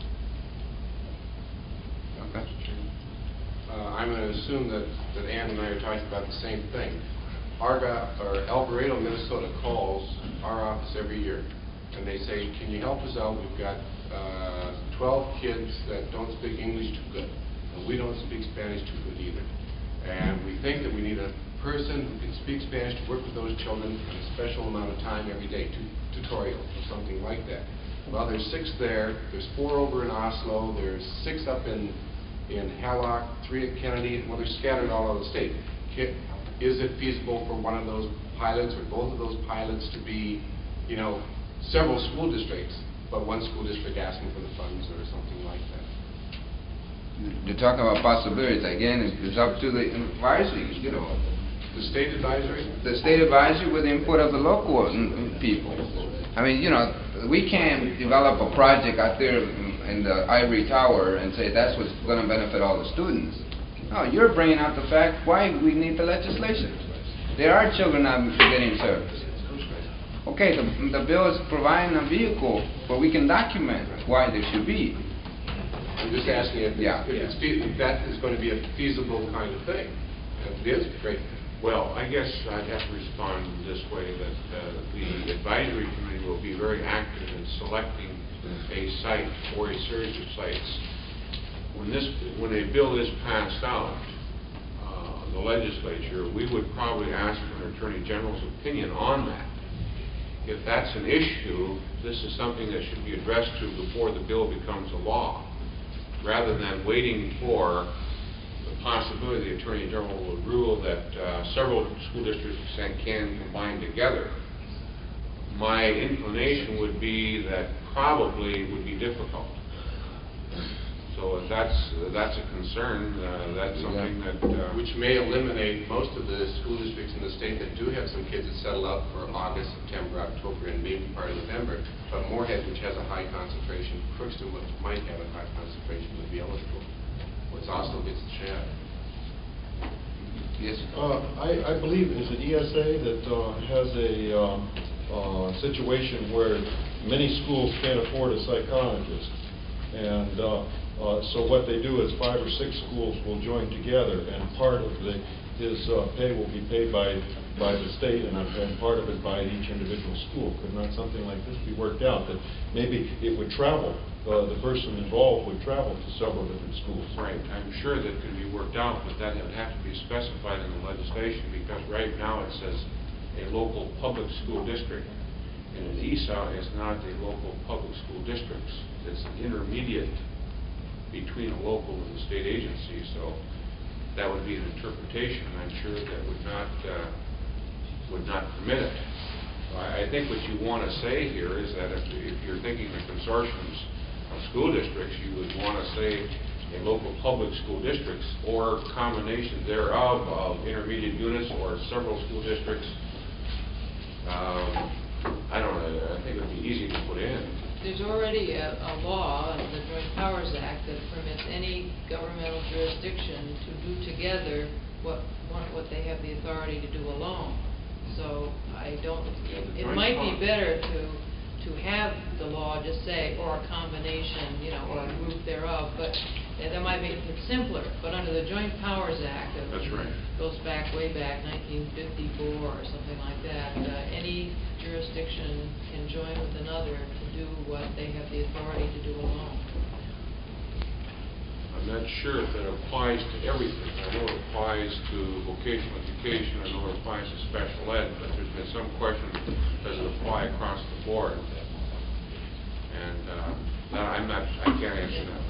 Speaker 8: Okay.
Speaker 9: Uh, I'm going to assume that, that Ann and I are talking about the same thing. Arga, or Alvarado, Minnesota calls our office every year, and they say, can you help us out? We've got uh, twelve kids that don't speak English too good, and we don't speak Spanish too good either. And we think that we need a person who can speak Spanish to work with those children in a special amount of time every day, tu- tutorial or something like that. Well, there's six there, there's four over in Oslo, there's six up in, in Hallock, three at Kennedy, well, they're scattered all over the state. Ki- Is it feasible for one of those pilots or both of those pilots to be, you know, several school districts, but one school district asking for the funds or something like that?
Speaker 8: to talk about possibilities. Again, it- it's up to the advisory, you know.
Speaker 9: The state advisory?
Speaker 8: The state advisory with the input of the local mm, mm, people. I mean, you know, we can't develop a project out there in in the ivory tower and say that's what's going to benefit all the students. No, you're bringing out the fact why we need the legislation. There are children not getting service. Okay, the, the bill is providing a vehicle where we can document why there should be.
Speaker 9: I'm just asking if,
Speaker 8: Yeah.
Speaker 9: if, it's fe- if that is going to be a feasible kind of thing. If it is, great.
Speaker 20: Well, I guess I'd have to respond this way, that uh, the advisory committee will be very active in selecting a site or a series of sites. When this, when a bill is passed out, uh, the legislature, we would probably ask for an attorney general's opinion on that. If that's an issue, this is something that should be addressed to before the bill becomes a law, rather than waiting for the possibility the Attorney General would rule that uh, several school districts can combine together. My inclination would be that probably it would be difficult. So if that's, uh, that's a concern, uh, that's something that... Uh,
Speaker 9: Which may eliminate most of the school districts in the state that do have some kids that settle up for August, September, October, and maybe part of November. But Moorhead, which has a high concentration, Crookston, which might have a high concentration, would be eligible. Which also gets the share.
Speaker 8: Yes.
Speaker 14: Uh, I, I believe, is it E S A that uh, has a um, uh, situation where many schools can't afford a psychologist? And uh, uh, so what they do is five or six schools will join together, and part of the, his uh, pay will be paid by, by the state, and, and part of it by each individual school. Could not something like this be worked out, that maybe it would travel, uh, the person involved would travel to several different schools?
Speaker 20: Right. I'm sure that can be worked out, but that would have to be specified in the legislation, because right now it says a local public school district, and an E S A is not a local public school district. It's an intermediate between a local and the state agency, so that would be an interpretation, and I'm sure that would not uh, would not permit it. I, I think what you want to say here is that if, if you're thinking of consortiums of school districts, you would want to say a local public school districts or combination thereof of intermediate units or several school districts. Um, I don't know, I think it would be easy to put in.
Speaker 12: There's already a, a law, the Joint Powers Act, that permits any governmental jurisdiction to do together what what, what they have the authority to do alone. So I don't. It, it might be better to to have the law just say, or a combination, you know, or a group thereof. But uh, that might make it simpler. But under the Joint Powers Act, of,
Speaker 20: That's right.
Speaker 12: goes back way back, nineteen fifty-four or something like that. Uh, any jurisdiction can join with another to do what they have the authority to do alone.
Speaker 20: I'm not sure if that applies to everything. I know it applies to vocational education, I know it applies to special ed, but there's been some question, does it apply across the board? And uh, no, I'm not, I can't answer that.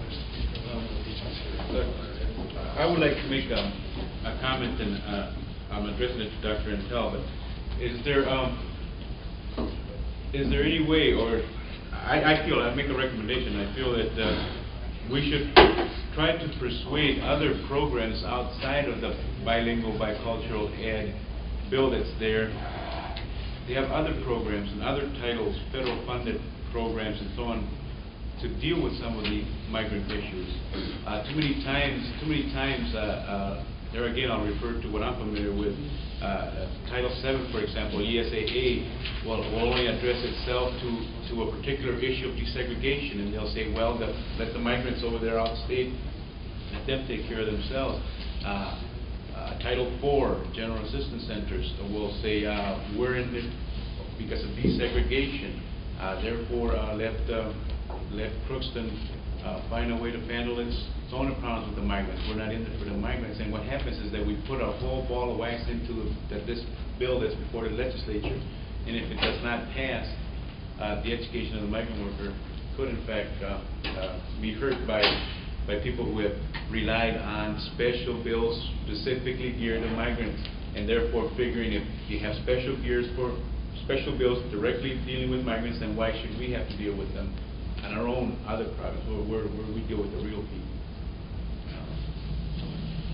Speaker 21: I would like to make a, a comment, and uh, I'm addressing it to Doctor Intel, but is there, um, is there any way, or I, I feel, I make a recommendation, I feel that uh, we should try to persuade other programs outside of the bilingual, bicultural ed bill that's there. They have other programs and other titles, federal funded programs and so on, to deal with some of the migrant issues. Uh, too many times, too many times, uh, uh, there again I'll refer to what I'm familiar with. Uh, Title seven, for example, E S A A will, will only address itself to, to a particular issue of desegregation, and they'll say, well, the, let the migrants over there outstate, let them take care of themselves. Uh, uh, Title four, General Assistance Centers, will say, uh, we're in this because of desegregation, uh, therefore uh, let, uh, let Crookston uh, find a way to handle its own problems with the migrants. We're not in it for the migrants. And what happens is that we put a whole ball of wax into the, that this bill that's before the legislature, and if it does not pass, uh, the education of the migrant worker could in fact uh, uh, be hurt by by people who have relied on special bills specifically geared to migrants, and therefore figuring if you have special gears for special bills directly dealing with migrants, then why should we have to deal with them on our own other products where, where, where we deal with the real people?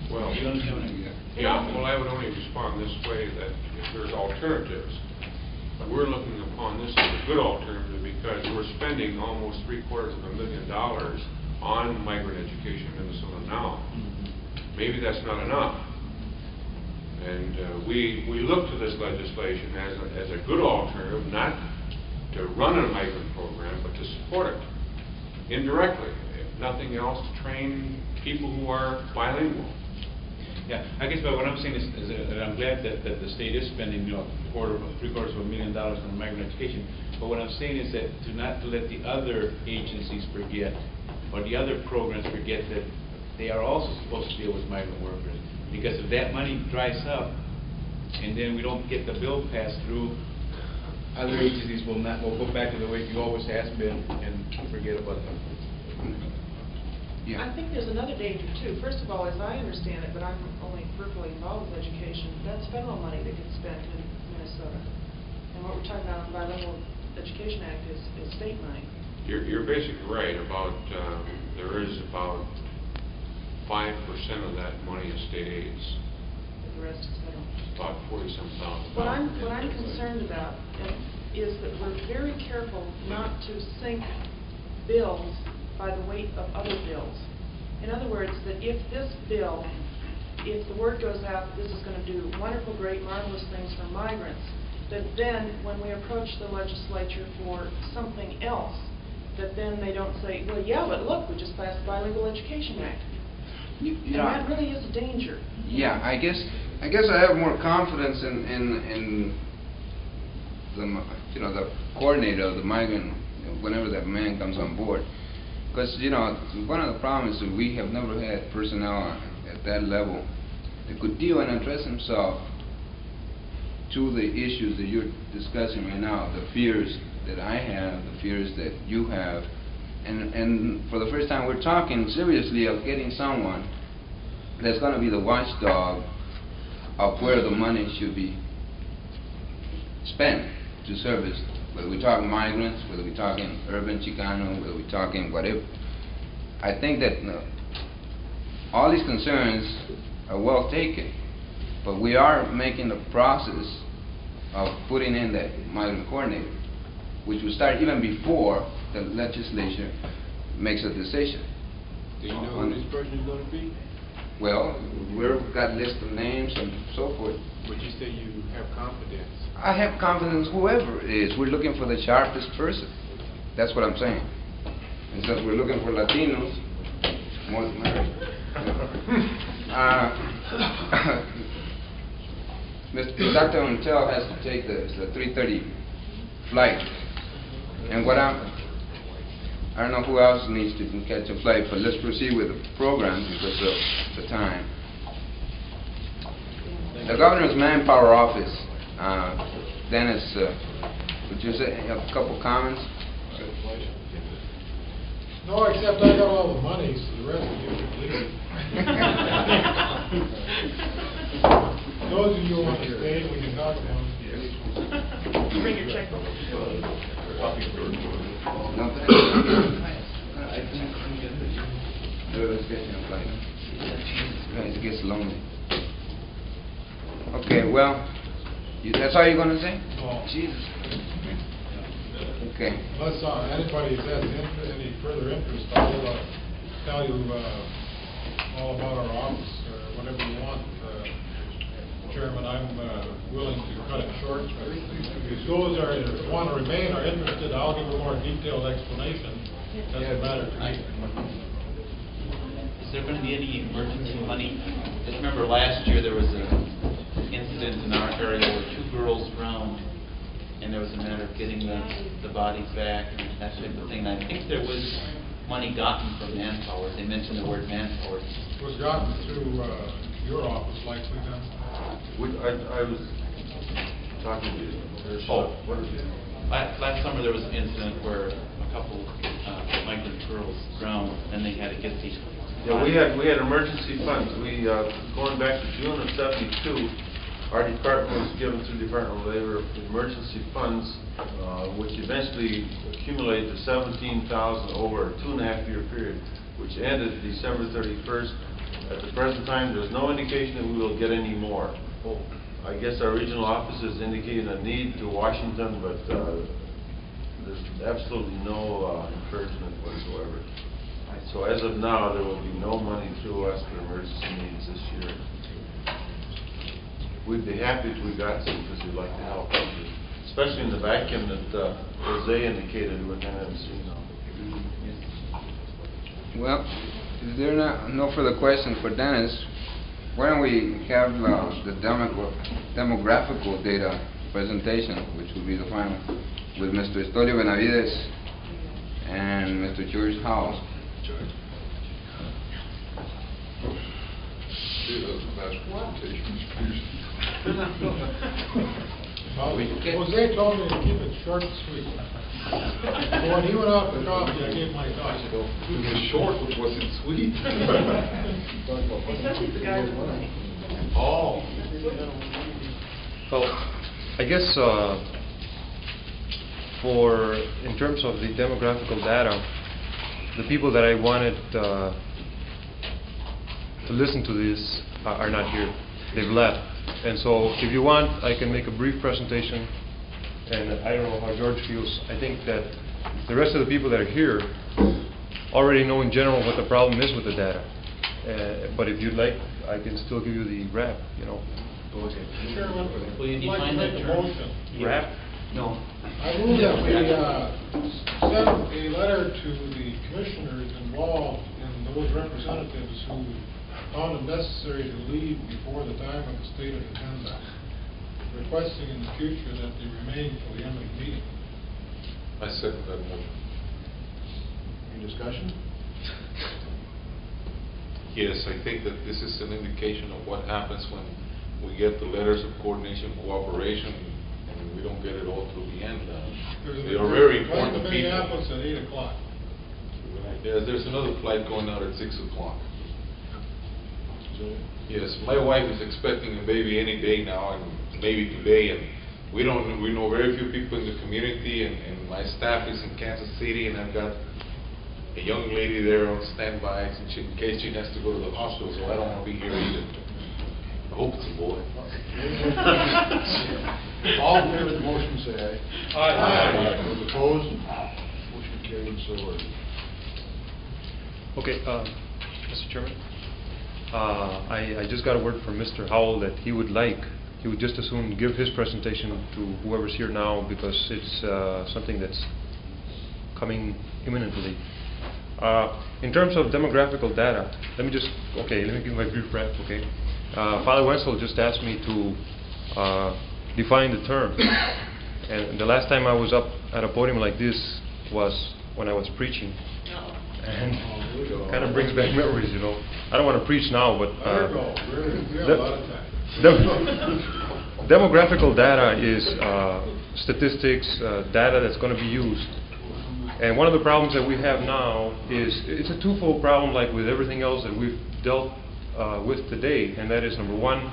Speaker 5: Well,
Speaker 21: You understand what I mean?
Speaker 5: yeah, well, I would only respond this way, that if there's alternatives, but we're looking upon this as a good alternative because we're spending almost three quarters of a million dollars on migrant education in Minnesota now. Maybe that's not enough. And uh, we, we look to this legislation as a, as a good alternative, not to run a migrant program, but to support it indirectly, if nothing else, to train people who are bilingual.
Speaker 21: Yeah, I guess, but what I'm saying is, is that I'm glad that, that the state is spending, you know, a quarter, three quarters of a million dollars on migrant education. But what I'm saying is that to not to let the other agencies forget, or the other programs forget that they are also supposed to deal with migrant workers. Because if that money dries up, and then we don't get the bill passed through, other agencies will not, will go back to the way it always has been and forget about them.
Speaker 8: Yeah.
Speaker 6: I think there's another danger too. First of all, as I understand it, but I'm only peripherally involved with education, that's federal money that gets spent in Minnesota. And what we're talking about in the Bilingual Education Act is, is state money.
Speaker 5: You're, you're basically right about, uh, there is about five percent of that money is state aids.
Speaker 6: The rest is federal.
Speaker 5: About forty-some thousand.
Speaker 6: What I'm, what I'm concerned about is that we're very careful not to sink bills by the weight of other bills. In other words, that if this bill, if the word goes out, this is going to do wonderful, great, marvelous things for migrants, that then when we approach the legislature for something else, that then they don't say, well, yeah, but look, we just passed the Bilingual Education Act.
Speaker 8: You,
Speaker 6: And
Speaker 8: you know,
Speaker 6: that really is a danger.
Speaker 8: Yeah, I guess I guess I have more confidence in in, in the you know the coordinator of the migrant whenever that man comes on board, because you know one of the problems is that we have never had personnel at that level that could deal and address himself to the issues that you're discussing right now, the fears that I have, the fears that you have. And, and for the first time, we're talking seriously of getting someone that's going to be the watchdog of where the money should be spent to service, whether we're talking migrants, whether we're talking urban Chicano, whether we're talking whatever. I think that uh, all these concerns are well taken, but we are making the process of putting in that migrant coordinator, which will start even before the legislature makes a decision.
Speaker 14: Do you know who this person is going to be?
Speaker 8: Well, we've got a list of names and so forth.
Speaker 14: Would you say you have confidence?
Speaker 8: I have confidence whoever it is. We're looking for the sharpest person. That's what I'm saying. And since we're looking for Latinos, more than married. uh, Mister Doctor Untel has to take the, the three thirty flight. And what I'm, I don't know who else needs to catch a flight, but let's proceed with the program because of the time. The Governor's Manpower Office, uh, Dennis, uh, would you say have a couple comments?
Speaker 14: No, except I got all the money, so the rest of you can leave. Those of you who want to stay, we can talk to them.
Speaker 6: Bring your checkbook.
Speaker 8: It gets lonely. Okay, well, you, that's all you're going to say?
Speaker 14: Oh.
Speaker 8: Jesus. Okay.
Speaker 14: Unless uh, anybody has inter- any further interest, I'll uh, tell you uh, all about our office or whatever you want. Uh, Chairman, I'm uh, willing to cut it short. But if those are, that want to remain are interested, I'll give a more detailed explanation. Doesn't matter to me.
Speaker 2: Is there going to be any emergency money? Just remember last year there was an incident in our area where two girls drowned, and there was a matter of getting the, the bodies back and that type of thing. I think there was money gotten from manpower. They mentioned the word manpower.
Speaker 14: It was gotten through uh, your office, likely then.
Speaker 16: We- I, I was talking to you.
Speaker 2: Oh, what is it? Last, last summer there was an incident where a couple uh, migrant girls drowned, and they had to get these.
Speaker 16: Yeah, we had, we had emergency funds. We, uh, going back to June of seventy-two, our department was given through the Department of Labor emergency funds, uh, which eventually accumulated to seventeen thousand over a two and a half year period. which ended December thirty-first. At the present time, there's no indication that we will get any more. I guess our regional office is indicating a need to Washington, but uh, there's absolutely no uh, encouragement whatsoever. So as of now, there will be no money through us for emergency needs this year. We'd be happy if we got some, because we'd like to help, especially in the vacuum that uh, Jose indicated with N M C now.
Speaker 8: Well, if there are not, no further questions for Dennis, why don't we have uh, the demogra demographical data presentation, which will be the final, with Mister Estolio Benavides and Mister George Howell.
Speaker 14: Jose told me to keep it short and sweet. When he went off the coffee, I gave my thoughts.
Speaker 15: It was short, but was it sweet?
Speaker 6: Especially the guy with money.
Speaker 15: Oh.
Speaker 13: Well, I guess uh, for, in terms of the demographical data, the people that I wanted uh, to listen to this uh, are not here. They've left. And so if you want, I can make a brief presentation, and I don't know how George feels. I think that the rest of the people that are here already know in general what the problem is with the data. Uh, but if you'd like, I can still give you the wrap, you know.
Speaker 14: Chairman,
Speaker 2: Will you
Speaker 14: I'd like to
Speaker 2: define
Speaker 14: make
Speaker 2: that
Speaker 14: a
Speaker 2: term?
Speaker 14: motion.
Speaker 13: Wrap?
Speaker 2: No.
Speaker 14: I move that we uh, send a letter to the commissioners involved and those representatives who found it necessary to leave before the time of the state of agenda, requesting in the future that they remain till the end of the meeting.
Speaker 15: I second that motion.
Speaker 14: Any discussion?
Speaker 15: Yes, I think that this is an indication of what happens when we get the letters of coordination, cooperation, and we don't get it all through the end. Uh,
Speaker 14: There's
Speaker 15: They
Speaker 14: a-
Speaker 15: are very
Speaker 14: flight
Speaker 15: important
Speaker 14: to
Speaker 15: people.
Speaker 14: Minneapolis at eight o'clock.
Speaker 15: Yes, there's another flight going out at six o'clock. Yes, my wife is expecting a baby any day now, and maybe today, and we don't, we know very few people in the community, and, and my staff is in Kansas City, and I've got a young lady there on standby in she- in case she has to go to the hospital, so I don't want to be here either. I hope it's a boy.
Speaker 14: All in favor of the motion, say aye.
Speaker 15: Aye.
Speaker 14: Aye. Those opposed? Motion carried, so ordered.
Speaker 13: Okay, uh, Mister Chairman, uh, I, I just got a word from Mister Howell that he would like, he would just as soon give his presentation to whoever's here now, because it's uh, something that's coming imminently. Uh, in terms of demographical data, let me just, okay, let me give my brief wrap, okay? Uh, Father Wenzel just asked me to uh, define the term, and the last time I was up at a podium like this was when I was preaching. And kind of brings back memories, you know. I don't want to preach now, but uh, dem demographical data is uh, statistics, uh, data that's going to be used. And one of the problems that we have now is it's a twofold problem, like with everything else that we've dealt uh, with today. And that is, number one,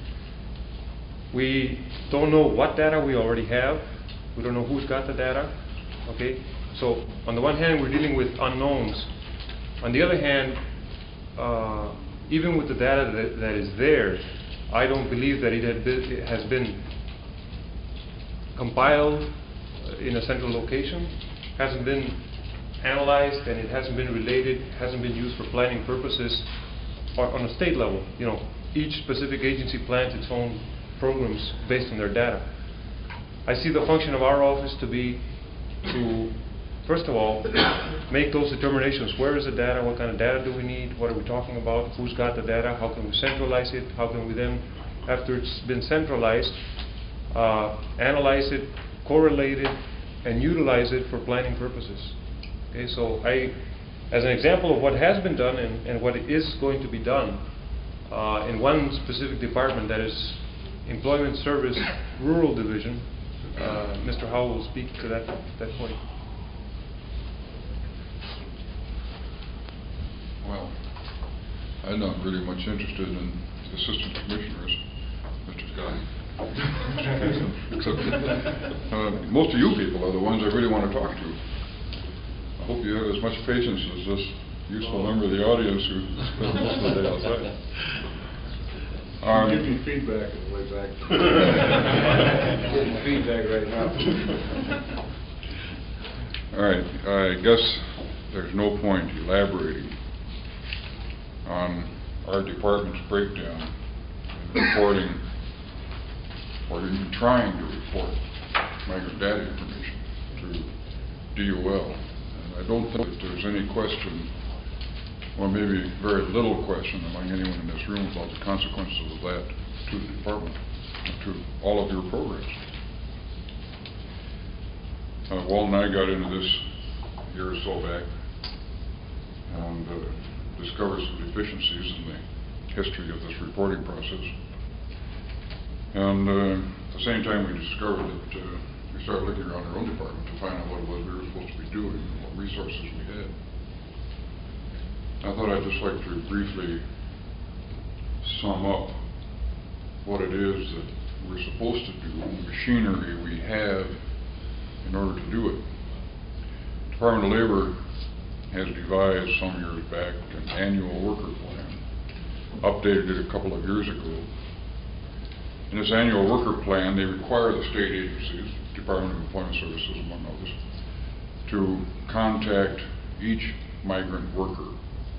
Speaker 13: we don't know what data we already have. We don't know who's got the data. Okay. So on the one hand, we're dealing with unknowns. On the other hand, uh, even with the data that, that is there, I don't believe that it, had been, it has been compiled in a central location, hasn't been analyzed, and it hasn't been related, hasn't been used for planning purposes or on a state level. You know, each specific agency plans its own programs based on their data. I see the function of our office to be to first of all, make those determinations. Where is the data? What kind of data do we need? What are we talking about? Who's got the data? How can we centralize it? How can we then, after it's been centralized, uh, analyze it, correlate it, and utilize it for planning purposes? Okay, so I, as an example of what has been done and, and what is going to be done uh, in one specific department, that is Employment Service Rural Division, uh, Mister Howell will speak to that, that point.
Speaker 22: Well, I'm not really much interested in assistant commissioners, Mister Scott. Except uh, most of you people are the ones I really want to talk to. I hope you have as much patience as this useful member of the audience who spent most of the day outside. Um,
Speaker 15: Give me feedback on the way back. Getting feedback right now.
Speaker 22: All right, I guess there's no point elaborating on our department's breakdown in reporting, or even trying to report migrant data information through D O L. And I don't think that there's any question, or maybe very little question among anyone in this room about the consequences of that to the department, to all of your programs. Uh, Walt and I got into this a year or so back and uh, discovered some deficiencies in the history of this reporting process. And uh, at the same time, we discovered that uh, we started looking around our own department to find out what it was we were supposed to be doing and what resources we had. I thought I'd just like to briefly sum up what it is that we're supposed to do and the machinery we have in order to do it. Department of Labor has devised some years back an annual worker plan, updated it a couple of years ago. In this annual worker plan, they require the state agencies, Department of Employment Services among others, to contact each migrant worker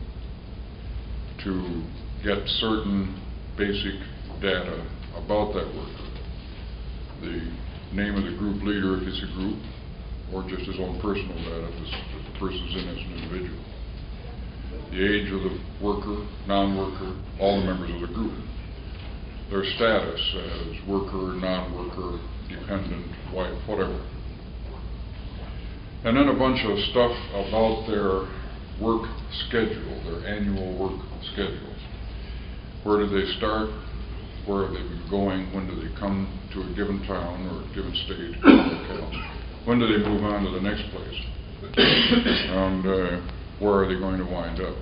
Speaker 22: to get certain basic data about that worker. The name of the group leader if it's a group, or just his own personal data if, if the person's in as an individual. The age of the worker, non-worker, all the members of the group. Their status as worker, non-worker, dependent, wife, whatever. And then a bunch of stuff about their work schedule, their annual work schedule. Where do they start? Where have they been going? When do they come to a given town or a given state or locale? When do they move on to the next place? And uh, where are they going to wind up?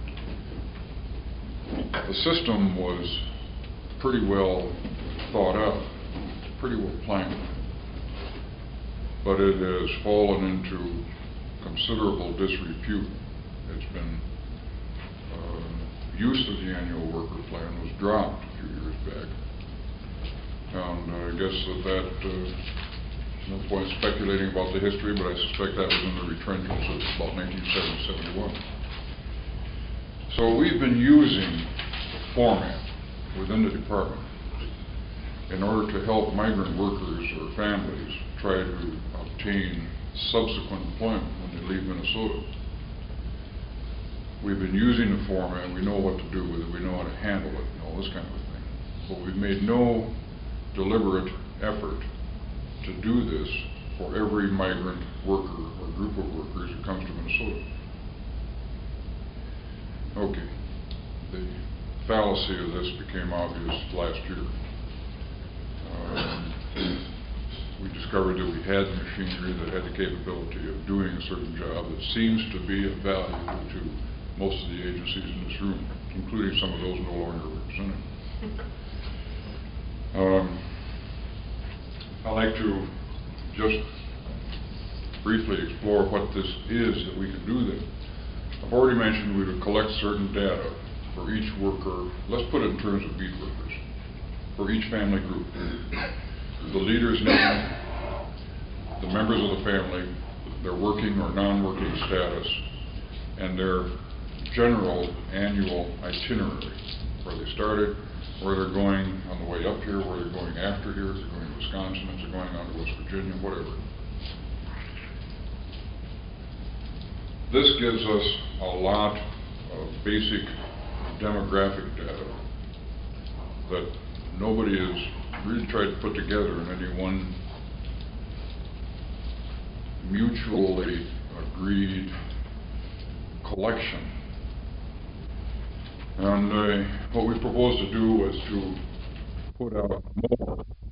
Speaker 22: The system was pretty well thought out, pretty well planned, but it has fallen into considerable disrepute. It's been uh, use of the annual worker plan was dropped a few years back, and uh, I guess that that uh, no point speculating about the history, but I suspect that was in the retrenchments of about nineteen seventy, seventy-one. So we've been using the format within the department in order to help migrant workers or families try to obtain subsequent employment when they leave Minnesota. We've been using the format, we know what to do with it, we know how to handle it, and all this kind of a thing. But we've made no deliberate effort to do this for every migrant worker or group of workers who comes to Minnesota. Okay, the fallacy of this became obvious last year. Um, we discovered that we had the machinery that had the capability of doing a certain job that seems to be of value to most of the agencies in this room, including some of those no longer represented. Um, I'd like to just briefly explore what this is that we can do then. I've already mentioned we would collect certain data for each worker. Let's put it in terms of beat workers. For each family group. The leader's name, the members of the family, their working or non-working status, and their general annual itinerary. Where they started, where they're going on the way up here, where they're going after here, if they're going to Wisconsin, if they're going on to West Virginia, whatever. This gives us a lot of basic demographic data that nobody has really tried to put together in any one mutually agreed collection. And uh, what we proposed to do was to put out more